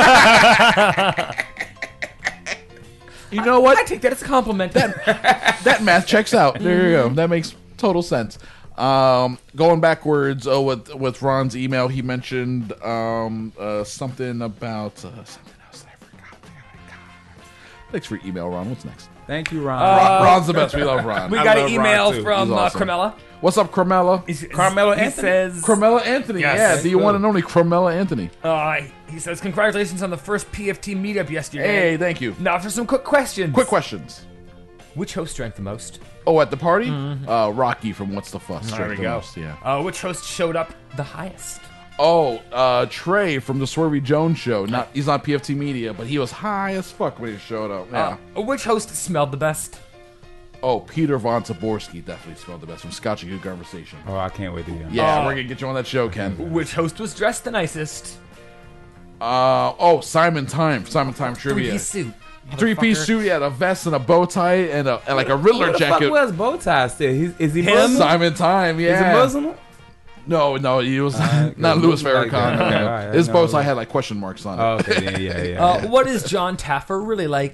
You know what? I take that as a compliment. That math checks out. There you go. That makes total sense. Um, going backwards, oh, with with Ron's email, he mentioned um, uh, something about uh, something else that I forgot. Thanks for your email, Ron. What's next? Thank you, Ron. Uh, Ron- Ron's the best. We love Ron. We I got an love Ron, email too. from He's uh, awesome. Carmela. What's up, Carmela? He's- Carmelo he Anthony? says, Carmela Anthony. Yes. Yeah, the one and only Carmela Anthony. uh, he says, congratulations on the first P F T meetup yesterday. Hey, thank you. Now for some quick questions. Quick questions. Which host drank the most? Oh, at the party? Uh, Rocky from What's the Fuss. There drank we the go. most, yeah. Uh, which host showed up the highest? Oh, uh, Trey from the Swervy Jones show. Not he's not P F T Media, but he was high as fuck when he showed up. Yeah. Uh, which host smelled the best? Oh, Peter Von Zaborski definitely smelled the best from Scotch and Good Conversation. Oh, I can't wait to hear him. Yeah, Uh, we're gonna get you on that show, Ken. Which host was dressed the nicest? Uh oh, Simon Time, Simon Time trivia. Three-piece suit. Three piece motherfucker. suit. He had a vest and a bow tie and, a, and like a Riddler Who the jacket. fuck was bow tie still? He's, is he Him? Muslim? Simon Time, yeah. Is he Muslim? No, no, he was Uh, not it Louis looked like Farrakhan. that. Okay, no. all right, His I bow know. tie had like question marks on it. Oh, okay, yeah, yeah, yeah. Uh, what is John Taffer really like?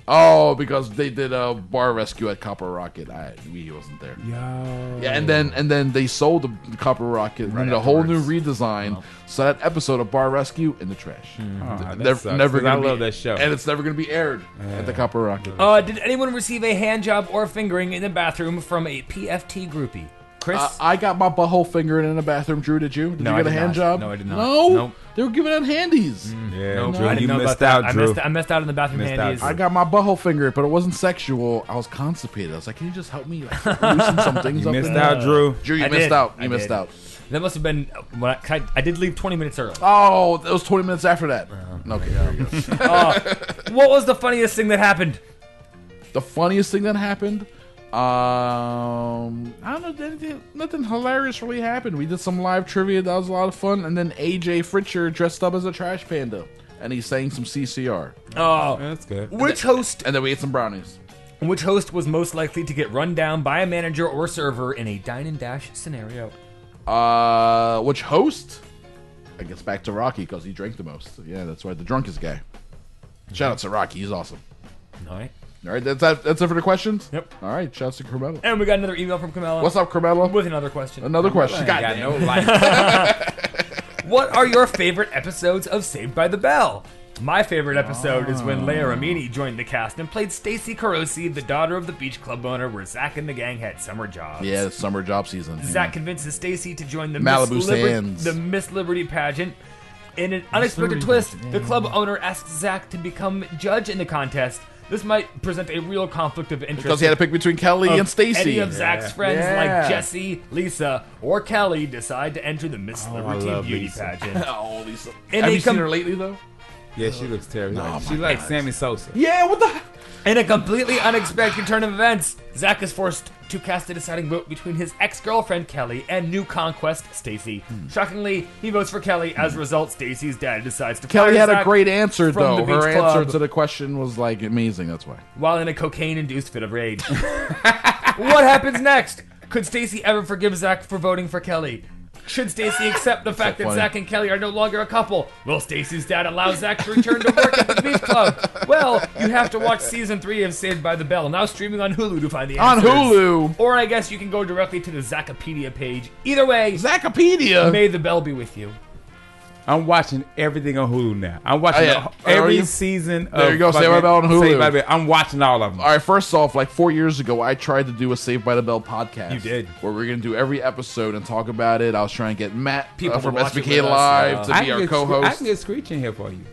Oh, because they did a bar rescue at Copper Rocket. I he wasn't there. Yo. Yeah, and then and then they sold the, the Copper Rocket and Right did a whole new afterwards. redesign. Oh. So that episode of Bar Rescue in the trash. Oh, that never sucks, never 'cause I gonna be, love that show. and it's never going to be aired at the Copper Rocket. Uh, did anyone receive a hand job or fingering in the bathroom from a P F T groupie? Chris? Uh, I got my butthole fingered in the bathroom. Drew, did you? Did No, you I get a did hand not. job? No, I did not. No, Nope. they were giving out handies. Yeah, Nope, Drew, I didn't you know missed about out, that. Drew. I missed, I missed out on the bathroom Missed handies. out, I got my butthole fingered, but it wasn't sexual. I was constipated. I was like, "Can you just help me like, loosen some things You up?" missed in out, there? Drew. Drew, you I missed did. out. You I missed did. out. That must have been when I, I, I did leave twenty minutes early. Oh, it was twenty minutes after that. Okay, there we go. uh, what was the funniest thing that happened? The funniest thing that happened? Um, I don't know. Anything, nothing hilarious really happened. We did some live trivia. That was a lot of fun. And then A J Fritcher dressed up as a trash panda. And he sang some C C R. Oh, that's good. Which host? And then we ate some brownies. Which host was most likely to get run down by a manager or server in a dine and dash scenario? Uh, which host? I guess back to Rocky because he drank the most. Yeah, that's why the drunkest guy. Shout out to Rocky. He's awesome. All right. All right, that's that, that's it for the questions? Yep. All right, shouts to Carmelo. And we got another email from Camilla. What's up, Carmelo? With another question. Another question. Got God no damn. life. What are your favorite episodes of Saved by the Bell? My favorite episode is when Leia Ramini joined the cast and played Stacy Carosi, the daughter of the beach club owner where Zach and the gang had summer jobs. Yeah, it's summer job season. Zach convinces Stacy to join the Malibu Miss, Liber- Sands. the Miss Liberty pageant. In an unexpected Liberty twist, pageant, the yeah. club owner asks Zach to become judge in the contest. This might present a real conflict of interest. Because he had to pick between Kelly of and Stacy. Any of Zach's Yeah. friends Yeah. like Jesse, Lisa, or Kelly decide to enter the Miss Oh, I Liberty love beauty Lisa. pageant. Oh, Lisa. And Have they you com- seen her lately, though? Yeah, she looks terrible. Oh, she my like God. Sammy Sosa. Yeah, what the... In a completely unexpected turn of events, Zach is forced to cast a deciding vote between his ex-girlfriend Kelly and new conquest Stacy. Hmm. Shockingly, he votes for Kelly. As a result, Stacy's dad decides to Kelly fire had a Zach great answer, from though. the beach Her answer club to the question was, like, amazing. That's why. while in a cocaine-induced fit of rage. What happens next? Could Stacy ever forgive Zach for voting for Kelly? Should Stacy accept the fact that funny. Zach and Kelly are no longer a couple? Will Stacy's dad allow Zach to return to work at the beach club? Well, you have to watch season three of Saved by the Bell, now streaming on Hulu to find the On answers. Hulu. Or I guess you can go directly to the Zachapedia page. Either way, Zachapedia. May the bell be with you. I'm watching everything on Hulu now. I'm watching Oh, yeah. the- every Are you? season. There of you go, Saved by fucking the Bell on Hulu. Saved by the Bell. I'm watching all of them. All right, first off, like four years ago, I tried to do a Saved by the Bell podcast. You did. Where we're going to do every episode and talk about it. I was trying to get Matt People uh, to from watch S B it K with us, Live yeah. to I be can our get Scree- co-host. I can get Screech in here for you.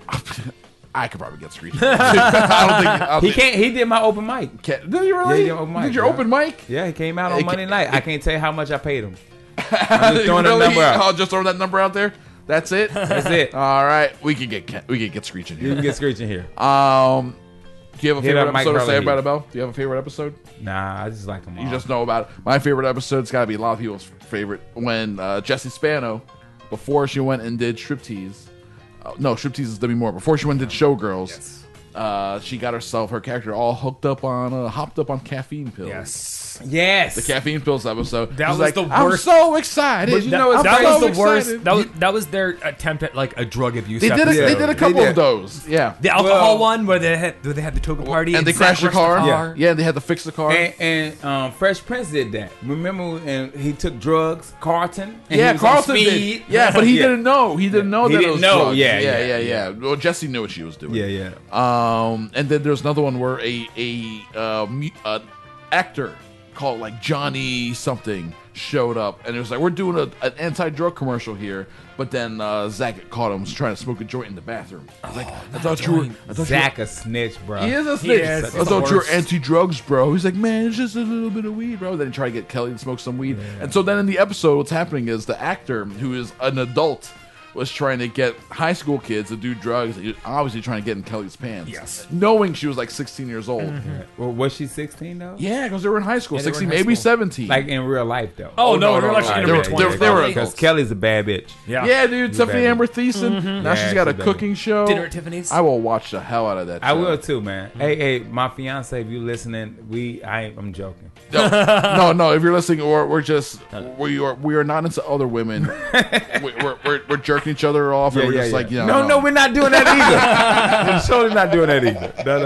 I could probably get Screech. I don't think... I don't He think- can't. He did my open mic. Can't, did you Yeah, really? he did open mic, did your yeah. open mic? Yeah, he came out It on ca- Monday night. it- I can't tell you how much I paid him. I'm just throwing really? a number out. I'll just throw that number out there. That's it. That's it. All right, we can get Ke- we can get Screech in You here. can get Screech in here. Um, do you have a Hit favorite up Mike episode of Hurley Saved by here. the Bell? Do you have a favorite episode? Nah, I just like him. You just know about it. My favorite episode's got to be a lot of people's favorite when uh, Jessie Spano, before she went and did Striptease, uh, no, Striptease is Demi Moore. Before she went and did Showgirls, Yes. uh, she got herself, her character, all hooked up on, uh, hopped up on caffeine pills. Yes. Yes. The caffeine pills episode. That She's was like, the I'm worst. so excited. But you That, know what's that crazy? was the so worst. excited. That was that was their attempt at like a drug abuse. They did, a, episode. they did a couple did. of those. Yeah. The alcohol Well- one where they had where they had the toga party And they Zach crashed the rushed car. Yeah. Yeah, they had to fix the car. And, and um, Fresh Prince did that. Remember when he took drugs, Carlton? And he yeah, was on Carlton speed? did. Yeah, but he Yeah. didn't know. He didn't know He that didn't it was know. drugs. Yeah, yeah, yeah, yeah, yeah. Well, Jesse knew what she was doing. Yeah, yeah. Um, and then there's another one where a a uh, mu- uh, actor called like Johnny something showed up, and it was like, we're doing a, an anti-drug commercial here. But then uh, Zach caught him trying to smoke a joint in the bathroom. I was like, I thought you were. I thought Zach a snitch, bro. you were, he is a snitch. is. I It's the thought you were worst. anti-drugs, bro. He's like, man, it's just a little bit of weed, bro. Then he tried to get Kelly to smoke some weed, and so then in the episode, what's happening is the actor who is an adult was trying to get high school kids to do drugs. He was obviously trying to get in Kelly's pants. Yes. Knowing she was like sixteen years old. Well, was she sixteen though? Yeah, because they were in high school. Yeah, they were in sixteen, high maybe school. seventeen. Like in real life though. Oh, Oh, no, no, they're no, like no. in They her were- twenties. they were- they were probably. Because Kelly's a bad bitch. Yeah. yeah, dude, Tiffany better. Amber Thiessen. Now Yeah, she's got a she's better. cooking show. Dinner at Tiffany's. I will watch the hell out of that show. I will too, man. Hey, hey, my fiance, if you listening, we, I, I'm joking. No, no, no. If you're listening, or we're just we are we are not into other women. we, we're, we're we're jerking each other off, and we're just like, you know, no, no, we're not doing that either. We're totally not doing that either. No, no.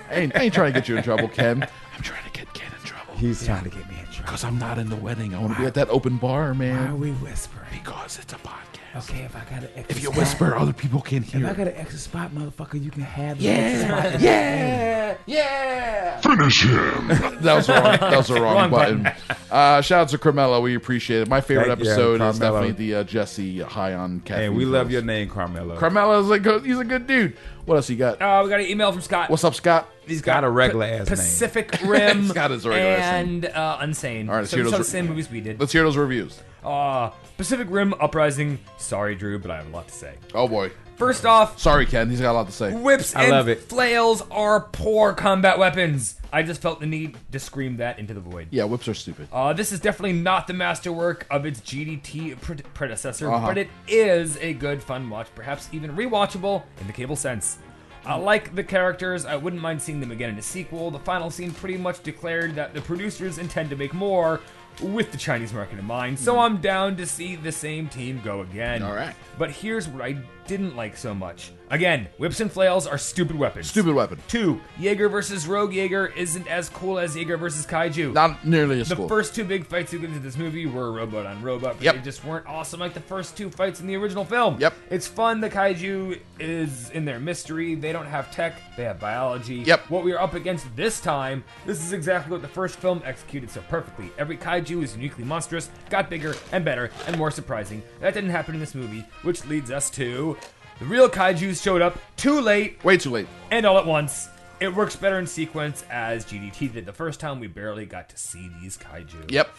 I ain't, I ain't trying to get you in trouble, Ken. I'm trying to get Ken in trouble. He's trying to get me in trouble. Because I'm not in the wedding. I want to be at that open bar, man. Why are we whispering? Because it's a podcast. Okay, if I got an extra If you spot, whisper, other people can hear. If I got an extra spot, motherfucker, you can have the Yeah, extra spot. yeah, yeah. Finish him. That was wrong. That was the wrong, Wrong button. button. Uh, shout out to Carmelo. We appreciate it. My favorite Thank you, episode is Carmelo. definitely the uh, Jesse high on caffeine. And we love pills. your name, Carmelo. Carmelo's like a, he's a good dude. What else you got? Uh, we got an email from Scott. What's up, Scott? He's got a regular P- ass name. Pacific Rim Scott is a regular ass name. and uh, Unsane. All right, let's so hear we saw those the same re- movies we did. Let's hear those reviews. Uh, Pacific Rim Uprising. Sorry, Drew, but I have a lot to say. Oh boy. First off, Sorry, Ken. He's got a lot to say. whips I and love it. flails are poor combat weapons. I just felt the need to scream that into the void. Yeah, whips are stupid. Uh, this is definitely not the masterwork of its G D T pre- predecessor, Uh-huh. but it is a good fun watch, perhaps even rewatchable in the cable sense. I like the characters. I wouldn't mind seeing them again in a sequel. The final scene pretty much declared that the producers intend to make more with the Chinese market in mind, so I'm down to see the same team go again. All right. But here's what I didn't like so much. Again, whips and flails are stupid weapons. Stupid weapon. Two, Jaeger versus Rogue Jaeger isn't as cool as Jaeger versus Kaiju. Not nearly as The cool. first two big fight sequences in this movie were robot on robot, but Yep. they just weren't awesome like the first two fights in the original film. Yep. It's fun. The Kaiju is in their mystery. They don't have tech. They have biology. Yep. What we are up against this time, this is exactly what the first film executed so perfectly. Every Kaiju is uniquely monstrous, got bigger and better and more surprising. That didn't happen in this movie, which leads us to the real Kaijus showed up too late. Way too late. And all at once. It works better in sequence as G D T did the first time. We barely got to see these Kaiju. Yep.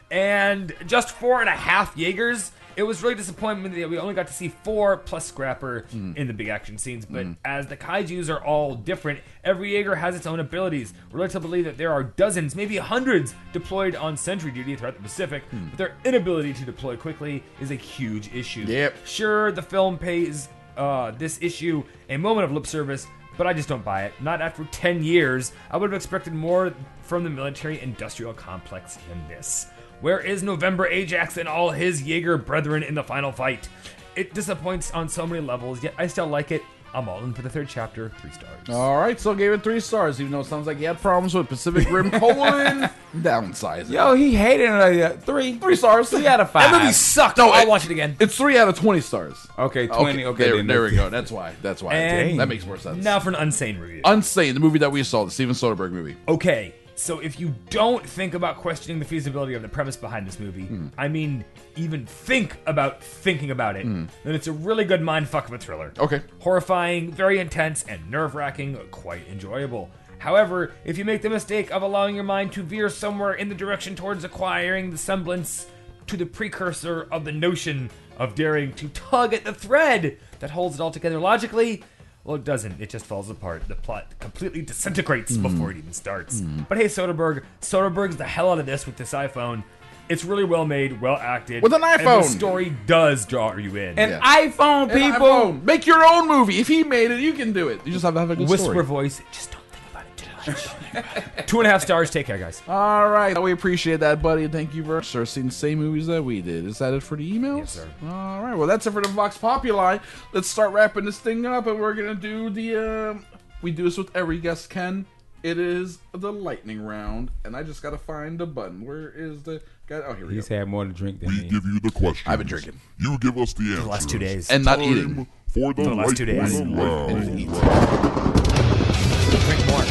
And just four and a half Jaegers. It was really disappointing that we only got to see four plus Scrapper Mm. in the big action scenes. But as the Kaijus are all different, every Jaeger has its own abilities. We're led to believe that there are dozens, maybe hundreds, deployed on sentry duty throughout the Pacific. But their inability to deploy quickly is a huge issue. Yep. Sure, the film pays uh, this issue a moment of lip service, but I just don't buy it. Not after ten years. I would have expected more from the military-industrial complex than this. Where is November Ajax and all his Jaeger brethren in the final fight? It disappoints on so many levels, yet I still like it. I'm all in for the third chapter, three stars. All right, so gave it three stars, even though it sounds like he had problems with Pacific Rim colon downsizing. Yo, he hated it. Uh, three. Three stars. Three out of five. That movie sucked. No, I'll it- watch it again. It's three out of twenty stars. Okay, twenty. Okay, there, then there we that's- go. That's why. That's why. And that makes more sense. Now for an Unsane review. Unsane, the movie that we saw, the Steven Soderbergh movie. Okay, so if you don't think about questioning the feasibility of the premise behind this movie, Hmm. I mean, even think about thinking about it, then it's a really good mindfuck of a thriller. Okay. Horrifying, very intense, and nerve-wracking, quite enjoyable. However, if you make the mistake of allowing your mind to veer somewhere in the direction towards acquiring the semblance to the precursor of the notion of daring to tug at the thread that holds it all together logically, well, it doesn't. It just falls apart. The plot completely disintegrates Mm. before it even starts. But hey, Soderbergh, Soderbergh's the hell out of this with this iPhone. It's really well made, well acted. With an And iPhone. the story does draw you in. An iPhone, An people. iPhone. Make your own movie. If he made it, you can do it. You just have to have a good Whisper story. voice, just don't think about it too much. Two and a half stars. Take care, guys. All right. We appreciate that, buddy. Thank you very much for seeing the same movies that we did. Is that it for the emails? Yes, sir. All right. Well, that's it for the Vox Populi. Let's start wrapping this thing up, and we're going to do the... Um, we do this with every guest, Ken. It is the lightning round, and I just got to find the button. Where is the... guy? Oh, here we He's go. had more to drink than We me. give you the questions. I've been drinking. You give us the answers. For the last two days. And not Time eating. For the, For the last two days. lightning And round. eat. Drink more.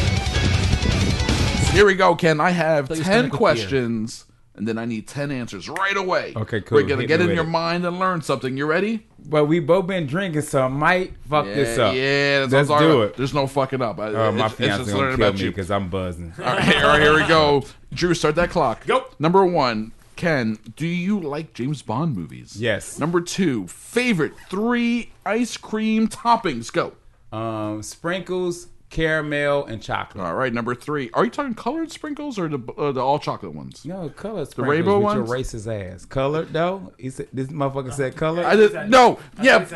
Here we go, Ken. I have Thought you were ten starting with questions, and then I need ten answers right away. Okay, cool. We're going to Hit get me in with your it. mind and learn something. You ready? But we both been drinking, so I might fuck this up. Yeah, that's Let's what I'm do talking it. about. There's no fucking up. I- Oh, my it's, it's fiance just gonna learning kill about me you. because I'm buzzing. All right, all right, here we go. Drew, start that clock. Go. Number one, Ken, do you like James Bond movies? Yes. Number two, favorite three ice cream toppings. Go. Um, sprinkles, caramel, and chocolate. All right, number three. Are you talking colored sprinkles or the uh, the all chocolate ones? No, colored The sprinkles rainbow with ones? your racist ass. Colored though? He said this motherfucker said colored. I did, no, That's yeah. what he said.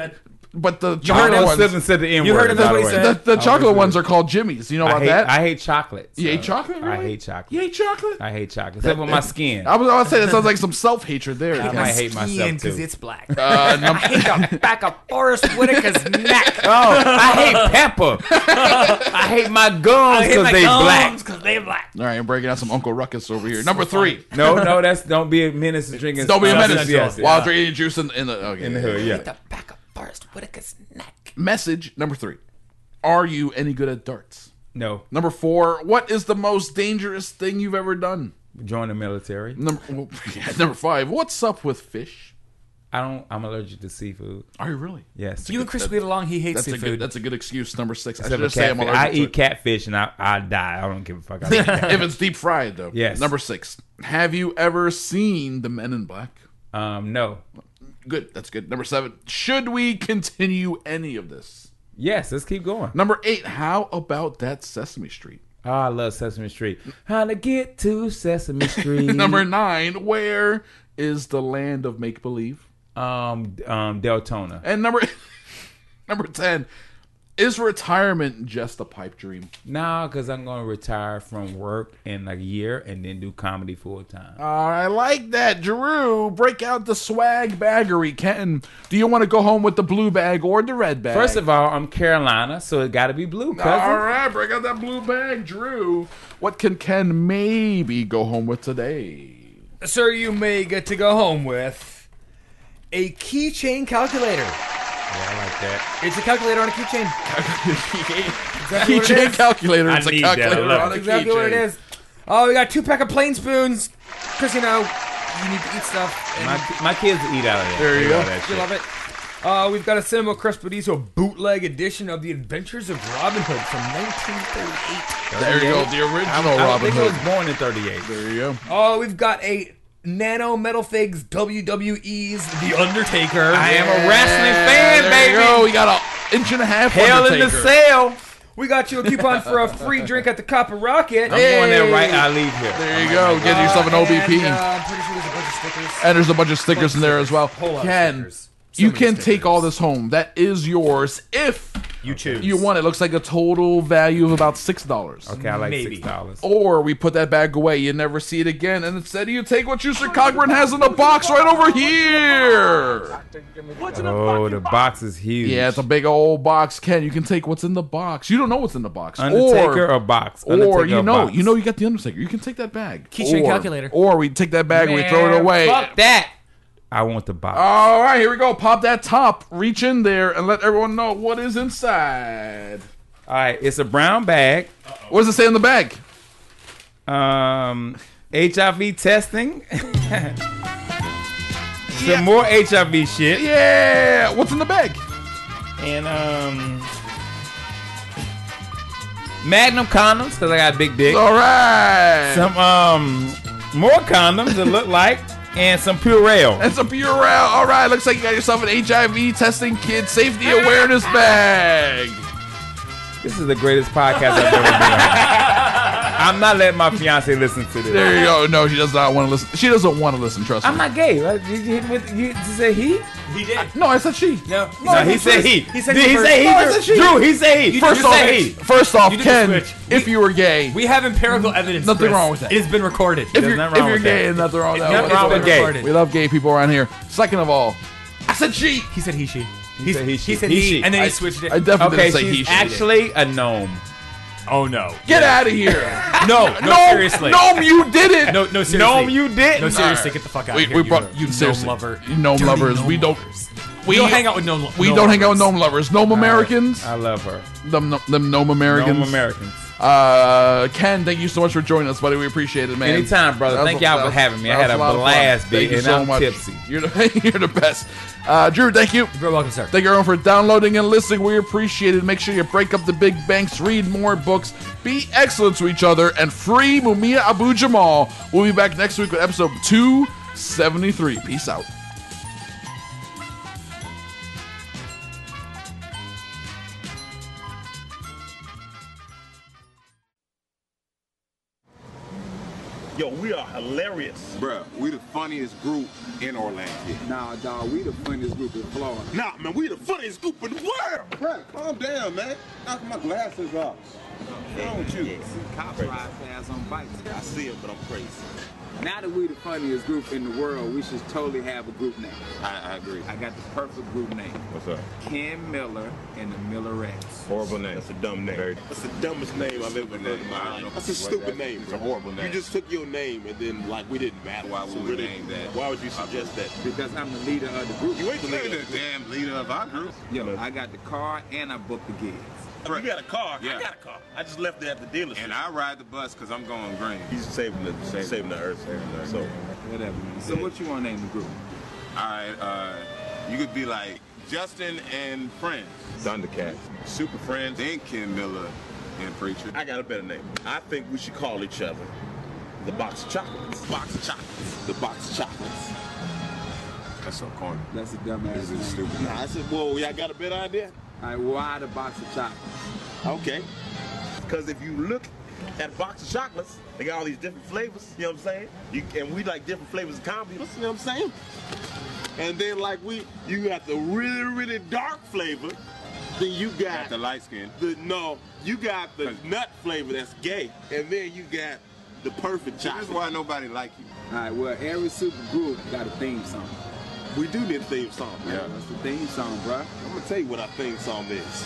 But the You chocolate heard ones, Sibson said the N You word. heard him, by that's what the he way. said. the, the I chocolate was ones good. are called Jimmy's. You know I about hate, that? I hate chocolate. You so- hate chocolate? I Really? hate chocolate. You hate chocolate? I hate chocolate. Except for my skin. I was, I was saying that sounds like some self hatred there. I might hate myself because too. it's black. Uh, num- I hate the back of Forrest Whitaker's neck. Oh, I hate pepper. I hate my gums I hate because my they black. gums because they black. All right, I'm breaking out some Uncle Ruckus over here. Number three. No, no, that's don't be a menace to drinking. Don't be a uh, menace. yes, While yeah. drinking juice in, in the okay, In the hood, yeah. The back of Forrest Whitaker's neck. Message number three. Are you any good at darts? No, Number four. What is the most dangerous thing you've ever done? join the military. Number well, yeah, number five. What's up with fish? I don't. I'm allergic to seafood. Are you really? Yes. You and Chris get along. He hates That's a seafood. good. That's a good excuse. Number six. I Except should for just say I'm catfish. allergic I to eat it. catfish and I I die. I don't give a fuck. I eat catfish. If it's deep fried though. Yes. Number six. Have you ever seen the Men in Black? Um, no. Good. That's good. Number seven. Should we continue any of this? Yes. Let's keep going. Number eight. How about that Sesame Street? Oh, I love Sesame Street. How to get to Sesame Street? Number nine. Where is the land of make believe? Um, um, Deltona. And number number ten. Is retirement just a pipe dream? No, because I'm going to retire from work in like a year and then do comedy full time. Uh, I like that. Drew, break out the swag baggery. Ken, do you want to go home with the blue bag or the red bag? First of all, I'm Carolina, so it got to be blue, cousin. All right, break out that blue bag, Drew. What can Ken maybe go home with today? Sir, you may get to go home with a keychain calculator. Yeah, I like that. It's a calculator on a keychain. Exactly what it Keychain is. calculator. I It's a need that. calculator I love on a That's exactly what it keychain. is. Oh, we got two pack of plain spoons. Because, you know, you need to eat stuff. And My, my kids eat out of that. There you They go. love that you shit. love it. Uh, we've got a Cinema Crespediso bootleg edition of The Adventures of Robin Hood from nineteen thirty-eight. There you go, the original I, I Robin think Hood. I was born in thirty-eight. There you go. Oh, we've got a Nano Metal Figs W W E's The Undertaker. I am a wrestling fan, There baby. you go. We got an inch and a half Hell in the Undertaker. cell. We got you a coupon for a free drink at the Copper Rocket. I'm going there right. I leave here. There you go. Get yourself an O B P. And, uh, I'm pretty sure there's a bunch of stickers. And there's a bunch of stickers in there as well. Whole lot of Ken, stickers. So you many can stickers. take all this home. That is yours if You choose. you want it. Looks like a total value of about six dollars. Okay, I like Maybe. six dollars. Or we put that bag away. You never see it again. And instead you take what Schuster Cochran has in the box right over here. Oh, the box is huge. Yeah, it's a big old box. Ken, you can take what's in the box. You don't know what's in the box. Undertaker or, or box? Or Undertaker you or know, box? you know you got the Undertaker. You can take that bag. Keychain Or- calculator. Or we take that bag and we throw it Man, away. Fuck that. I want the box. All right, here we go. Pop that top. Reach in there and let everyone know what is inside. All right, it's a brown bag. What does it say on the bag? Um, H I V testing. Some more H I V shit. Yeah. What's in the bag? And um, Magnum condoms because I got a big dick. All right. Some um more condoms that look like, and some Purell. And some Purell. All right. Looks like you got yourself an H I V testing kit safety awareness bag. This is the greatest podcast I've ever been on. I'm not letting my fiance listen to this. There you go. No, she does not want to listen. She doesn't want to listen. Trust me. I'm not gay. Right? You, you, you, you say he? He did. No, I said she. No. No, he said he. He said Did he he first. say he? No, I said she. Drew, he said he. You First did off, say he. first off, You did Ken, the switch. if you were gay, We have empirical evidence. Nothing Chris. wrong with that. It has been recorded. if There's you're, nothing if wrong you're with gay, that. there's nothing wrong with that. Nothing It's wrong been with gay. recorded. We love gay people around here. Second of all, I said she. He said he, she. He said he, she. He said He, he, she. and then I- he switched it. I definitely Okay, didn't say she's he. She. actually a gnome. oh, no. Get out of here. No, no, no, seriously. no, you did it. No, no, seriously. Gnome, you didn't. No, seriously, All right. get the fuck out We, of here. we you brought you gnome seriously. lover. Gnome Dirty lovers. gnome we don't. lovers. We don't hang out with gnome. We gnome don't hang out with lovers. gnome lovers. Gnome Americans. I love her. Them, them gnome Americans. Gnome Americans. Uh, Ken, thank you so much for joining us, buddy. We appreciate it, man. Anytime, brother. That was Thank a- y'all that for was- having me. I that had was a lot of fun. blast, Thank big, you and so I'm much. tipsy. You're the, you're the best. Uh, Drew, thank you. You're welcome, sir. Thank you everyone for downloading and listening. We appreciate it. Make sure you break up the big banks, read more books, be excellent to each other, and free Mumia Abu Jamal. We'll be back next week with episode two seventy-three. Peace out. Yo, we are hilarious. Bruh, we the funniest group in Orlando. Nah, dog, we the funniest group in Florida. Nah, man, we the funniest group in the world. Bruh, calm down, man. Knock my glasses off. What's wrong with you? Yeah, see, cops ride past on bikes. I see him, but I'm crazy. Now that we the funniest group in the world, we should totally have a group name. I, I agree. I got the perfect group name. What's up? Ken Miller and the Millerettes. Horrible name. That's a dumb name. That's the dumbest name I've ever heard in my life. That's a stupid name. It's a horrible name. You just took your name and then, like, we didn't matter. Why would so we really, name that? Why would you suggest that? Because I'm the leader of the group. You ain't the leader. You're the damn leader of our group. Yo, I got the car and I booked the gigs. You got a car? Yeah. I got a car. I just left it at the dealership. And I ride the bus because I'm going green. He's saving the saving, saving the earth. Saving the earth. So whatever, man. So what you want to name the group? All right, uh, you could be like Justin and Friends. Thundercats. Super Friends. Then Ken Miller and Preacher. I got a better name. I think we should call each other the Box of Chocolates. Box of Chocolates. The Box of Chocolates. That's so corny. That's a dumbass This is name. stupid. Nah, I said, whoa, y'all got a better idea? All right, why the box of chocolates? Okay. Because if you look at a box of chocolates, they got all these different flavors, you know what I'm saying? You, and we like different flavors of comedy, you know what I'm saying? And then like we, you got the really, really dark flavor, then you got, Got the light skin. the, no, you got the nut flavor that's gay, and then you got the perfect See, chocolate. this is why nobody like you. All right, well, every super group got a theme song. We do need a theme song, man. Yeah. That's the theme song, bro. I'm gonna tell you what our theme song is.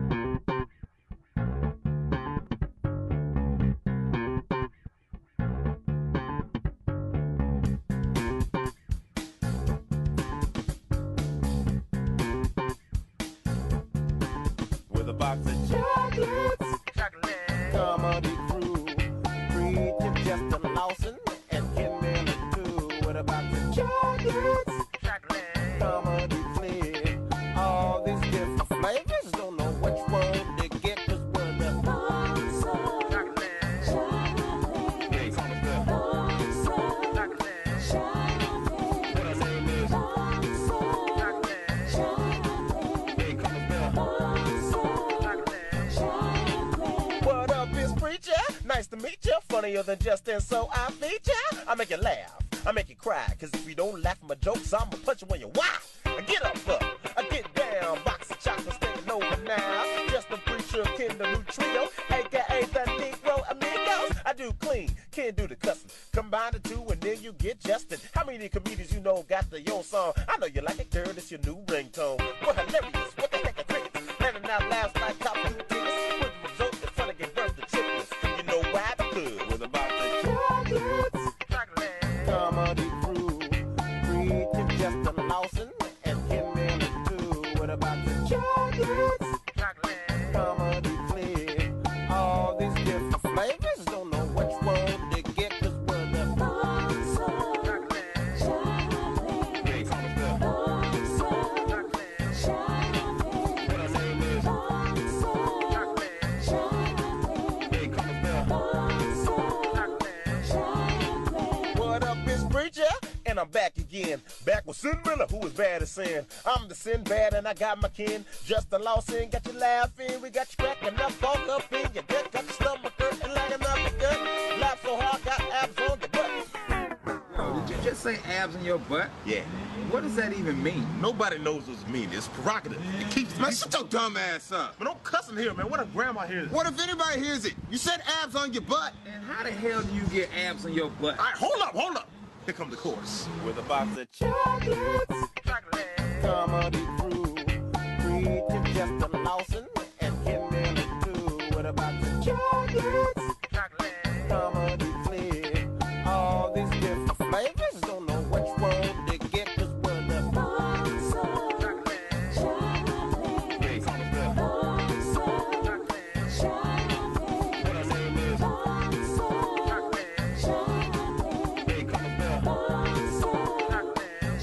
With a box of chocolates, chocolate, comedy crew, Preacher, Justin Lawson, and Ken Miller too. With a box of chocolates, chocolate, comedy flip, all these different flavors. Don't know which one to get, 'cause we're the box of chocolate, chocolate, hey, call us the box of chocolate, chocolate. What our name is box of chocolate, chocolate. Hey, call us the box of chocolate, chocolate. What up, it's Preacher? Nice to meet you. Funnier than Justin, so I feature. I make you laugh, I make you cry, 'cause if you don't laugh at my jokes, I'ma punch you when you why. I get up, up, I get down, box of chocolates taking over now. Justin, Preacher, Ken, the new trio, aka the Negro Amigos. I do clean, Ken do the cussing. Combine the two and then you get Justin. How many comedians you know got the yo song? I know you like it, girl, it's your new ringtone. What hilarious, what the heck are crickets? Landing out laughs like top two tickets. With the result, it's fun to give birth to triplets. You know why? Because with about the chocolates, chocolate, comedy crew, Preacher, Justin Lawson, and Ken Miller too. What about the chocolates, chocolate, comedy flip, all these different flavors. Don't know which one to get, 'cause we're the box of chocolate, chocolate. Hey, call us the box of chocolate, chocolate. What our name is box of chocolate, chocolate. Hey, call us the box of chocolate, chocolate. What up, it's Preacher? And I'm back again, back with Sin Miller, who is bad as sin. I'm the Sinbad and I got my kin. Justin Lawson got you laughing, we got you cracking up, bulk up in your gut, got your stomach hurting like another gut. Laugh so hard, got abs on your butt. Yo, did you just say abs in your butt? Yeah. What does that even mean? Nobody knows what it means. It's provocative. It keeps Man, shut your dumb ass up. Man, don't cuss in here, man. What if grandma hears it? What if anybody hears it? You said abs on your butt. And how the hell do you get abs on your butt? All right, hold up, hold up. Here comes the chorus. With a box of chocolates, chocolate, comedy crew, Preacher, Justin Lawson, and Ken Miller too. With a box of chocolates, chocolate, comedy flip, all these different flavors. Don't know which one to get, 'cause we're the box of chocolate, chocolate. Hey, call us the box of chocolate, chocolate. What our name is box of chocolate, chocolate. Hey, call us the box of chocolate,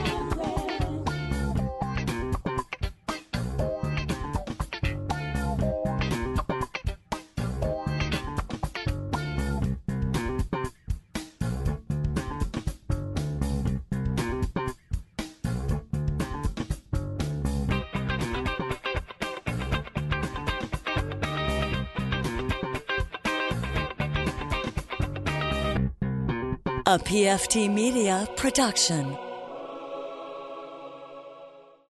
chocolate. A P F T Media production.